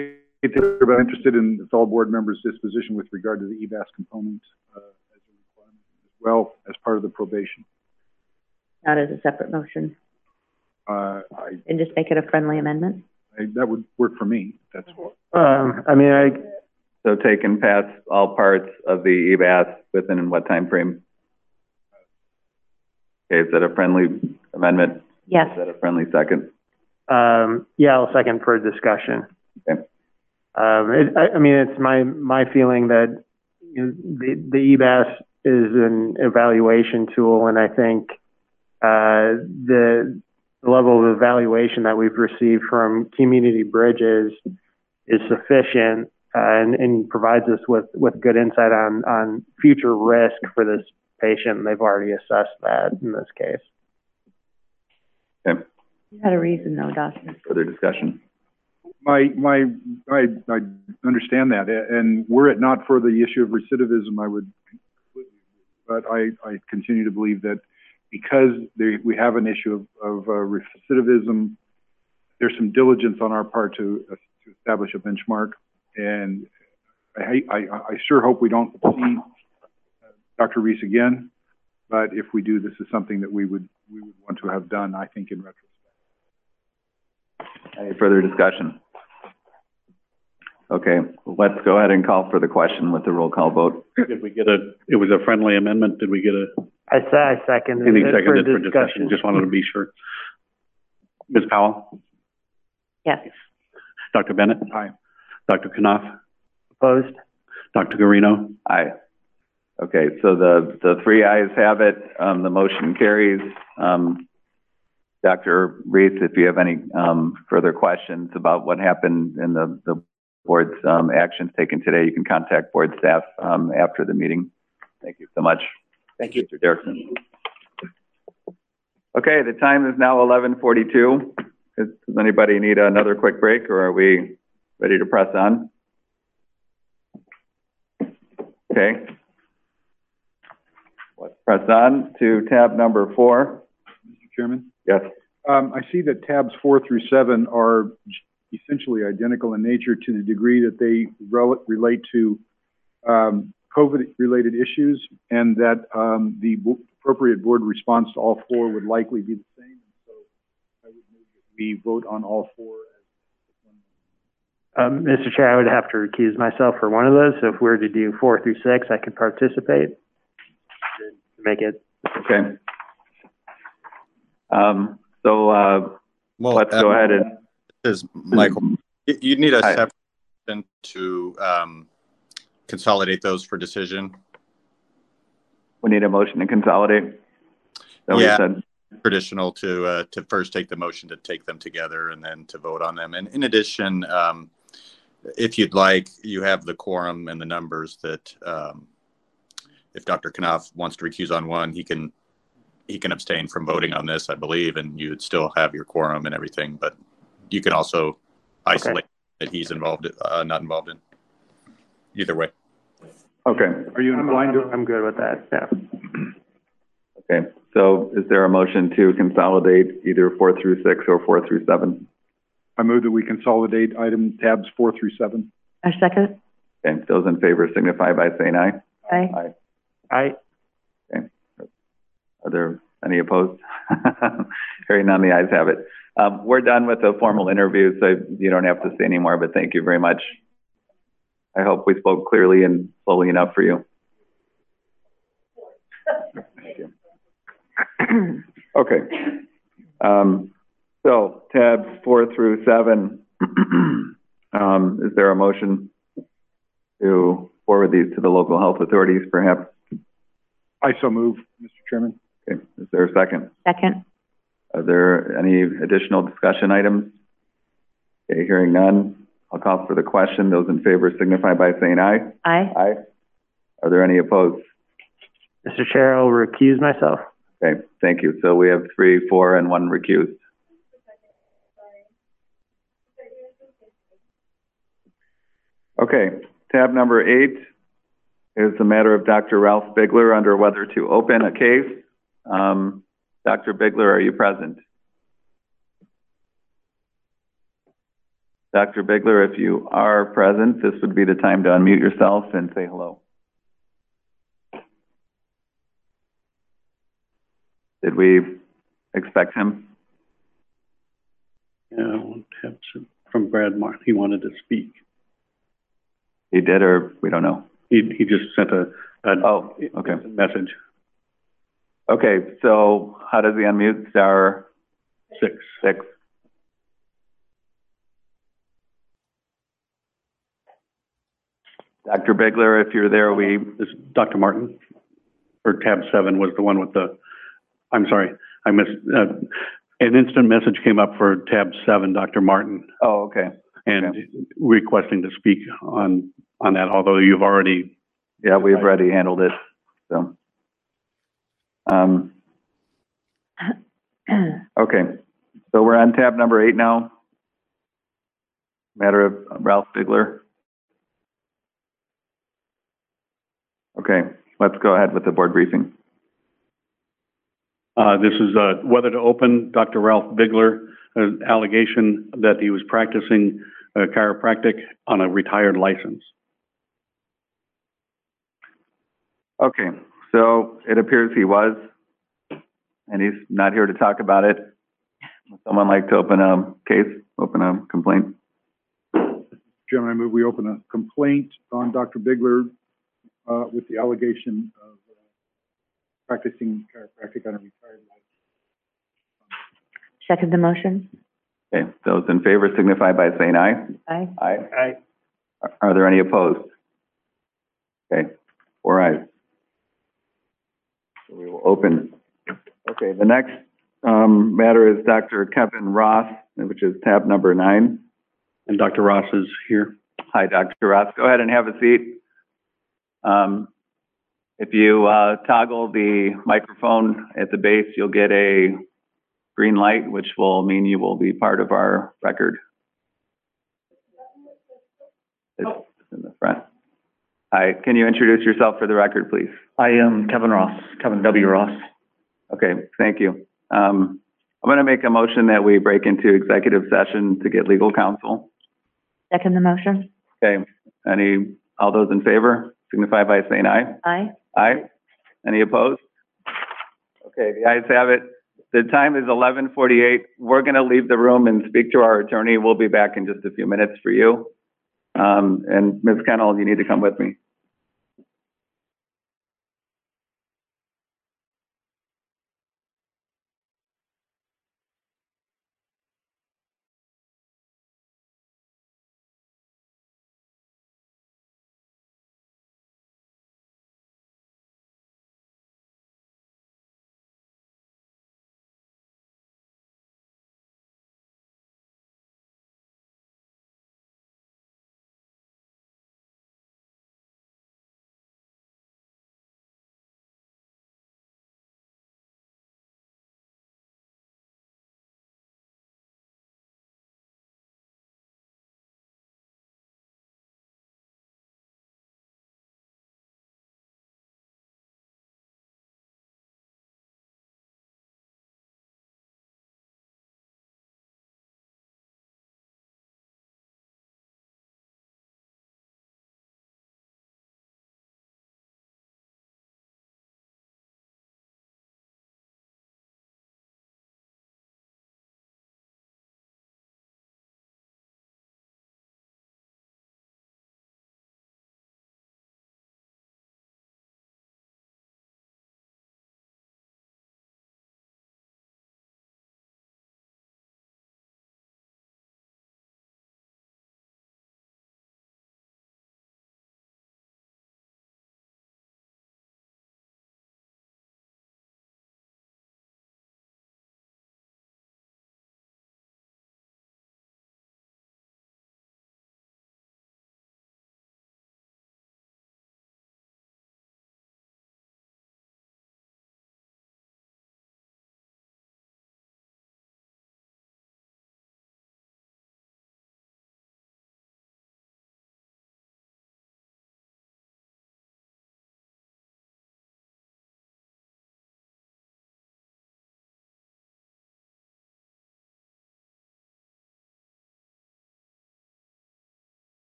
But I'm interested in the fellow board members' disposition with regard to the E B A S component uh, as a requirement, as well as part of the probation. Not as a separate motion. Uh, I, And just make it a friendly amendment. I, that would work for me. That's what. Um, I mean, I, So take and pass all parts of the E B A S within what time frame? Okay, is that a friendly amendment? Yes. Is that a friendly second? um, yeah, I'll second for discussion. Okay. Um, it, I, I mean, it's my, my feeling that you know, the, the E B A S is an evaluation tool, and I think uh, the, the level of evaluation that we've received from Community Bridges is sufficient uh, and, and provides us with, with good insight on, on future risk for this patient. And they've already assessed that in this case. Okay. You had a reason though, Doctor. Further discussion? My, my, I, I understand that, and were it not for the issue of recidivism, I would, but I, I continue to believe that because they, we have an issue of, of uh, recidivism, there's some diligence on our part to, uh, to establish a benchmark, and I, I, I sure hope we don't see Doctor Reese again, but if we do, this is something that we would, we would want to have done, I think, in retrospect. Any further discussion? Okay, let's go ahead and call for the question with the roll call vote. Did we get a, it was a friendly amendment, did we get a, I say I second any it seconded for for discussion? discussion. Just wanted to be sure. Miz Powell? Yes. Doctor Bennett? Aye. Doctor Knopf? Opposed? Doctor Guarino? Aye. Okay, so the, the three ayes have it. Um, the motion carries. Um, Doctor Reese, if you have any um, further questions about what happened in the, the board's um, actions taken today, you can contact board staff um, after the meeting. Thank you so much. Thank you. Mister Derrickson. Okay, the time is now eleven forty-two. Does anybody need another quick break, or are we ready to press on? Okay. Let's press on to tab number four. Mister Chairman? Yes. Um, I see that tabs four through seven are essentially identical in nature to the degree that they rel relate to um, COVID-related issues, and that um, the appropriate board response to all four would likely be the same. So I would move that we vote on all four. Um, Mister Chair, I would have to recuse myself for one of those. So if we were to do four through six, I could participate to make it. Okay. Um, so uh, Well, let's uh, go ahead and. This is Michael. You you need a Hi. separate to um, consolidate those for decision. We need a motion to consolidate. Is that what you Yeah. said? Traditional to uh, to first take the motion to take them together and then to vote on them. And in addition, um, if you'd like, you have the quorum and the numbers that um, if Doctor Knopf wants to recuse on one, he can he can abstain from voting on this, I believe, and you would still have your quorum and everything. But you can also isolate that he's involved, uh, not involved in. Either way. Okay. Are you I'm, inclined I'm, to? I'm good with that. Yeah. Okay. So is there a motion to consolidate either four through six or four through seven? I move that we consolidate item tabs four through seven. A second? Okay. Those in favor signify by saying aye. Aye. Aye. I, Okay. Are there any opposed? Hearing none, the ayes have it. Um, we're done with the formal interview, so you don't have to say any more, but thank you very much. I hope we spoke clearly and slowly enough for you. Thank you. Okay. Um, so tabs four through seven, um, is there a motion to forward these to the local health authorities, perhaps? I so move, Mister Chairman. Okay. Is there a second? Second? Are there any additional discussion items? Okay, hearing none, I'll call for the question. Those in favor signify by saying aye. Aye. Aye. Are there any opposed? Mister Chair, I'll recuse myself. Okay, thank you. So we have three, four, and one recused. Okay, tab number eight is the matter of Doctor Ralph Bigler under whether to open a case. Um, Doctor Bigler, are you present? Doctor Bigler, if you are present, this would be the time to unmute yourself and say hello. Did we expect him? Yeah, I want to have some from Brad Martin. He wanted to speak. He did, or we don't know? He, he just sent a, a oh, okay. message. Okay, so how does he unmute? Star six. Six. Doctor Bigler, if you're there, we... This is Doctor Martin, or tab seven was the one with the, I'm sorry, I missed, uh, an instant message came up for tab seven, Doctor Martin. Oh, okay. And okay. requesting to speak on, on that, although you've already... Yeah, we've already handled it, so. Um, okay, so we're on tab number eight now. Matter of Ralph Bigler. Okay, let's go ahead with the board briefing. Uh, this is uh, whether to open Doctor Ralph Bigler, an allegation that he was practicing uh, chiropractic on a retired license. Okay, so it appears he was, and he's not here to talk about it. Would someone like to open a case, open a complaint? Chairman, I move we open a complaint on Doctor Bigler uh, with the allegation of uh, practicing chiropractic on a retired license. Second the motion. Okay, those in favor signify by saying aye. Aye. Aye. Aye. Are- Are there any opposed? Okay, four ayes. So we will open. Okay, the next um, matter is Doctor Kevin Ross, which is tab number nine. And Doctor Ross is here. Hi, Doctor Ross. Go ahead and have a seat. Um, if you uh, toggle the microphone at the base, you'll get a green light, which will mean you will be part of our record. It's in the front. Hi, can you introduce yourself for the record, please? I am Kevin Ross, Kevin W. Ross. Okay, thank you. Um, I'm going to make a motion that we break into executive session to get legal counsel. Second the motion. Okay, any, all those in favor signify by saying aye. Aye. Aye. Any opposed? Okay, the ayes have it. The time is eleven forty-eight. We're going to leave the room and speak to our attorney. We'll be back in just a few minutes for you. Um, and Miz Kennel, you need to come with me.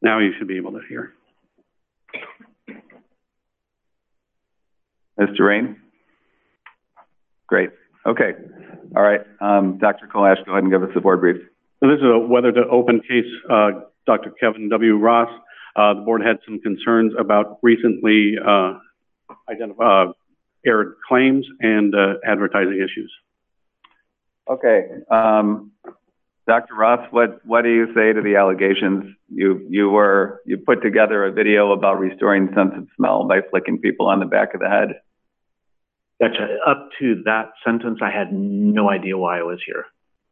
Now you should be able to hear. Mister Rain? Great. Okay. All right. Um, Doctor Kalash, go ahead and give us the board brief. So this is a whether to open case, uh, Doctor Kevin W. Ross. Uh, the board had some concerns about recently uh, identified uh, aired claims and uh, advertising issues. Okay. Um, Doctor Ross, what, what do you say to the allegations? You, you were, you put together a video about restoring sense of smell by flicking people on the back of the head. Gotcha. Up to that sentence, I had no idea why I was here.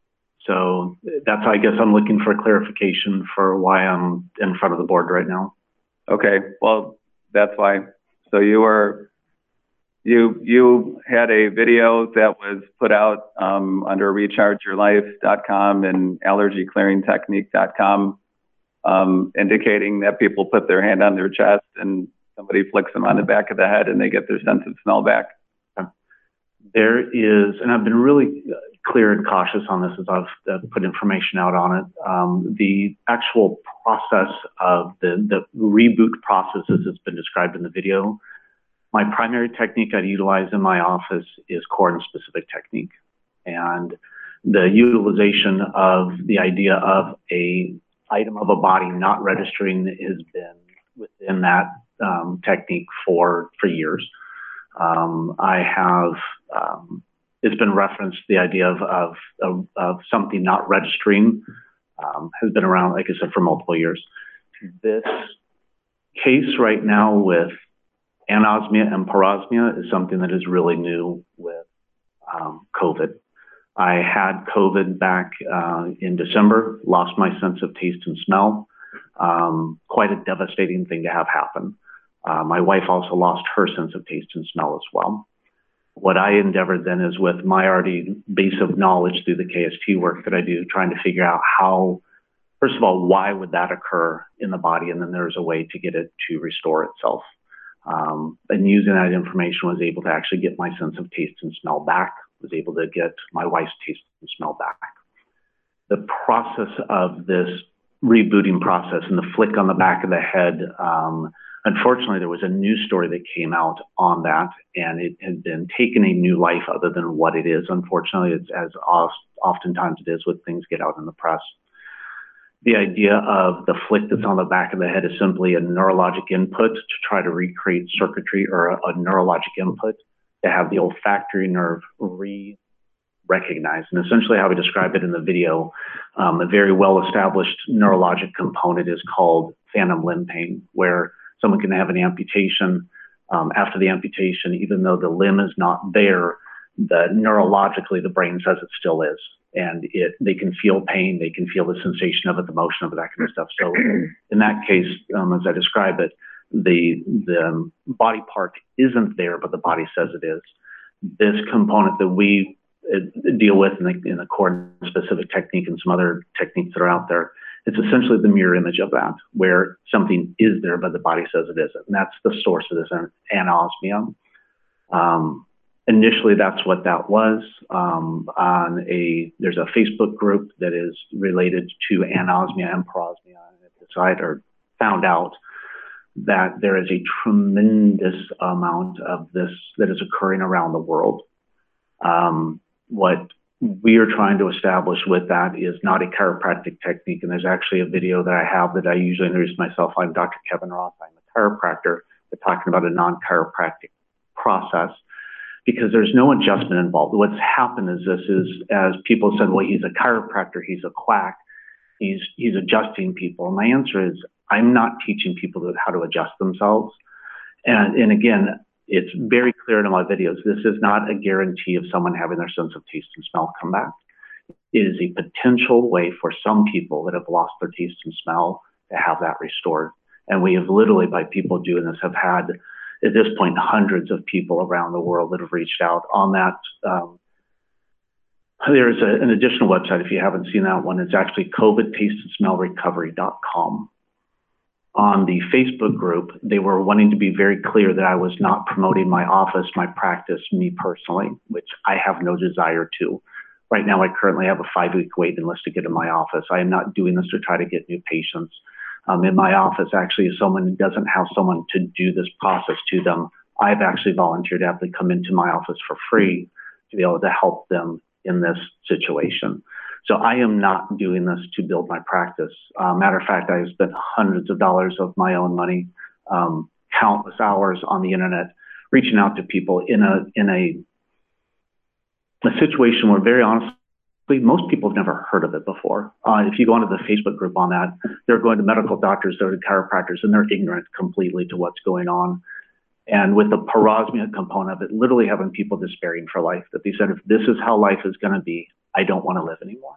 So that's, I guess I'm looking for clarification for why I'm in front of the board right now. Okay, well, that's why. So you were, you, you had a video that was put out um, under recharge your life dot com and allergy clearing technique dot com, um, indicating that people put their hand on their chest and somebody flicks them on the back of the head and they get their sense of smell back. There is, and I've been really clear and cautious on this as I've uh, put information out on it. Um, the actual process of the, the reboot process as it's been described in the video, my primary technique I utilize in my office is Corin-specific technique. And the utilization of the idea of a item of a body not registering has been within that um, technique for, for years. Um, I have, um, it's been referenced, the idea of, of, of, of something not registering um, has been around, like I said, for multiple years. This case right now with anosmia and parosmia is something that is really new with um, COVID. I had COVID back uh, in December, lost my sense of taste and smell. Um, quite a devastating thing to have happen. Uh, my wife also lost her sense of taste and smell as well. What I endeavored then is with my already base of knowledge through the K S T work that I do, trying to figure out how, first of all, why would that occur in the body? And then there's a way to get it to restore itself. Um, and using that information was able to actually get my sense of taste and smell back, was able to get my wife's taste and smell back. The process of this rebooting process and the flick on the back of the head, um, unfortunately, there was a news story that came out on that, and it had been taken a new life other than what it is. Unfortunately, it's as oftentimes it is when things get out in the press. The idea of the flick that's on the back of the head is simply a neurologic input to try to recreate circuitry or a, a neurologic input to have the olfactory nerve re-recognize. And essentially how we describe it in the video, um, a very well-established neurologic component is called phantom limb pain, where someone can have an amputation. Um, after the amputation, even though the limb is not there, the neurologically the brain says it still is, and it they can feel pain, they can feel the sensation of it, the motion of it, that kind of stuff. So in that case, um, as I describe it, the the body part isn't there, but the body says it is. This component that we uh, deal with in the, in the Corin-specific technique and some other techniques that are out there, it's essentially the mirror image of that, where something is there, but the body says it isn't. And that's the source of this anosmia. Um, initially, that's what that was. Um, on a, there's a Facebook group that is related to anosmia and parosmia, and it decided or found out that there is a tremendous amount of this that is occurring around the world. Um, what we are trying to establish with that is not a chiropractic technique. And there's actually a video that I have that I usually introduce myself. I'm Doctor Kevin Ross. I'm a chiropractor. We're talking about a non-chiropractic process because there's no adjustment involved. What's happened is this is, as people said, well, he's a chiropractor, he's a quack, he's, he's adjusting people. And my answer is, I'm not teaching people how to adjust themselves. And, and again, it's very clear in my videos, this is not a guarantee of someone having their sense of taste and smell come back. It is a potential way for some people that have lost their taste and smell to have that restored. And we have literally, by people doing this, have had, at this point, hundreds of people around the world that have reached out on that. Um, there's a, an additional website, if you haven't seen that one, it's actually COVID taste and smell recovery dot com. On the Facebook group, they were wanting to be very clear that I was not promoting my office, my practice, me personally, which I have no desire to. Right now, I currently have a five-week waiting list to get in my office. I am not doing this to try to get new patients. um, in my office. Actually, if someone doesn't have someone to do this process to them, I've actually volunteered to have them come into my office for free to be able to help them in this situation. So I am not doing this to build my practice. Uh, matter of fact, I have spent hundreds of dollars of my own money, um, countless hours on the internet, reaching out to people in a in a, a situation where, very honestly, most people have never heard of it before. Uh, if you go into the Facebook group on that, they're going to medical doctors, they're to chiropractors, and they're ignorant completely to what's going on. And with the parosmia component of it, literally having people despairing for life, that they said, if this is how life is going to be, I don't want to live anymore.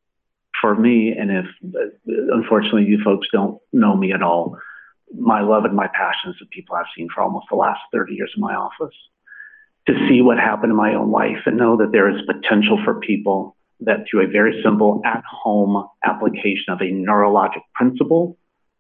For me, and if, unfortunately, you folks don't know me at all, my love and my passion is the people I've seen for almost the last thirty years in my office. To see what happened in my own life and know that there is potential for people that through a very simple at-home application of a neurologic principle,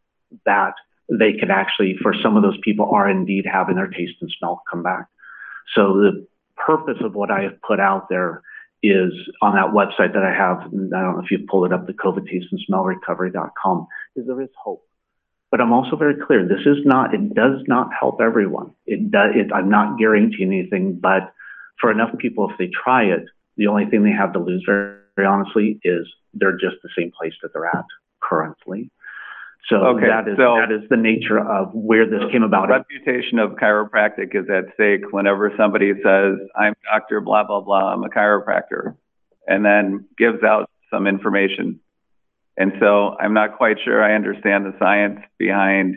that they could actually, for some of those people, are indeed having their taste and smell come back. So the purpose of what I have put out there is on that website that I have, I don't know if you've pulled it up, the COVID taste and smell recovery dot com, is there is hope. But I'm also very clear, this is not, it does not help everyone. It does, it, I'm not guaranteeing anything, but for enough people, if they try it, the only thing they have to lose, very, very honestly, is they're just the same place that they're at currently. So Okay, that is so- that is the nature of where this came about. The reputation of chiropractic is at stake whenever somebody says, I'm Doctor blah, blah, blah, I'm a chiropractor, and then gives out some information. And so I'm not quite sure I understand the science behind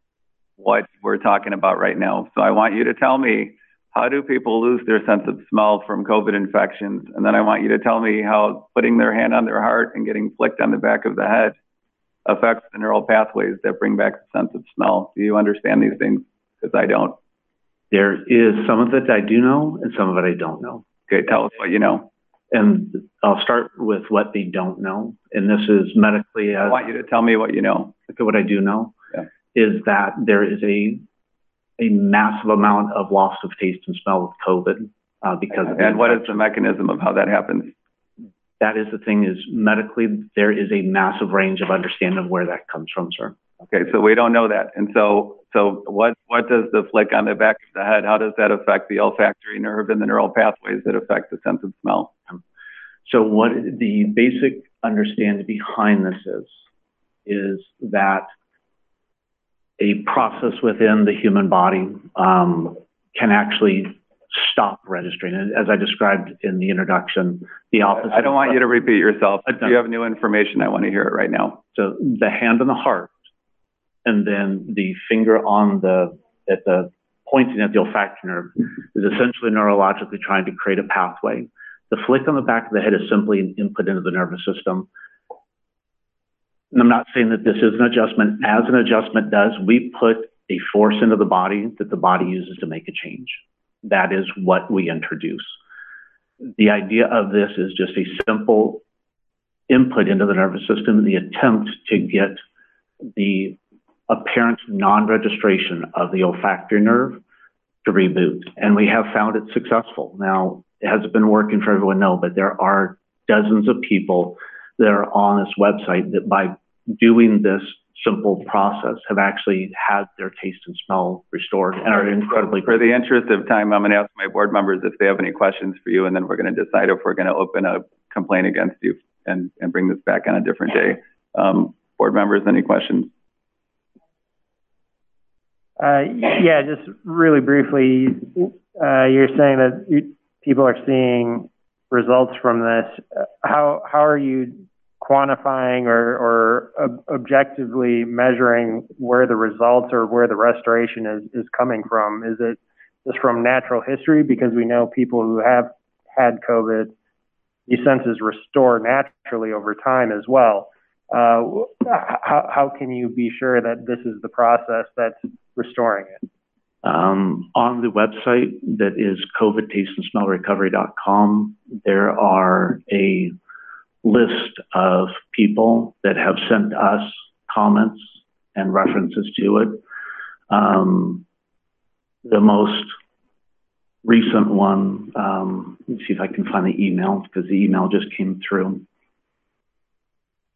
what we're talking about right now. So I want you to tell me, how do people lose their sense of smell from COVID infections? And then I want you to tell me how putting their hand on their heart and getting flicked on the back of the head affects the neural pathways that bring back the sense of smell. Do you understand these things? Because I don't. There is some of it I do know and some of it I don't know. Okay, tell us what you know. And I'll start with what they don't know. And this is medically. I want you to tell me what you know. Okay, what I do know yeah. is that there is a a massive amount of loss of taste and smell with COVID uh, because of the And what is infection. the mechanism of how that happens? That is the thing, is medically, there is a massive range of understanding of where that comes from, sir. Okay, so we don't know that. And so so what, what does the flick on the back of the head, how does that affect the olfactory nerve and the neural pathways that affect the sense of smell? So what the basic understanding behind this is, is that a process within the human body um, can actually stop registering. And as I described in the introduction, the opposite. I don't want you to repeat yourself. If you have new information, I want to hear it right now. So the hand on the heart, and then the finger on the, at the pointing at the olfactory nerve is essentially neurologically trying to create a pathway. The flick on the back of the head is simply an input into the nervous system. And I'm not saying that this is an adjustment. As an adjustment does, we put a force into the body that the body uses to make a change. That is what we introduce. The idea of this is just a simple input into the nervous system, the attempt to get the apparent non-registration of the olfactory nerve to reboot. And we have found it successful. Now, has it been working for everyone? No, but there are dozens of people that are on this website that by doing this simple process have actually had their taste and smell restored and are incredibly. For the interest of time, I'm going to ask my board members if they have any questions for you, and then we're going to decide if we're going to open a complaint against you and, and bring this back on a different day. Um, board members, any questions? Uh, yeah, just really briefly, uh, you're saying that you, people are seeing results from this. How how are you quantifying or, or ob objectively measuring where the results or where the restoration is, is coming from? Is it just from natural history? Because we know people who have had COVID, these senses restore naturally over time as well. Uh, how, how can you be sure that this is the process that's restoring it? Um, on the website that is COVID taste and smell recovery dot com, there are a list of people that have sent us comments and references to it. Um, the most recent one, um, let me see if I can find the email, because the email just came through.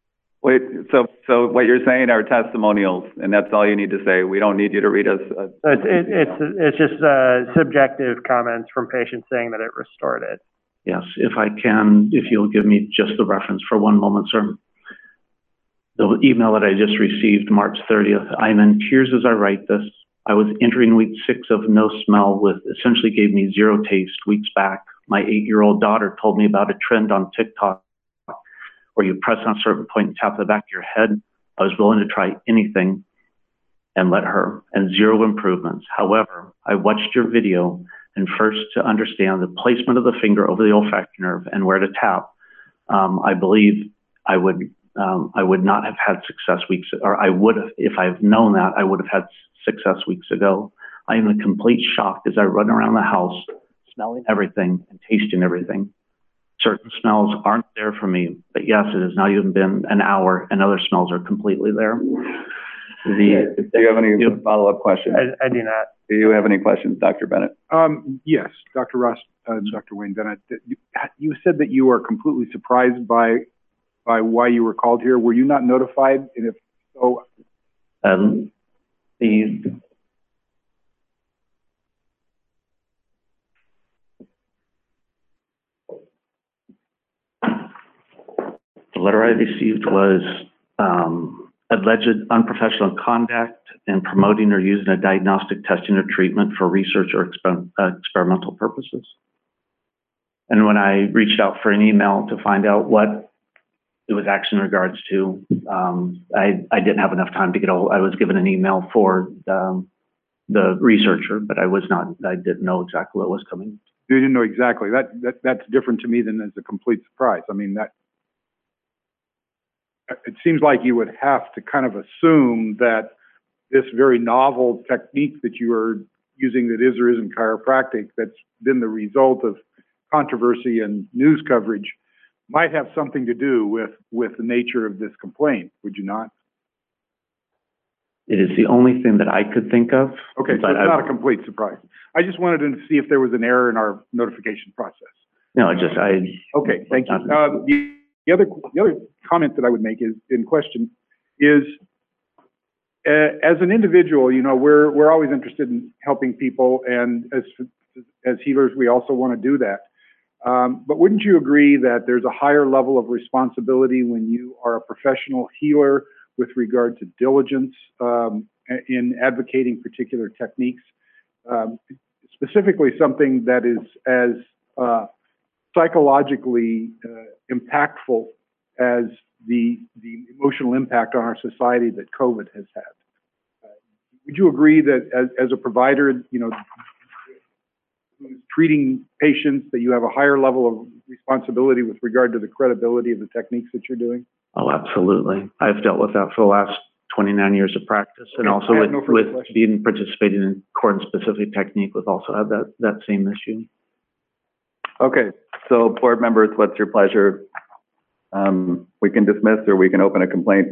Wait, so, so what you're saying are testimonials, and that's all you need to say. We don't need you to read us. Uh, It's, it, it's, it's just, uh, subjective comments from patients saying that it restored it. Yes, if I can, if you'll give me just the reference for one moment, sir. The email that I just received, March thirtieth, I'm in tears as I write this. I was entering week six of no smell with essentially gave me zero taste weeks back. My eight-year-old daughter told me about a trend on TikTok where you press on a certain point and tap the back of your head. I was willing to try anything and let her, and zero improvements. However, I watched your video, and first to understand the placement of the finger over the olfactory nerve and where to tap, um, I believe I would um, I would not have had success weeks, or I would have, if I've known that, I would have had success weeks ago. I am in complete shock as I run around the house, smelling everything and tasting everything. Certain smells aren't there for me, but yes, it has not even been an hour, and other smells are completely there. The, do you have any you, follow-up questions? I, I do not. Do you have any questions, Doctor Bennett? Um, yes, Doctor Ross, uh, Doctor Wayne Bennett. You, you said that you were completely surprised by by why you were called here. Were you not notified? And if so, um, the the letter I received was um, alleged unprofessional conduct in promoting or using a diagnostic testing or treatment for research or exper uh, experimental purposes. And when I reached out for an email to find out what it was actually in regards to, um, I, I didn't have enough time to get a hold. I was given an email for um, the researcher, but I was not, I didn't know exactly what was coming. You didn't know exactly. That, that that's different to me than as a complete surprise. I mean, that it seems like you would have to kind of assume that this very novel technique that you are using that is or isn't chiropractic, that's been the result of controversy and news coverage, might have something to do with, with the nature of this complaint, would you not? It is the only thing that I could think of. Okay, so it's not a complete surprise. I just wanted to see if there was an error in our notification process. No, I just, I... Okay, thank you. Uh, the, the, other, the other comment that I would make is, in question, is uh, as an individual, you know, we're, we're always interested in helping people, and as, as healers, we also want to do that. Um, but wouldn't you agree that there's a higher level of responsibility when you are a professional healer with regard to diligence um, in advocating particular techniques, um, specifically something that is as uh, psychologically uh, impactful as the, the emotional impact on our society that COVID has had? Uh, would you agree that as, as a provider, you know, who's treating patients, that you have a higher level of responsibility with regard to the credibility of the techniques that you're doing? Oh, absolutely. I've dealt with that for the last twenty-nine years of practice, and okay. also with, no with questions. being participating in court-specific technique, we've also had that, that same issue. Okay, so board members, what's your pleasure? Um, we can dismiss or we can open a complaint.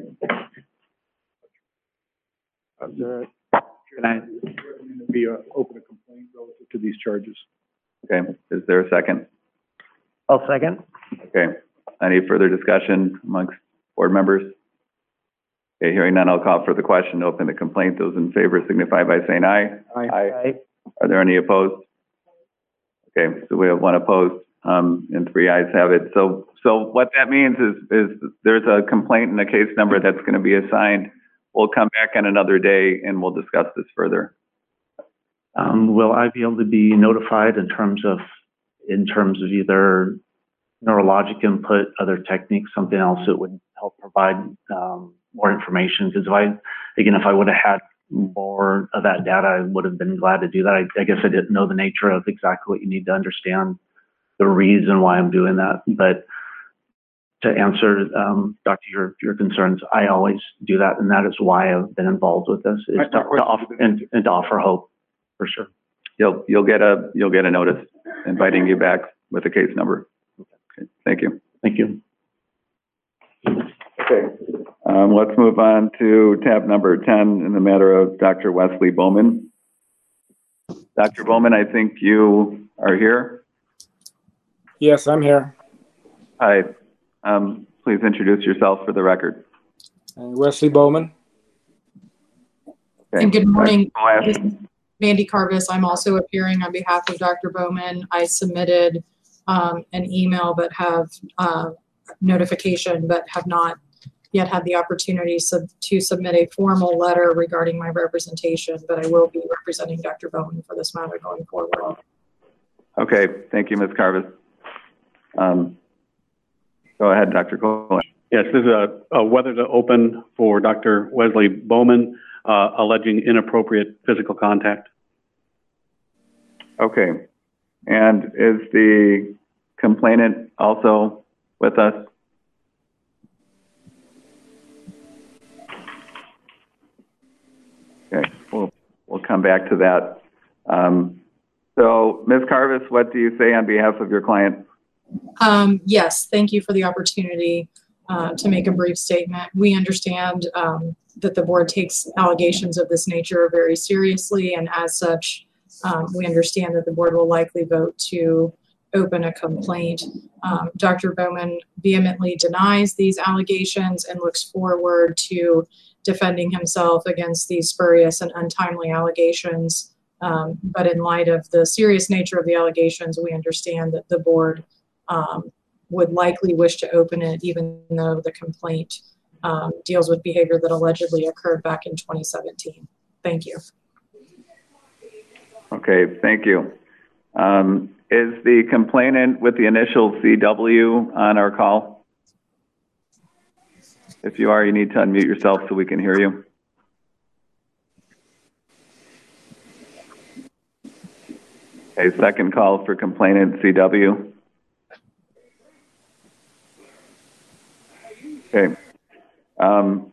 Uh, Can I be uh, open a complaint relative to these charges? Okay, is there a second? I'll second. Okay, any further discussion amongst board members? Okay, hearing none, I'll call for the question to open the complaint. Those in favor signify by saying aye. Aye. Aye. Are there any opposed? Okay, so we have one opposed, um, and three ayes have it. So, so what that means is, is there's a complaint and a case number that's going to be assigned. We'll come back on another day and we'll discuss this further. Um, will I be able to be notified in terms of, in terms of either neurologic input, other techniques, something else that would help provide um, more information? Because if I, again, if I would have had more of that data, I would have been glad to do that. I, I guess I didn't know the nature of exactly what you need to understand the reason why I'm doing that. But to answer, um, Doctor, your, your concerns, I always do that, and that is why I've been involved with this, is to, to offer, and, and to offer hope, for sure. You'll, you'll get a, you'll get a notice inviting you back with a case number. Okay, thank you. Thank you. Okay, um, let's move on to tab number ten in the matter of Doctor Wesley Bowman. Doctor Bowman, I think you are here. Yes, I'm here. Hi. Um, please introduce yourself for the record. And Wesley Bowman. Okay. And good morning, Doctor this is Mandy Carvis. I'm also appearing on behalf of Doctor Bowman. I submitted um, an email but have uh, notification, but have not yet had the opportunity sub to submit a formal letter regarding my representation, but I will be representing Doctor Bowman for this matter going forward. Okay, thank you, Miz Carvis. Um, go ahead, Doctor Cole. Yes, this is a, a whether to open for Doctor Wesley Bowman, uh, alleging inappropriate physical contact. Okay, and is the complainant also with us? Okay, we'll, we'll come back to that. Um, so, Miz Carvis, what do you say on behalf of your client? Um, yes, thank you for the opportunity uh, to make a brief statement. We understand um, that the board takes allegations of this nature very seriously, and as such, um, we understand that the board will likely vote to open a complaint. Um, Doctor Bowman vehemently denies these allegations and looks forward to defending himself against these spurious and untimely allegations. Um, but in light of the serious nature of the allegations, we understand that the board um, would likely wish to open it, even though the complaint um, deals with behavior that allegedly occurred back in twenty seventeen. Thank you. Okay, thank you. Um, is the complainant with the initial C W on our call? If you are, you need to unmute yourself so we can hear you. Okay, second call for complainant C W. Okay. Um,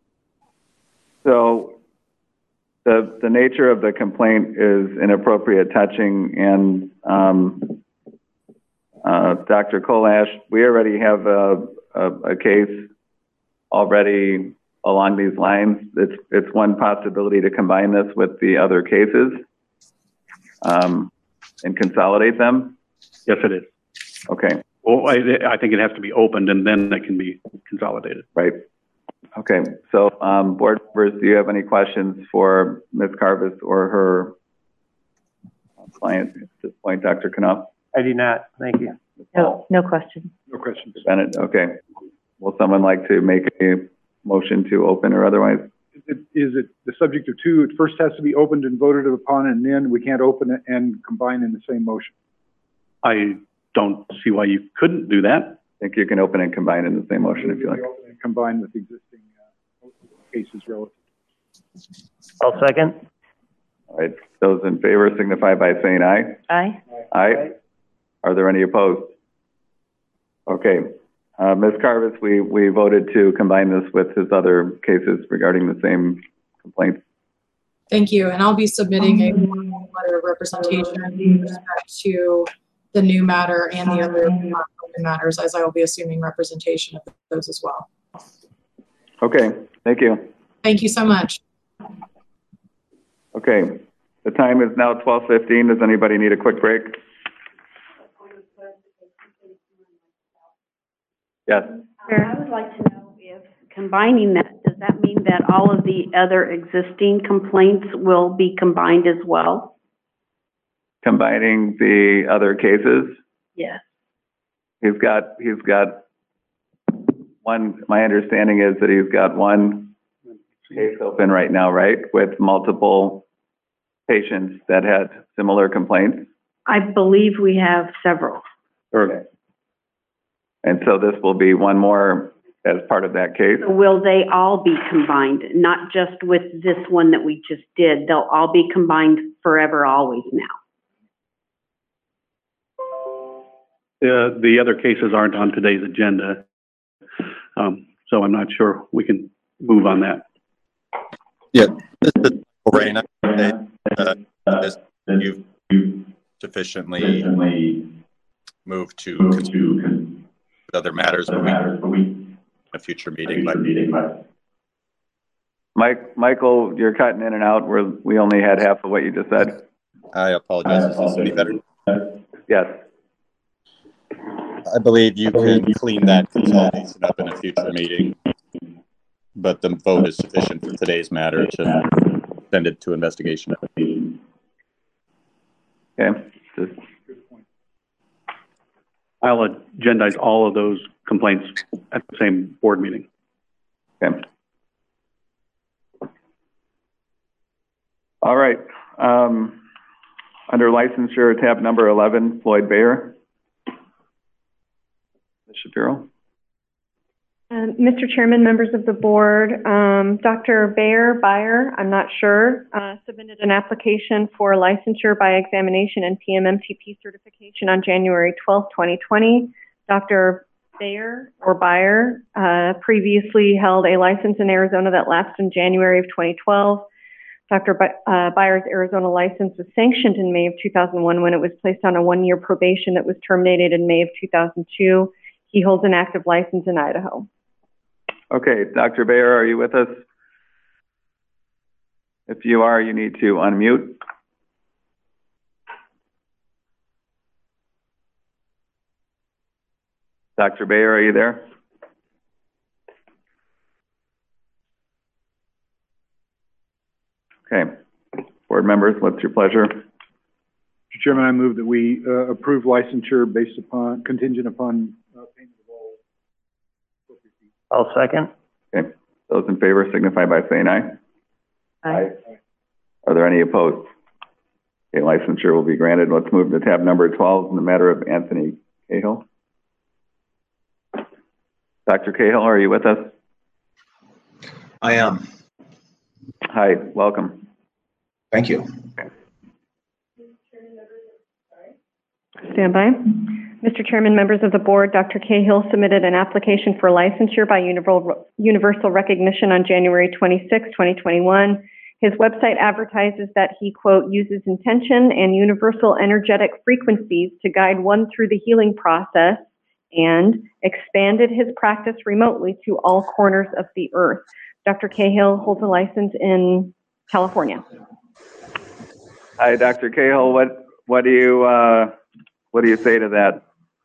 so the the nature of the complaint is inappropriate touching, and um, uh, Doctor Kolash, we already have a, a, a case already along these lines. It's it's one possibility to combine this with the other cases um, and consolidate them. Yes, it is. Okay. Well, I, I think it has to be opened and then it can be consolidated. Right. Okay. So, um, board members, do you have any questions for Miz Carvis or her client at this point, Doctor Knopf? I do not. Thank you. No, no question. No questions. Bennett. Okay. Will someone like to make a motion to open or otherwise? Is it, is it the subject of two? It first has to be opened and voted upon, and then we can't open it and combine in the same motion. I don't see why you couldn't do that. I think you can open and combine in the same motion if you like. Open and combine with existing uh, cases relative. I'll second. All right. Those in favor signify by saying aye. Aye. Aye. Are there any opposed? Okay. Uh, Miz Carvis, we, we voted to combine this with his other cases regarding the same complaints. Thank you. And I'll be submitting a formal letter of representation with respect to the new matter and the other open matters, as I will be assuming representation of those as well. Okay. Thank you. Thank you so much. Okay. The time is now twelve fifteen. Does anybody need a quick break? Yes. I would like to know if combining that, does that mean that all of the other existing complaints will be combined as well? Combining the other cases? Yes. He's got, he's got one, my understanding is that he's got one case open right now, right? With multiple patients that had similar complaints? I believe we have several. Okay. And so this will be one more as part of that case? So will they all be combined, not just with this one that we just did? They'll all be combined forever, always now. Uh, the other cases aren't on today's agenda, um, so I'm not sure we can move on that. Yeah, Raina, uh, this, you've sufficiently moved to continue with other matters, but we, in a future meeting. But Mike, Michael, you're cutting in and out. We're, we only had half of what you just said. I apologize. Is this any better? Yes. I believe you can clean that consolidation up in a future meeting. but the vote is sufficient for today's matter to send it to investigation. Okay. Just, I'll agendize all of those complaints at the same board meeting. okay. All right. Um, under licensure, tab number eleven, Floyd Bayer. Miz Shapiro. Um, Mister Chairman, members of the board, um, Doctor Bayer, Bayer, I'm not sure, uh, submitted an application for licensure by examination and P M M T P certification on January twelfth, twenty twenty. Doctor Bayer or Bayer uh, previously held a license in Arizona that lapsed in January of twenty twelve. Doctor By- uh, Bayer's Arizona license was sanctioned in May of two thousand one when it was placed on a one-year probation that was terminated in May of two thousand two. He holds an active license in Idaho. Okay, Doctor Bayer, are you with us? If you are, you need to unmute. Doctor Bayer, are you there? Okay. Board members, what's your pleasure? Mister Chairman, I move that we uh, approve licensure based upon, contingent upon uh, payment of all. I'll second. Okay. Those in favor signify by saying aye. Aye. Are there any opposed? Okay, licensure will be granted. Let's move to tab number twelve in the matter of Anthony Cahill. Doctor Cahill, are you with us? I am. Hi, welcome. Thank you. Stand by. Mister Chairman, members of the board, Doctor Cahill submitted an application for licensure by Universal Recognition on January twenty-sixth, twenty twenty-one. His website advertises that he, quote, uses intention and universal energetic frequencies to guide one through the healing process and expanded his practice remotely to all corners of the earth. Doctor Cahill holds a license in California. Hi, Doctor Cahill. What what do you uh, what do you say to that?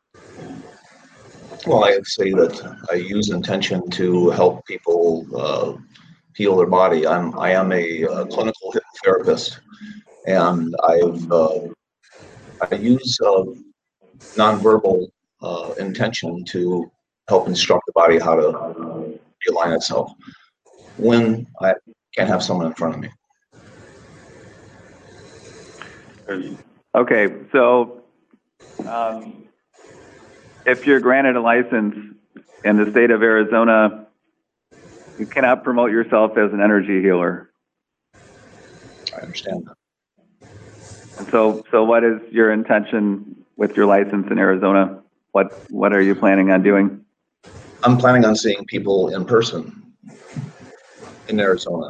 Well, I say that I use intention to help people uh, heal their body. I'm I am a uh, clinical hypnotherapist, and I've uh, I use uh, nonverbal uh, intention to help instruct the body how to realign itself when I can't have someone in front of me. Okay, so um, if you're granted a license in the state of Arizona, you cannot promote yourself as an energy healer. I understand that. And so, so what is your intention with your license in Arizona? What what are you planning on doing? I'm planning on seeing people in person in Arizona.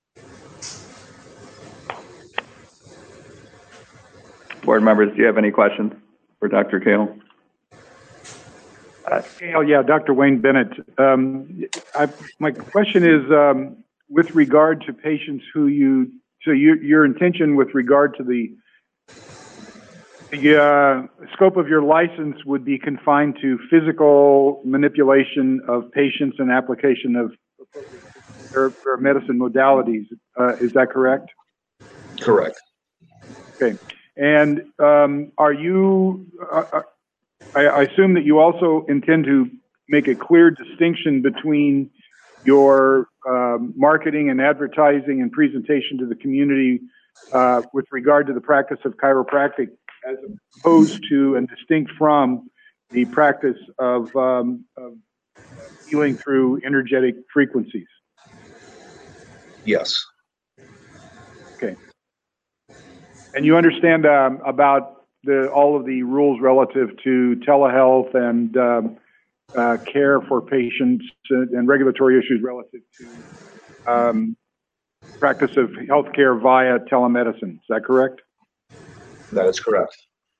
Board members, do you have any questions for Doctor Cahill? Uh, Cahill, yeah, Doctor Wayne Bennett. Um, I, my question is um, with regard to patients who you, so you, your intention with regard to the, the uh, scope of your license would be confined to physical manipulation of patients and application of their, their medicine modalities. Uh, is that correct? Correct. Okay. And um, are you, uh, I, I assume that you also intend to make a clear distinction between your um, marketing and advertising and presentation to the community uh, with regard to the practice of chiropractic as opposed to and distinct from the practice of, um, of healing through energetic frequencies? Yes. Okay. And you understand um, about the, all of the rules relative to telehealth and um, uh, care for patients and regulatory issues relative to um, practice of healthcare via telemedicine. Is that correct? That is correct.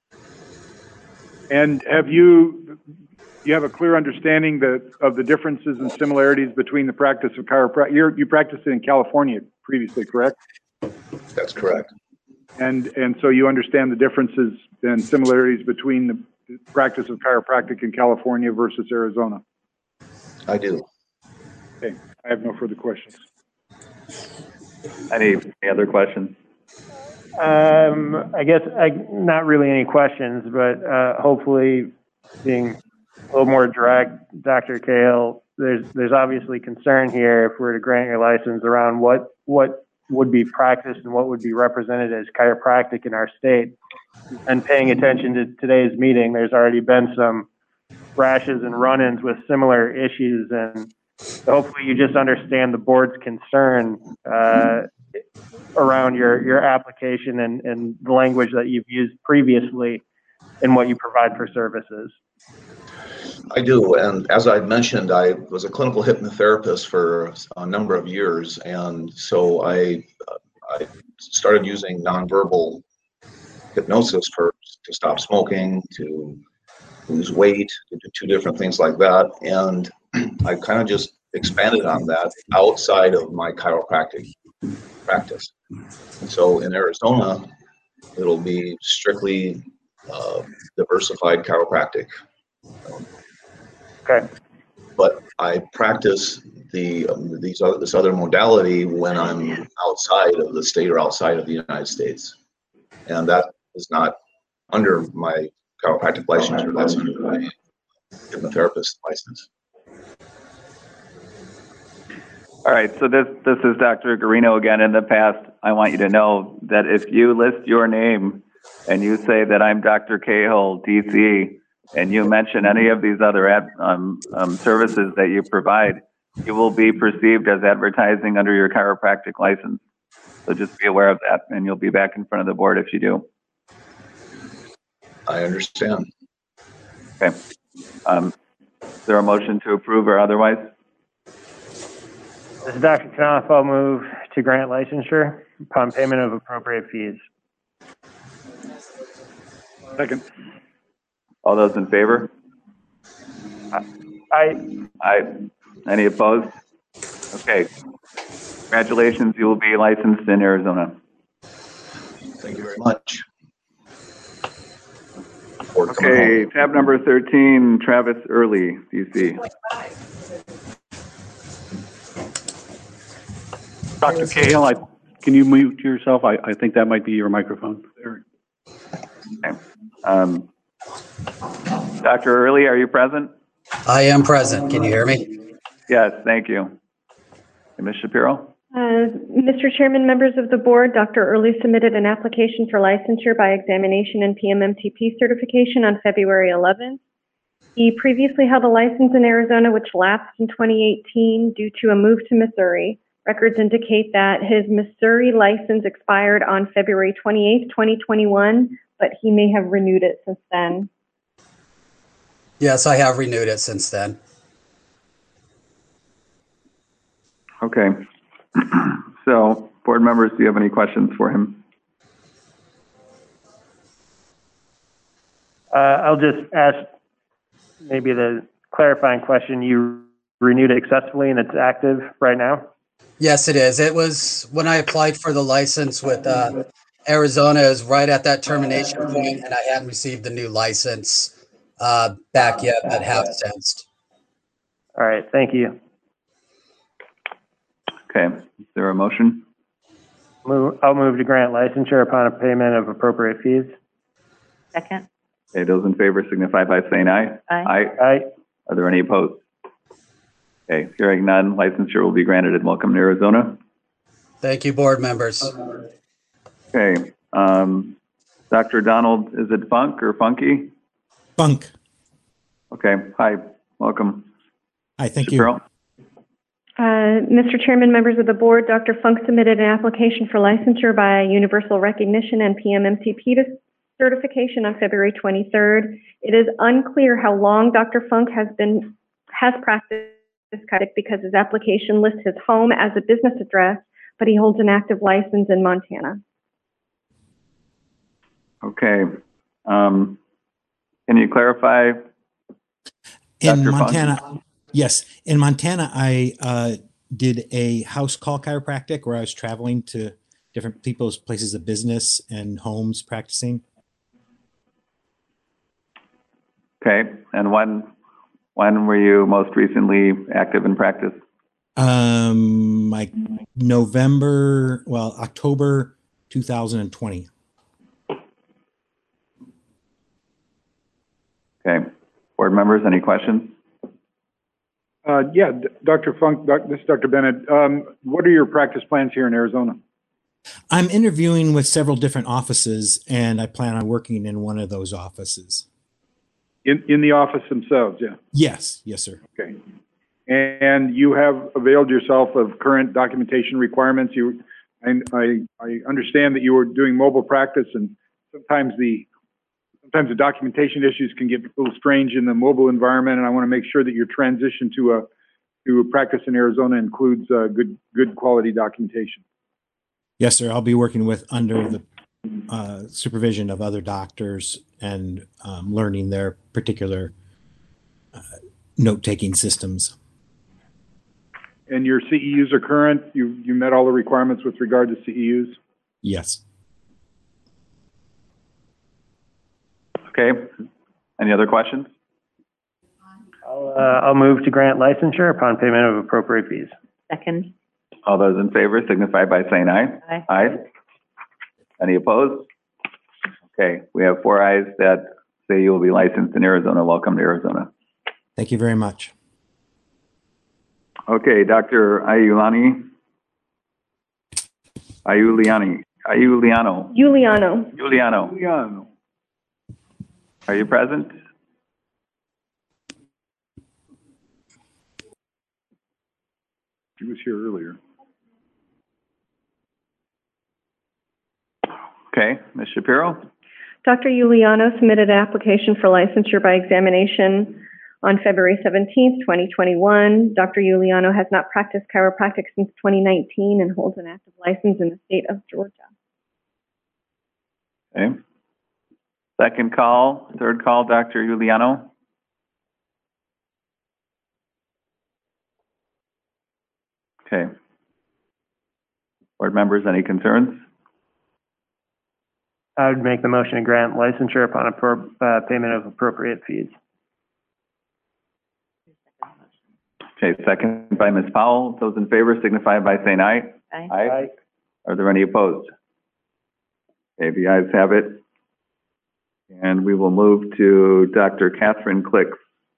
And have you, you have a clear understanding that of the differences and similarities between the practice of chiropractic? You practiced in California previously, correct? That's correct. And and so you understand the differences and similarities between the practice of chiropractic in California versus Arizona? I do. Okay. I have no further questions. Any, any other questions? Um, I guess I, not really any questions, but uh, hopefully being a little more direct, Doctor Cahill, there's there's obviously concern here if we're to grant your license around what what would be practiced and what would be represented as chiropractic in our state. And paying attention to today's meeting, there's already been some rashes and run-ins with similar issues, and hopefully you just understand the board's concern uh, around your, your application and, and the language that you've used previously in what you provide for services. I do, and as I mentioned, I was a clinical hypnotherapist for a number of years, and so I I started using nonverbal hypnosis for to stop smoking, to lose weight, to do two different things like that, and I kind of just expanded on that outside of my chiropractic practice. And so in Arizona, it'll be strictly uh, diversified chiropractic. Um, Okay. But I practice the um, these other, this other modality when I'm outside of the state or outside of the United States, and that is not under my chiropractic licensure. That's under my hypnotherapist license. All right, so this this is Doctor Garino again. In the past, I want you to know that if you list your name and you say that I'm Doctor Cahill, D C, and you mention any of these other ad, um, um, services that you provide, you will be perceived as advertising under your chiropractic license. So just be aware of that, and you'll be back in front of the board if you do. I understand. Okay. Um, is there a motion to approve or otherwise? This is Doctor Knopf. I'll move to grant licensure upon payment of appropriate fees. Second. All those in favor? Aye. Aye. Any opposed? Okay. Congratulations, you will be licensed in Arizona. Thank you very much. Okay, tab number thirteen, Travis Early, D C. Doctor Cahill, I, can you mute yourself? I, I think that might be your microphone. Okay. Um, Doctor Early, are you present? I am present. Can you hear me? Yes, thank you. And Miz Shapiro? Uh, Mister Chairman, members of the board, Doctor Early submitted an application for licensure by examination and P M M T P certification on February eleventh. He previously held a license in Arizona, which lapsed in twenty eighteen due to a move to Missouri. Records indicate that his Missouri license expired on February twenty-eighth, twenty twenty-one, but he may have renewed it since then. Yes, I have renewed it since then. Okay. So, board members, do you have any questions for him? Uh, I'll just ask maybe the clarifying question. You renewed it successfully and it's active right now? Yes, it is. It was when I applied for the license with uh, Arizona, it was right at that termination point, and I hadn't received the new license uh, back yet, but have since. All right, thank you. Okay, is there a motion? Move, I'll move to grant licensure upon a payment of appropriate fees. Second. Okay, those in favor signify by saying aye. Aye. Aye. Aye. Are there any opposed? Okay, hearing none, licensure will be granted and welcome to Arizona. Thank you, board members. Okay, um, Doctor Donald, is it Funk or Funky? Funk. Okay, hi, welcome. Hi, thank Shapiro? you. Uh, Mister Chairman, members of the board, Doctor Funk submitted an application for licensure by Universal Recognition and P M M T P certification on February twenty-third. It is unclear how long Doctor Funk has been has practiced because his application lists his home as a business address, but he holds an active license in Montana. Okay, um, can you clarify? In Doctor Montana, Funk? yes, in Montana, I uh, did a house call chiropractic where I was traveling to different people's places of business and homes practicing. Okay, and when when were you most recently active in practice? Um, like November, well, October two thousand twenty. Okay. Board members, any questions? Uh, yeah, D- Doctor Funk, doc, this is Doctor Bennett. Um, what are your practice plans here in Arizona? I'm interviewing with several different offices, and I plan on working in one of those offices. In, in the office themselves, yeah. Yes, yes, sir. Okay. And you have availed yourself of current documentation requirements. You, and I, I understand that you were doing mobile practice, and sometimes the sometimes the documentation issues can get a little strange in the mobile environment. And I want to make sure that your transition to a to a practice in Arizona includes uh, good good quality documentation. Yes, sir. I'll be working with under the uh, supervision of other doctors and um, learning their particular uh, note-taking systems. And your C E Us are current? You you met all the requirements with regard to C E Us? Yes. Okay. Any other questions? I'll, uh, I'll move to grant licensure upon payment of appropriate fees. Second. All those in favor signify by saying aye. Aye. Aye. Any opposed? Okay, we have four ayes that say you will be licensed in Arizona. Welcome to Arizona. Thank you very much. Okay, Doctor Ayulani. Ayuliani. Ayuliano. Giuliano. Giuliano. Giuliano. Are you present? He was here earlier. Okay, Miz Shapiro. Doctor Giuliano submitted an application for licensure by examination on February seventeenth, twenty twenty-one. Doctor Giuliano has not practiced chiropractic since twenty nineteen and holds an active license in the state of Georgia. Okay. Second call, third call, Doctor Giuliano. Okay. Board members, any concerns? I would make the motion to grant licensure upon appro- uh, payment of appropriate fees. Okay, second by Miz Powell. Those in favor signify by saying aye. Aye. Aye. Are there any opposed? Okay, the ayes have it. And we will move to Doctor Catherine Clicks.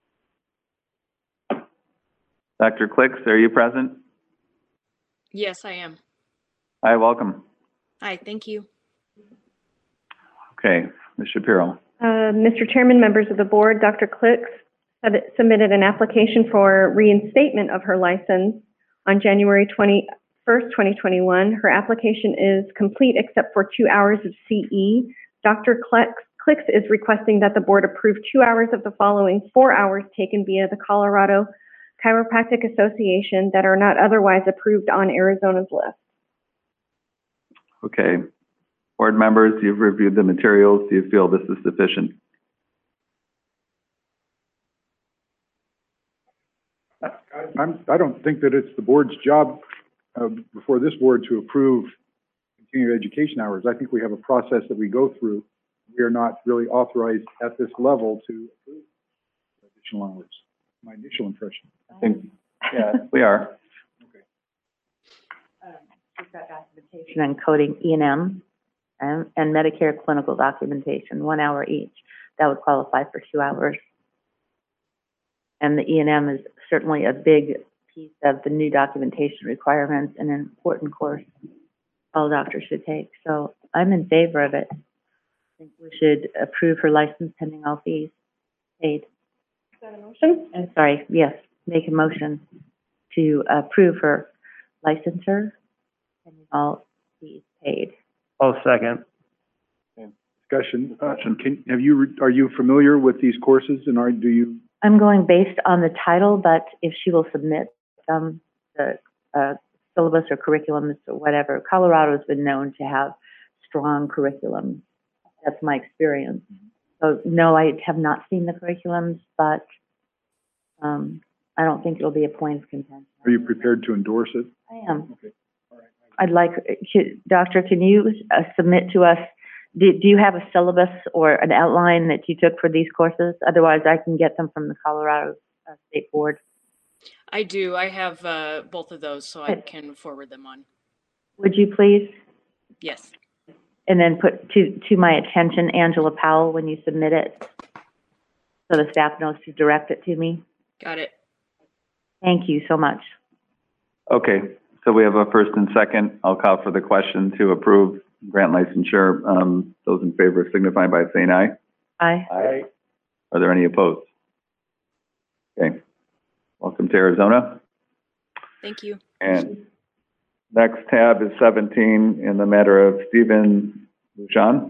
Doctor Clicks, are you present? Yes, I am. Hi, welcome. Hi, thank you. Okay, Miz Shapiro. Uh, Mister Chairman, members of the board, Doctor Clicks submitted an application for reinstatement of her license on January twenty-first, twenty twenty-one. Her application is complete except for two hours of C E. Doctor Clicks, Clicks is requesting that the board approve two hours of the following four hours taken via the Colorado Chiropractic Association that are not otherwise approved on Arizona's list. Okay. Board members, you've reviewed the materials. Do you feel this is sufficient? I, I'm, I don't think that it's the board's job uh, before this board to approve continuing education hours. I think we have a process that we go through. We are not really authorized at this level to approve additional hours. My initial impression. I think, yeah, we are. She's got documentation and coding E and M and, and Medicare clinical documentation, one hour each. That would qualify for two hours. And the E and M is certainly a big piece of the new documentation requirements and an important course all doctors should take. So I'm in favor of it. I think we should approve her license pending all fees paid. Is that a motion? I'm sorry, yes, make a motion to approve her licensure pending all fees paid. I'll second. Discussion. Uh, can, have you, are you familiar with these courses, and are, do you? I'm going based on the title, but if she will submit um, the uh, syllabus or curriculums or whatever, Colorado's been known to have strong curriculums. That's my experience. So no, I have not seen the curriculums, but um, I don't think it'll be a point of contention. Are you prepared to endorse it? I am. Okay. All right. I'd like, Doctor, can you uh, submit to us, do, do you have a syllabus or an outline that you took for these courses? Otherwise, I can get them from the Colorado uh, State Board. I do. I have uh, both of those, so I Good. can forward them on. Would you please? Yes. And then put to, to my attention, Angela Powell, when you submit it, so the staff knows to direct it to me. Got it. Thank you so much. Okay, so we have a first and second. I'll call for the question to approve grant licensure. Um, those in favor signify by saying aye. Aye. Aye. Are there any opposed? Okay. Welcome to Arizona. Thank you. And next tab is seventeen in the matter of Stephen Lujan.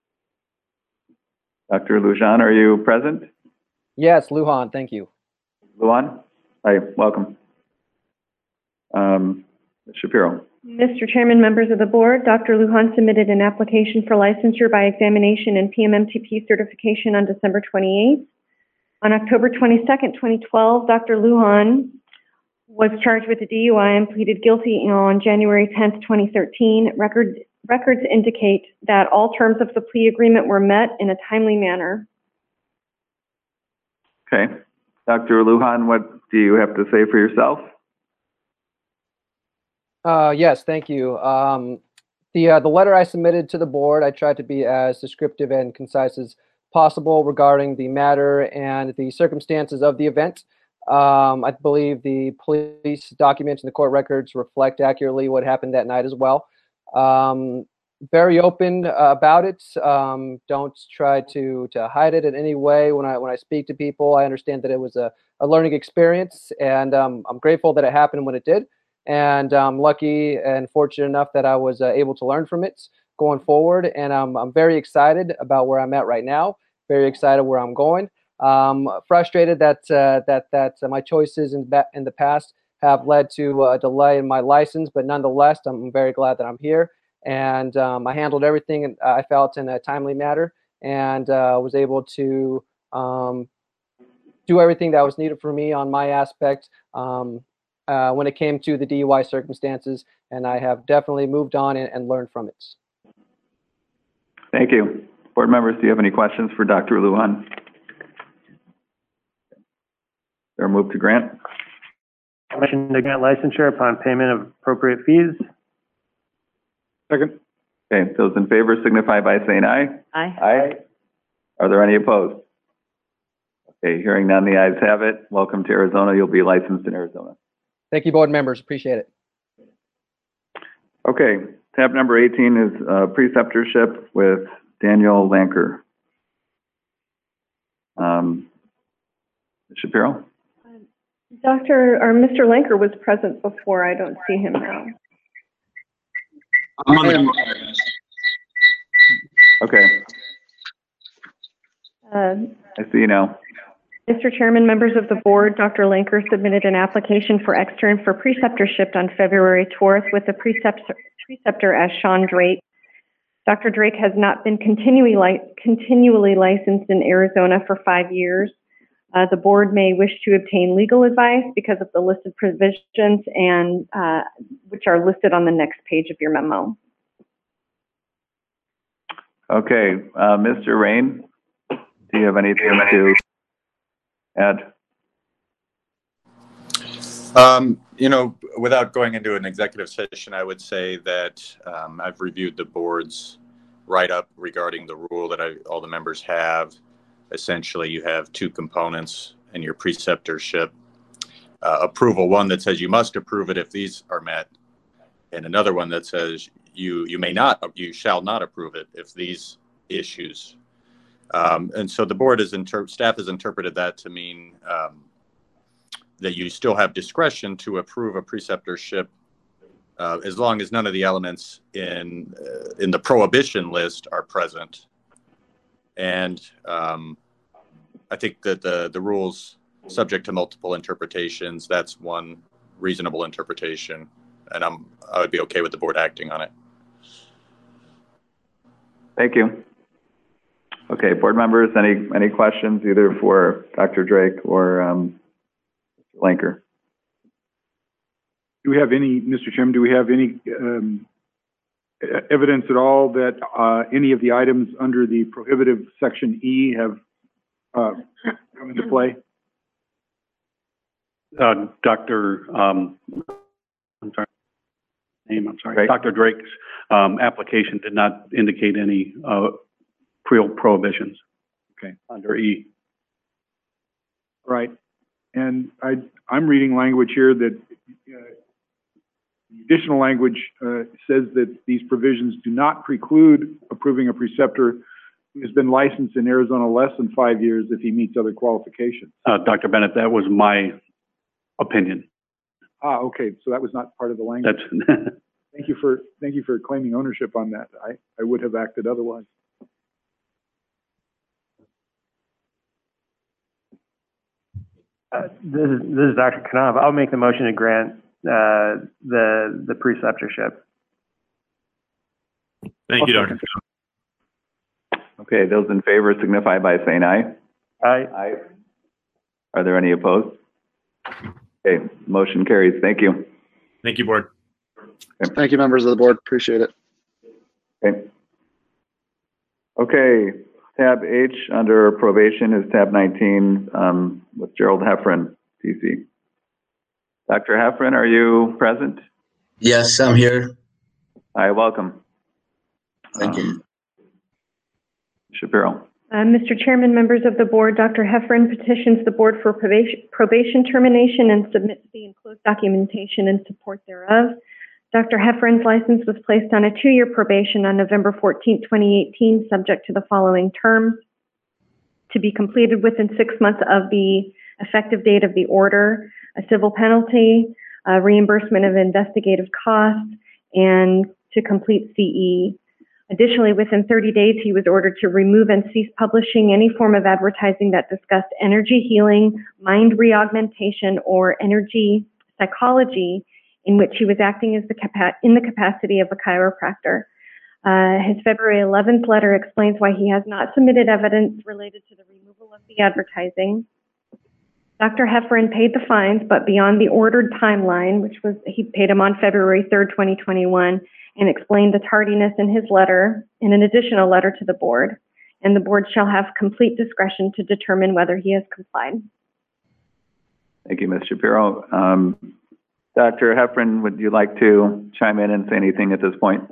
Doctor Lujan, are you present? Yes, Lujan, thank you. Lujan? Hi, welcome. Um, Miz Shapiro. Mister Chairman, members of the board, Doctor Lujan submitted an application for licensure by examination and P M M T P certification on December twenty-eighth. On October twenty-second, twenty twelve, Doctor Lujan was charged with a D U I and pleaded guilty on January tenth, twenty thirteen. Record, records indicate that all terms of the plea agreement were met in a timely manner. Okay. Doctor Lujan, what do you have to say for yourself? Uh, yes, thank you. Um, the uh, the letter I submitted to the board, I tried to be as descriptive and concise as possible regarding the matter and the circumstances of the event. Um, I believe the police documents and the court records reflect accurately what happened that night as well. Um, very open uh, about it. Um, don't try to to hide it in any way. When I when I speak to people, I understand that it was a, a learning experience, and um, I'm grateful that it happened when it did. And I'm lucky and fortunate enough that I was uh, able to learn from it going forward. And um, I'm very excited about where I'm at right now. Very excited where I'm going. Um, frustrated that uh, that that uh, my choices in in the past have led to a delay in my license, but nonetheless, I'm very glad that I'm here. And um, I handled everything I felt in a timely manner, and uh, was able to um, do everything that was needed for me on my aspect. Um, Uh, when it came to the D U I circumstances, and I have definitely moved on and, and learned from it. Thank you. Board members, do you have any questions for Doctor Lujan? Or move to grant? Motion to grant licensure upon payment of appropriate fees. Second. Okay, those in favor signify by saying aye. Aye. Aye. Are there any opposed? Okay, hearing none, the ayes have it. Welcome to Arizona. You'll be licensed in Arizona. Thank you, board members. Appreciate it. Okay, tab number eighteen is uh, preceptorship with Daniel Lanker. Um, Shapiro? Doctor or Mister Lanker was present before. I don't see him now. Okay, Uh, I see you now. Mister Chairman, members of the board, Doctor Lanker submitted an application for extern for preceptorship on February fourth with the preceptor, preceptor as Sean Drake. Doctor Drake has not been continually, li continually licensed in Arizona for five years. Uh, the board may wish to obtain legal advice because of the listed provisions and uh, which are listed on the next page of your memo. Okay, uh, Mister Rain, do you have anything to add? Um, you know, without going into an executive session, I would say that um, I've reviewed the board's write-up regarding the rule that I, all the members have. Essentially, you have two components in your preceptorship. Uh, approval, one that says you must approve it if these are met, and another one that says you you may not, you shall not approve it if these issues. Um, and so the board is, inter staff has interpreted that to mean um, that you still have discretion to approve a preceptorship uh, as long as none of the elements in uh, in the prohibition list are present. And um, I think that the the rules subject to multiple interpretations, that's one reasonable interpretation, and I'm I would be okay with the board acting on it. Thank you. Okay, board members, any any questions either for Doctor Drake or um, Lanker? Do we have any, Mister Chairman, do we have any um, evidence at all that uh, any of the items under the prohibitive section E have uh, come into play? uh, Doctor Um, I'm sorry, name, I'm sorry, Doctor Drake's um, application did not indicate any uh, pre- prohibitions. Okay. Under E. Right. And I, I'm reading language here that uh, the additional language uh, says that these provisions do not preclude approving a preceptor who has been licensed in Arizona less than five years if he meets other qualifications. Uh, Doctor Bennett, that was my opinion. Ah, okay. So that was not part of the language. That's Thank you for thank you for claiming ownership on that. I, I would have acted otherwise. Uh, this is this is Doctor Knopf. I'll make the motion to grant uh, the the preceptorship. Thank you, Doctor Okay, those in favor signify by saying aye. Aye. Aye. Are there any opposed? Okay, motion carries. Thank you. Thank you, board. Okay. Thank you, members of the board. Appreciate it. Okay. Okay, tab H under probation is tab nineteen um, with Gerald Heffron, T C. Doctor Heffron, are you present? Yes, I'm here. Hi, welcome. Thank you. Um, Shapiro. Uh, Mister Chairman, members of the board, Doctor Heffron petitions the board for probation, probation termination and submits the enclosed documentation in support thereof. Doctor Heffron's license was placed on a two-year probation on November fourteenth, twenty eighteen, subject to the following terms: to be completed within six months of the effective date of the order, a civil penalty, a reimbursement of investigative costs, and to complete C E. Additionally, within thirty days, he was ordered to remove and cease publishing any form of advertising that discussed energy healing, mind reaugmentation, or energy psychology in which he was acting as the capa- in the capacity of a chiropractor. Uh, his February eleventh letter explains why he has not submitted evidence related to the removal of the advertising. Doctor Heffron paid the fines, but beyond the ordered timeline, which was he paid them on February third, twenty twenty-one, and explained the tardiness in his letter in an additional letter to the board. And the board shall have complete discretion to determine whether he has complied. Thank you, Miz Shapiro. Um, Doctor Heffron, would you like to chime in and say anything at this point?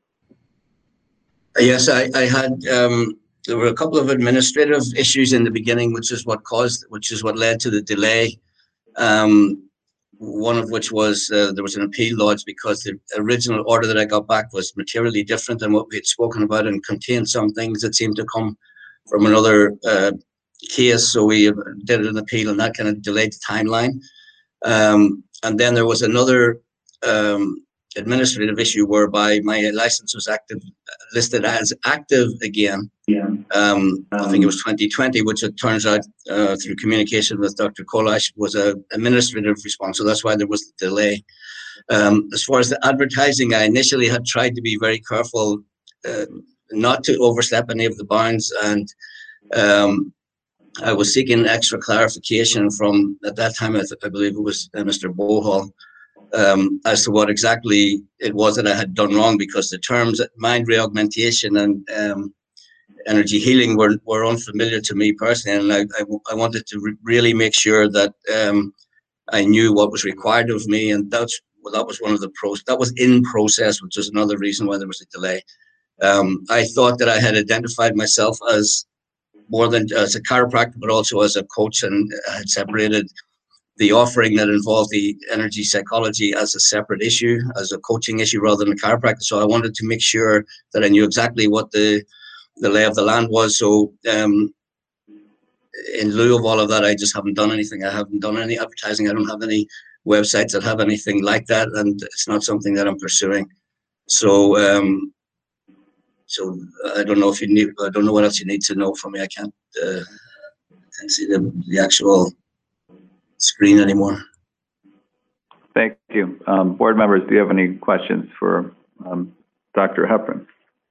Yes, I, I had, um, there were a couple of administrative issues in the beginning, which is what caused, which is what led to the delay. Um, one of which was uh, there was an appeal lodged because the original order that I got back was materially different than what we had spoken about and contained some things that seemed to come from another uh, case. So we did an appeal and that kind of delayed the timeline. Um, and then there was another um, administrative issue whereby my license was active, listed as active again. Yeah. Um, I think it was twenty twenty, which it turns out uh, through communication with Doctor Kolash was an administrative response. So that's why there was the delay. Um, as far as the advertising, I initially had tried to be very careful uh, not to overstep any of the bounds. And um, I was seeking extra clarification from, at that time, I, th I believe it was uh, Mister Bohol, um, as to what exactly it was that I had done wrong, because the terms mind reaugmentation and um, energy healing were, were unfamiliar to me personally. And I, I, I wanted to re really make sure that um, I knew what was required of me. And that's, well, that was one of the pros, that was in process, which is another reason why there was a delay. Um, I thought that I had identified myself as more than as a chiropractor, but also as a coach, and had separated the offering that involved the energy psychology as a separate issue, as a coaching issue rather than a chiropractor. So I wanted to make sure that I knew exactly what the, the lay of the land was. So um, in lieu of all of that, I just haven't done anything. I haven't done any advertising. I don't have any websites that have anything like that, and it's not something that I'm pursuing. So um, So I don't know if you need, I don't know what else you need to know from me. I can't, uh, can't see the, the actual screen anymore. Thank you. Um, board members, do you have any questions for um, Doctor Heffron?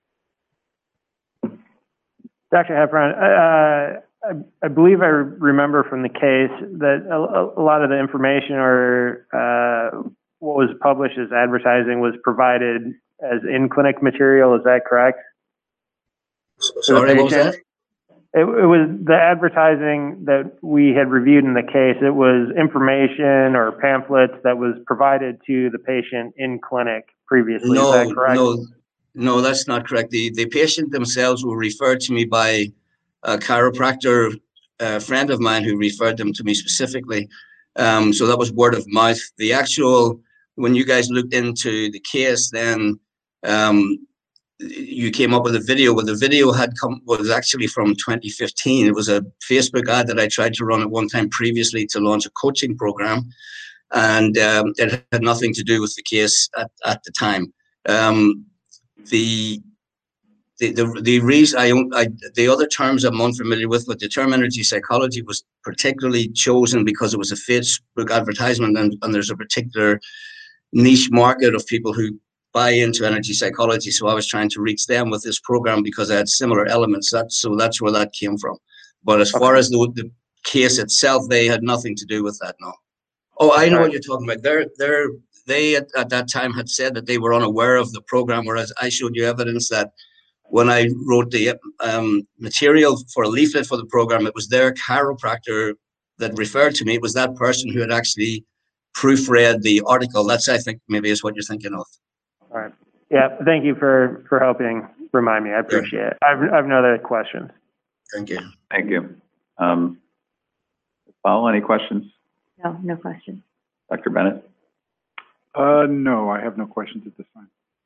Doctor Heffron, uh, I, I believe I remember from the case that a, a lot of the information or uh, what was published as advertising was provided as in-clinic material. Is that correct? Sorry, what was that? it, it was the advertising that we had reviewed in the case. It was information or pamphlets that was provided to the patient in clinic previously. No, Is that correct? no, no, that's not correct. The the patient themselves were referred to me by a chiropractor, a friend of mine who referred them to me specifically. Um, so that was word of mouth. The actual, when you guys looked into the case, then um, you came up with a video. Well, the video had come was actually from twenty fifteen. It was a Facebook ad that I tried to run at one time previously to launch a coaching program, and um, it had nothing to do with the case at, at the time. Um, the The, the, the reason I, I, the other terms I'm unfamiliar with, but the term energy psychology was particularly chosen because it was a Facebook advertisement, and, and there's a particular niche market of people who buy into energy psychology. So I was trying to reach them with this program because I had similar elements. That, so that's where that came from. But as far as the, the case itself, they had nothing to do with that, no. Oh, I know what you're talking about. They're, they're, they at, at that time had said that they were unaware of the program, whereas I showed you evidence that when I wrote the um, material for a leaflet for the program, it was their chiropractor that referred to me. It was that person who had actually proofread the article. That's, I think, maybe is what you're thinking of. All right. Yeah. Thank you for, for helping remind me. I appreciate it. I've, I've no other questions. Thank you. Thank you. Um, Paul, any questions? No, no questions. Doctor Bennett? Uh, no, I have no questions at this time.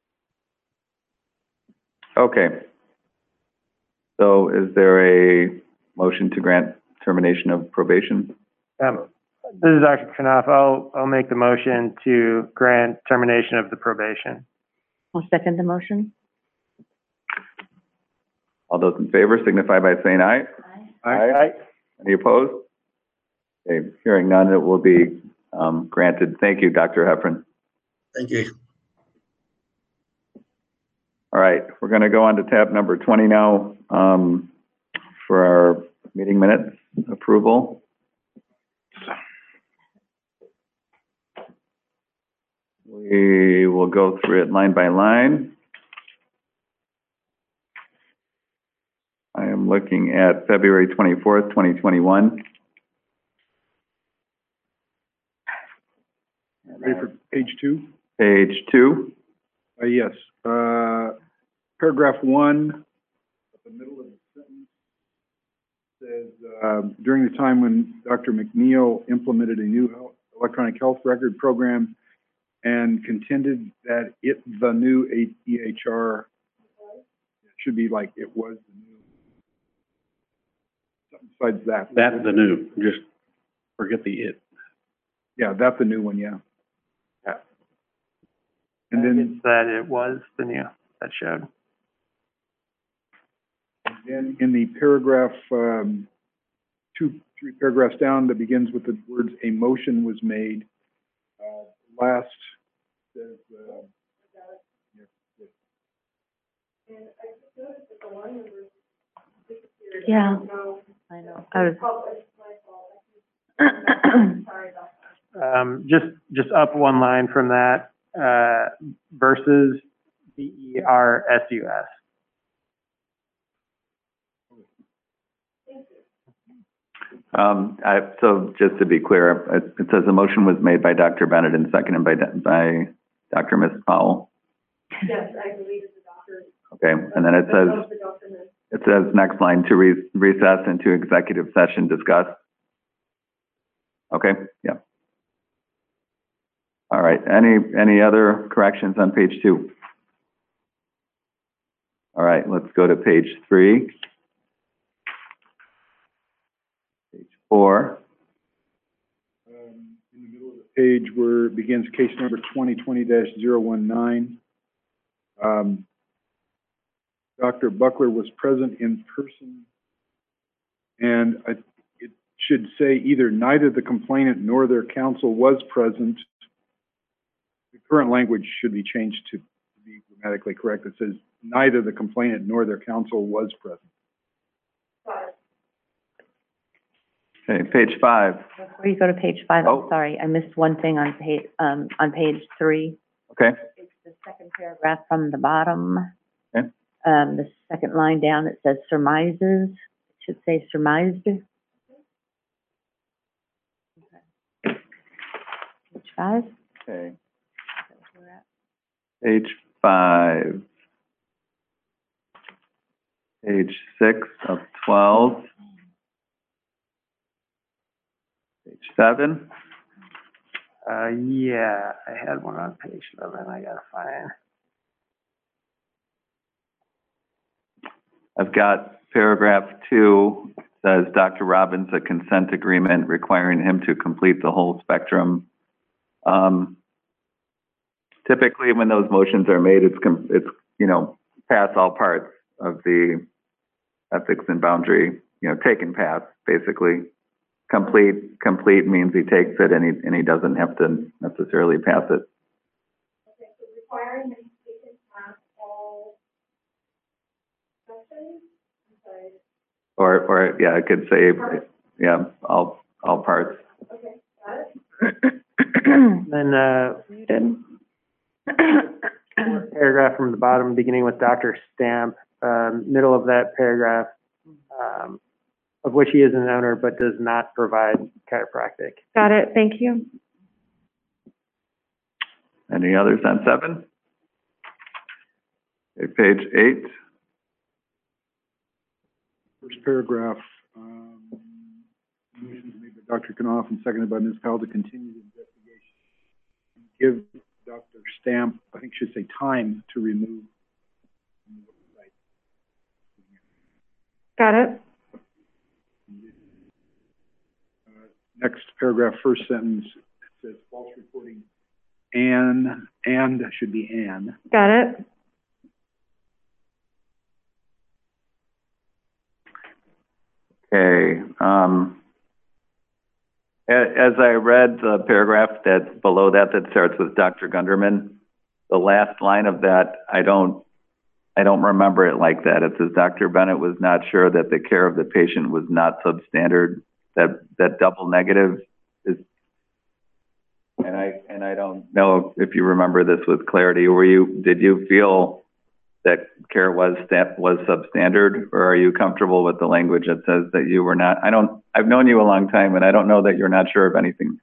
Okay. So is there a motion to grant termination of probation? Um, this is Doctor Knopf. I'll, I'll make the motion to grant termination of the probation. I'll second the motion. All those in favor signify by saying aye. Aye. Aye. Any opposed? Okay, hearing none, it will be um, granted. Thank you, Doctor Heffron. Thank you. All right, we're going to go on to tab number twenty now um, for our meeting minutes approval. We will go through it line by line. I am looking at February twenty-fourth, twenty twenty-one. Ready for page two? Page two. Uh, yes. Uh, paragraph one, at the middle of the sentence, says, uh, during the time when Doctor McNeil implemented a new health, electronic health record program and contended that it, the new E H R, it should be like it was the new. Something besides that. That's the new, just forget the it. Yeah, that's the new one, yeah. Yeah. And then It's that it was the new that showed. then in the paragraph, um, two, three paragraphs down that begins with the words, a motion was made. Uh, last says, uh, Yeah, I know. I was. Um, just, just up one line from that, uh, versus B E R S U S. Um, I, so just to be clear, it, it says the motion was made by Doctor Bennett and seconded by, by Doctor Miz Powell. Yes, I believe it's the doctor. Okay, and then it says, it says next line to re recess into executive session discuss. Okay, yeah. All right, any, any other corrections on page two? All right, let's go to page three. Page four. Um, in the middle of the page where it begins case number twenty twenty dash zero one nine. Um, Doctor Buckler was present in person, and I, it should say either neither the complainant nor their counsel was present. The current language should be changed to be grammatically correct. It says neither the complainant nor their counsel was present. Okay, page five. Before you go to page five, I'm sorry, I missed one thing on page, um, on page three. Okay. It's the second paragraph from the bottom. Okay. Um, the second line down, it says surmises. It should say surmised. Page five. Okay. Page five. Page six of twelve. Page seven. Uh, yeah, I had one on page seven. I gotta find. I've got paragraph two, says Doctor Robbins, a consent agreement requiring him to complete the whole spectrum. Um, typically, when those motions are made, it's, com- it's, you know, pass all parts of the ethics and boundary, you know, taken pass, basically. Complete, complete means he takes it and he, and he doesn't have to necessarily pass it. Okay, so requiring him to take and pass all sections? I'm sorry. Or, or, yeah, I could say, yeah, all, all parts. Okay, got it. Then, uh, You did. paragraph from the bottom, beginning with Doctor Stamp, um, middle of that paragraph, um, of which he is an owner but does not provide chiropractic. Got it, thank you. Any others on seven? Okay, page eight. First paragraph, um, motion made by Doctor Knopf and seconded by Miz Powell to continue the investigation. Give Doctor Stamp, I think should say time to remove. Got it. Uh, next paragraph, first sentence, it says false reporting and, and should be an. Got it. Okay, um, a- as I read the paragraph that's below that, that starts with Doctor Gunderman, the last line of that, I don't, I don't remember it like that. It says Doctor Bennett was not sure that the care of the patient was not substandard. That, that double negative is, and I, and I don't know if you remember this with clarity. Were you, did you feel that care was that was substandard, or are you comfortable with the language that says that you were not? I don't, I've known you a long time and I don't know that you're not sure of anything.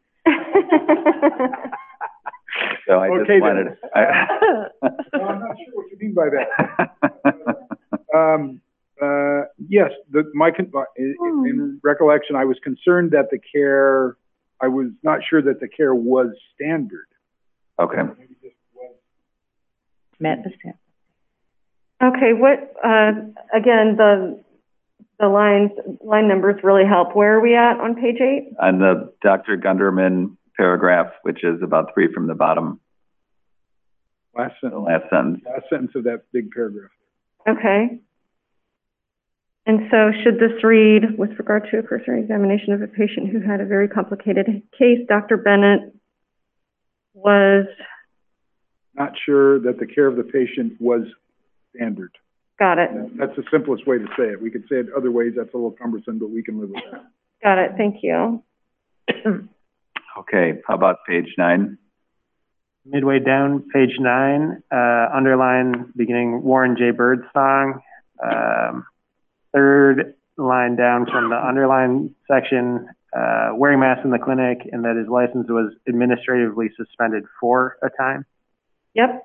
So I Okay, just wanted, I, No, I'm not sure what you mean by that. Um, uh, yes, the, my, con- in, in recollection, I was concerned that the care, I was not sure that the care was standard. okay. Met the step. Okay, what, uh, again, the, the lines, line numbers really help. Where are we at on page eight? On the Doctor Gunderman paragraph, which is about three from the bottom, Last the sentence, last sentence. last sentence of that big paragraph. Okay. And so should this read, with regard to a cursory examination of a patient who had a very complicated case, Doctor Bennett was, Not sure that the care of the patient was standard. got it, That's the simplest way to say it. We could say it other ways. That's a little cumbersome, but we can live with that. got it, thank you. Okay, how about page nine? Midway down, page nine, uh, underline beginning Warren J. Bird song. Um, third line down from the underline section, uh, wearing masks in the clinic and that his license was administratively suspended for a time. Yep.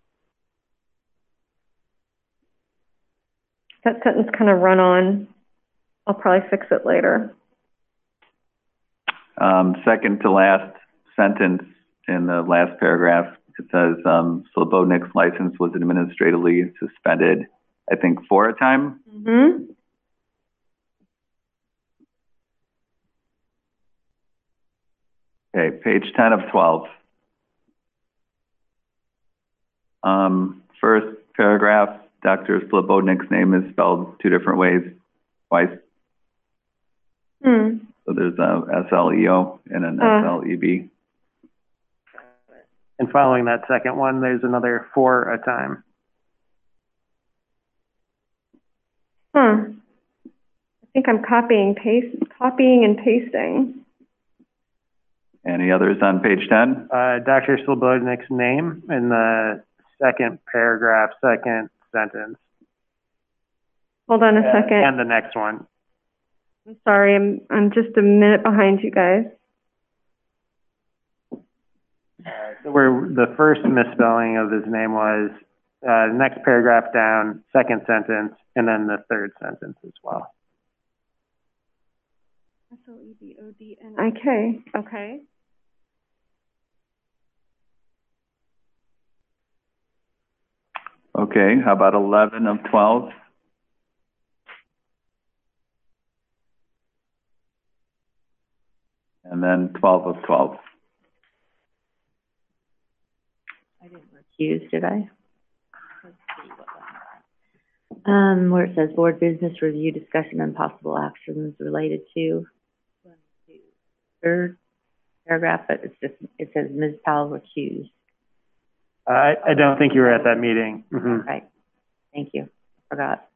That sentence kind of run on. I'll probably fix it later. Um, second to last sentence in the last paragraph, it says, um, Slobodnik's license was administratively suspended, I think, for a time. Mm-hmm. Okay, page ten of twelve. Um, first paragraph, Doctor Slobodnik's name is spelled two different ways, twice. Hmm. So there's a S L E O and an Uh. S L E B. And following that second one, there's another for a time. Huh. I think I'm copying, paste, copying and pasting. Any others on page ten? Uh, Doctor Slobodnik's name in the second paragraph, second sentence. Hold on a Uh, second. And the next one. I'm sorry, I'm, I'm just a minute behind you guys. So where the first misspelling of his name was, uh, next paragraph down, second sentence, and then the third sentence as well. S L E B O D N I K, okay. Okay, how about eleven of twelve? And then twelve of twelve. I didn't recuse, did I? Um, where it says board business review, discussion and possible actions related to. Third paragraph, but it's just, it says Miz Powell recused. I, I don't think you were at that meeting. Mm-hmm. Right. Thank you. Forgot.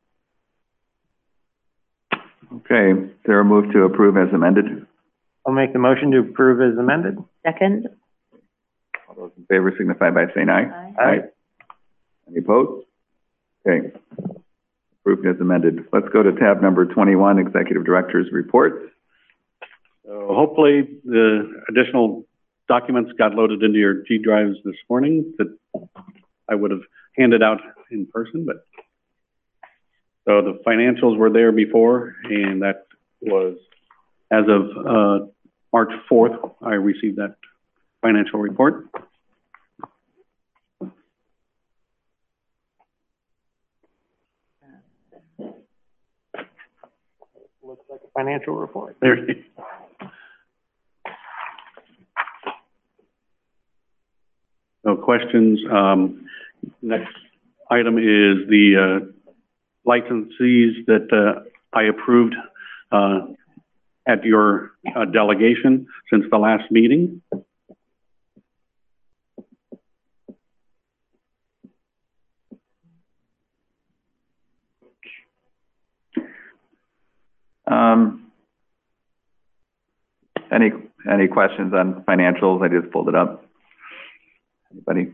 Okay, is there a move to approve as amended? I'll make the motion to approve as amended. Second. All those in favor signify by saying aye. Aye. Aye. Any opposed? Okay. Approved as amended. Let's go to tab number twenty-one, Executive Director's Reports. So hopefully the additional documents got loaded into your G drives this morning that I would have handed out in person, but so the financials were there before, and that was as of uh, March fourth, I received that financial report. Looks like a financial report. There you go. No questions. Um, next item is the uh, licensees that uh, I approved uh, at your uh, delegation since the last meeting. Um, any any questions on financials? I just pulled it up. Anybody?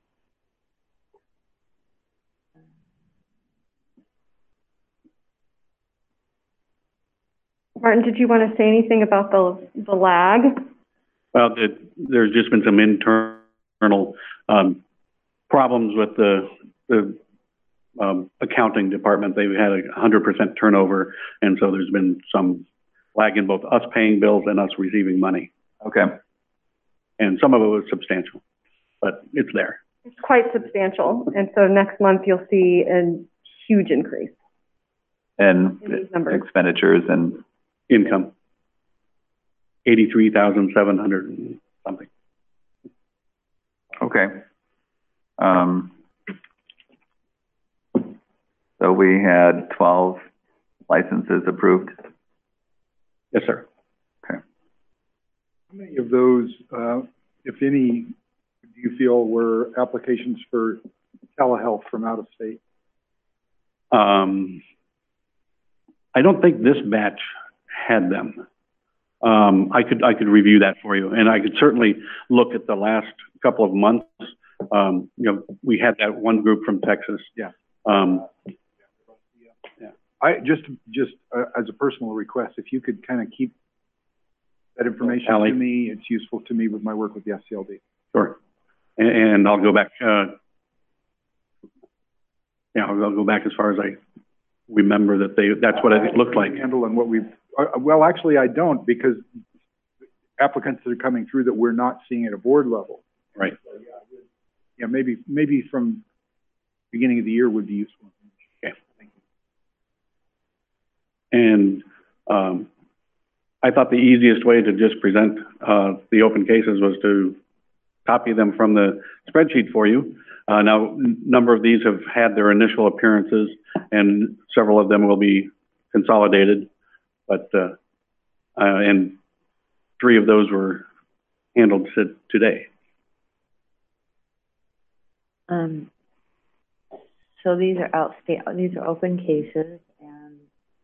Martin, did you want to say anything about the, the lag? Well, the, there's just been some internal um, problems with the, the um, accounting department. They've had a one hundred percent turnover, and so there's been some lag in both us paying bills and us receiving money. Okay. And some of it was substantial, but it's there. It's quite substantial, and so next month you'll see a huge increase. And in these numbers. Expenditures and income. eighty-three thousand seven hundred and something. Okay. Um, so we had twelve licenses approved. Yes, sir. Okay. How many of those, uh, if any, do you feel were applications for telehealth from out of state? Um, I don't think this batch had them. Um, I could I could review that for you, and I could certainly look at the last couple of months. Um, you know, we had that one group from Texas. Yeah. Um, yeah. I just just uh, as a personal request, if you could kind of keep that information Allie. to me, it's useful to me with my work with the S C L D. Sure. And, and I'll go back. Uh, yeah, I'll, I'll go back as far as I remember that they. That's what it looked like. Handle and what we've. Uh, well, actually, I don't, because applicants that are coming through that we're not seeing at a board level. Right. Yeah, maybe maybe from beginning of the year would be useful. Okay. Thank you. And um, I thought the easiest way to just present uh, the open cases was to copy them from the spreadsheet for you. Uh, now, a number of these have had their initial appearances, and several of them will be consolidated. But, uh, uh, and three of those were handled today. Um, so these are outsta- these are open cases, and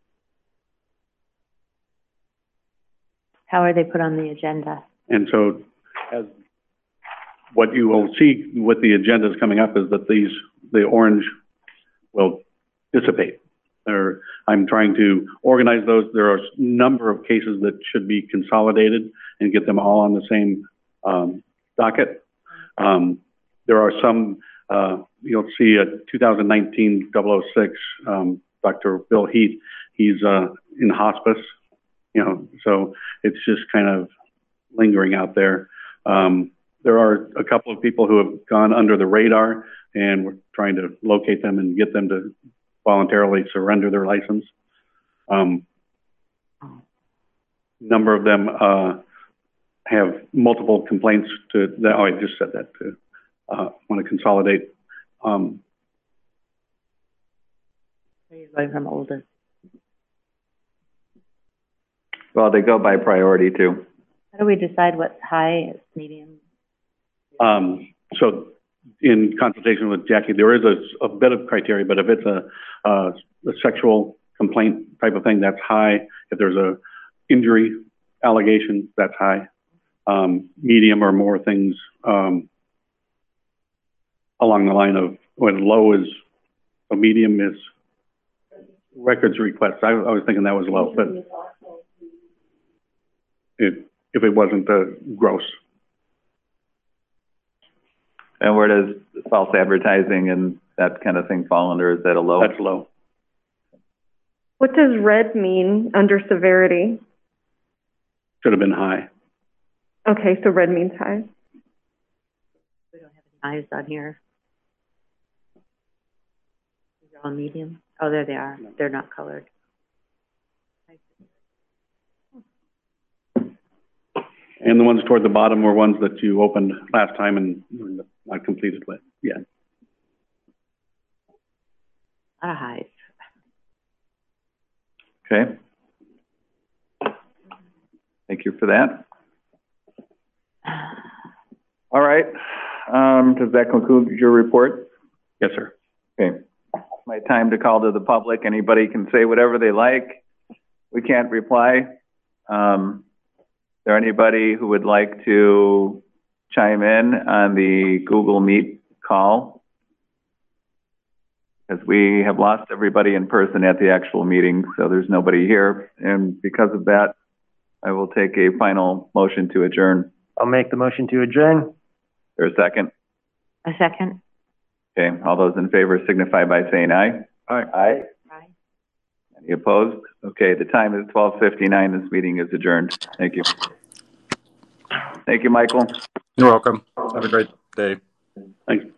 how are they put on the agenda? And so as what you will see with the agendas coming up is that these, the orange will dissipate. There, I'm trying to organize those. There are a number of cases that should be consolidated and get them all on the same um, docket. Um, there are some, uh, you'll see a two thousand nineteen double oh six, um, Doctor Bill Heath, he's uh, in hospice, you know, so it's just kind of lingering out there. Um, there are a couple of people who have gone under the radar, and we're trying to locate them and get them to voluntarily surrender their license. Um, number of them uh, have multiple complaints to that. Oh, I just said that too. Uh, want to consolidate. Um, Going from oldest. Well, they go by priority too. How do we decide what's high, medium? Um, so in consultation with Jackie, there is a, a bit of criteria, but if it's a, a, a sexual complaint type of thing, that's high. If there's a injury allegation, that's high. Um, medium or more things um, along the line of when low is, a medium is records requests. I, I was thinking that was low, but it, if it wasn't uh, gross. And where does false advertising and that kind of thing fall under? Is that a low? That's low. What does red mean under severity? Should have been high. Okay, so red means high. We don't have any eyes on here. These are all medium. Oh, there they are. They're not colored. And the ones toward the bottom were ones that you opened last time and not completed with yet. A lot of highs. Okay. Thank you for that. All right. Um, does that conclude your report? Yes, sir. Okay. My time to call to the public. Anybody can say whatever they like. We can't reply. Um, is there anybody who would like to chime in on the Google Meet call? Because we have lost everybody in person at the actual meeting, so there's nobody here. And because of that, I will take a final motion to adjourn. I'll make the motion to adjourn. There's a second? A second. Okay, all those in favor signify by saying aye. Aye. Aye. Aye. Any opposed? Okay, the time is twelve fifty-nine. This meeting is adjourned. Thank you. Thank you, Michael. You're welcome. Have a great day. Thanks.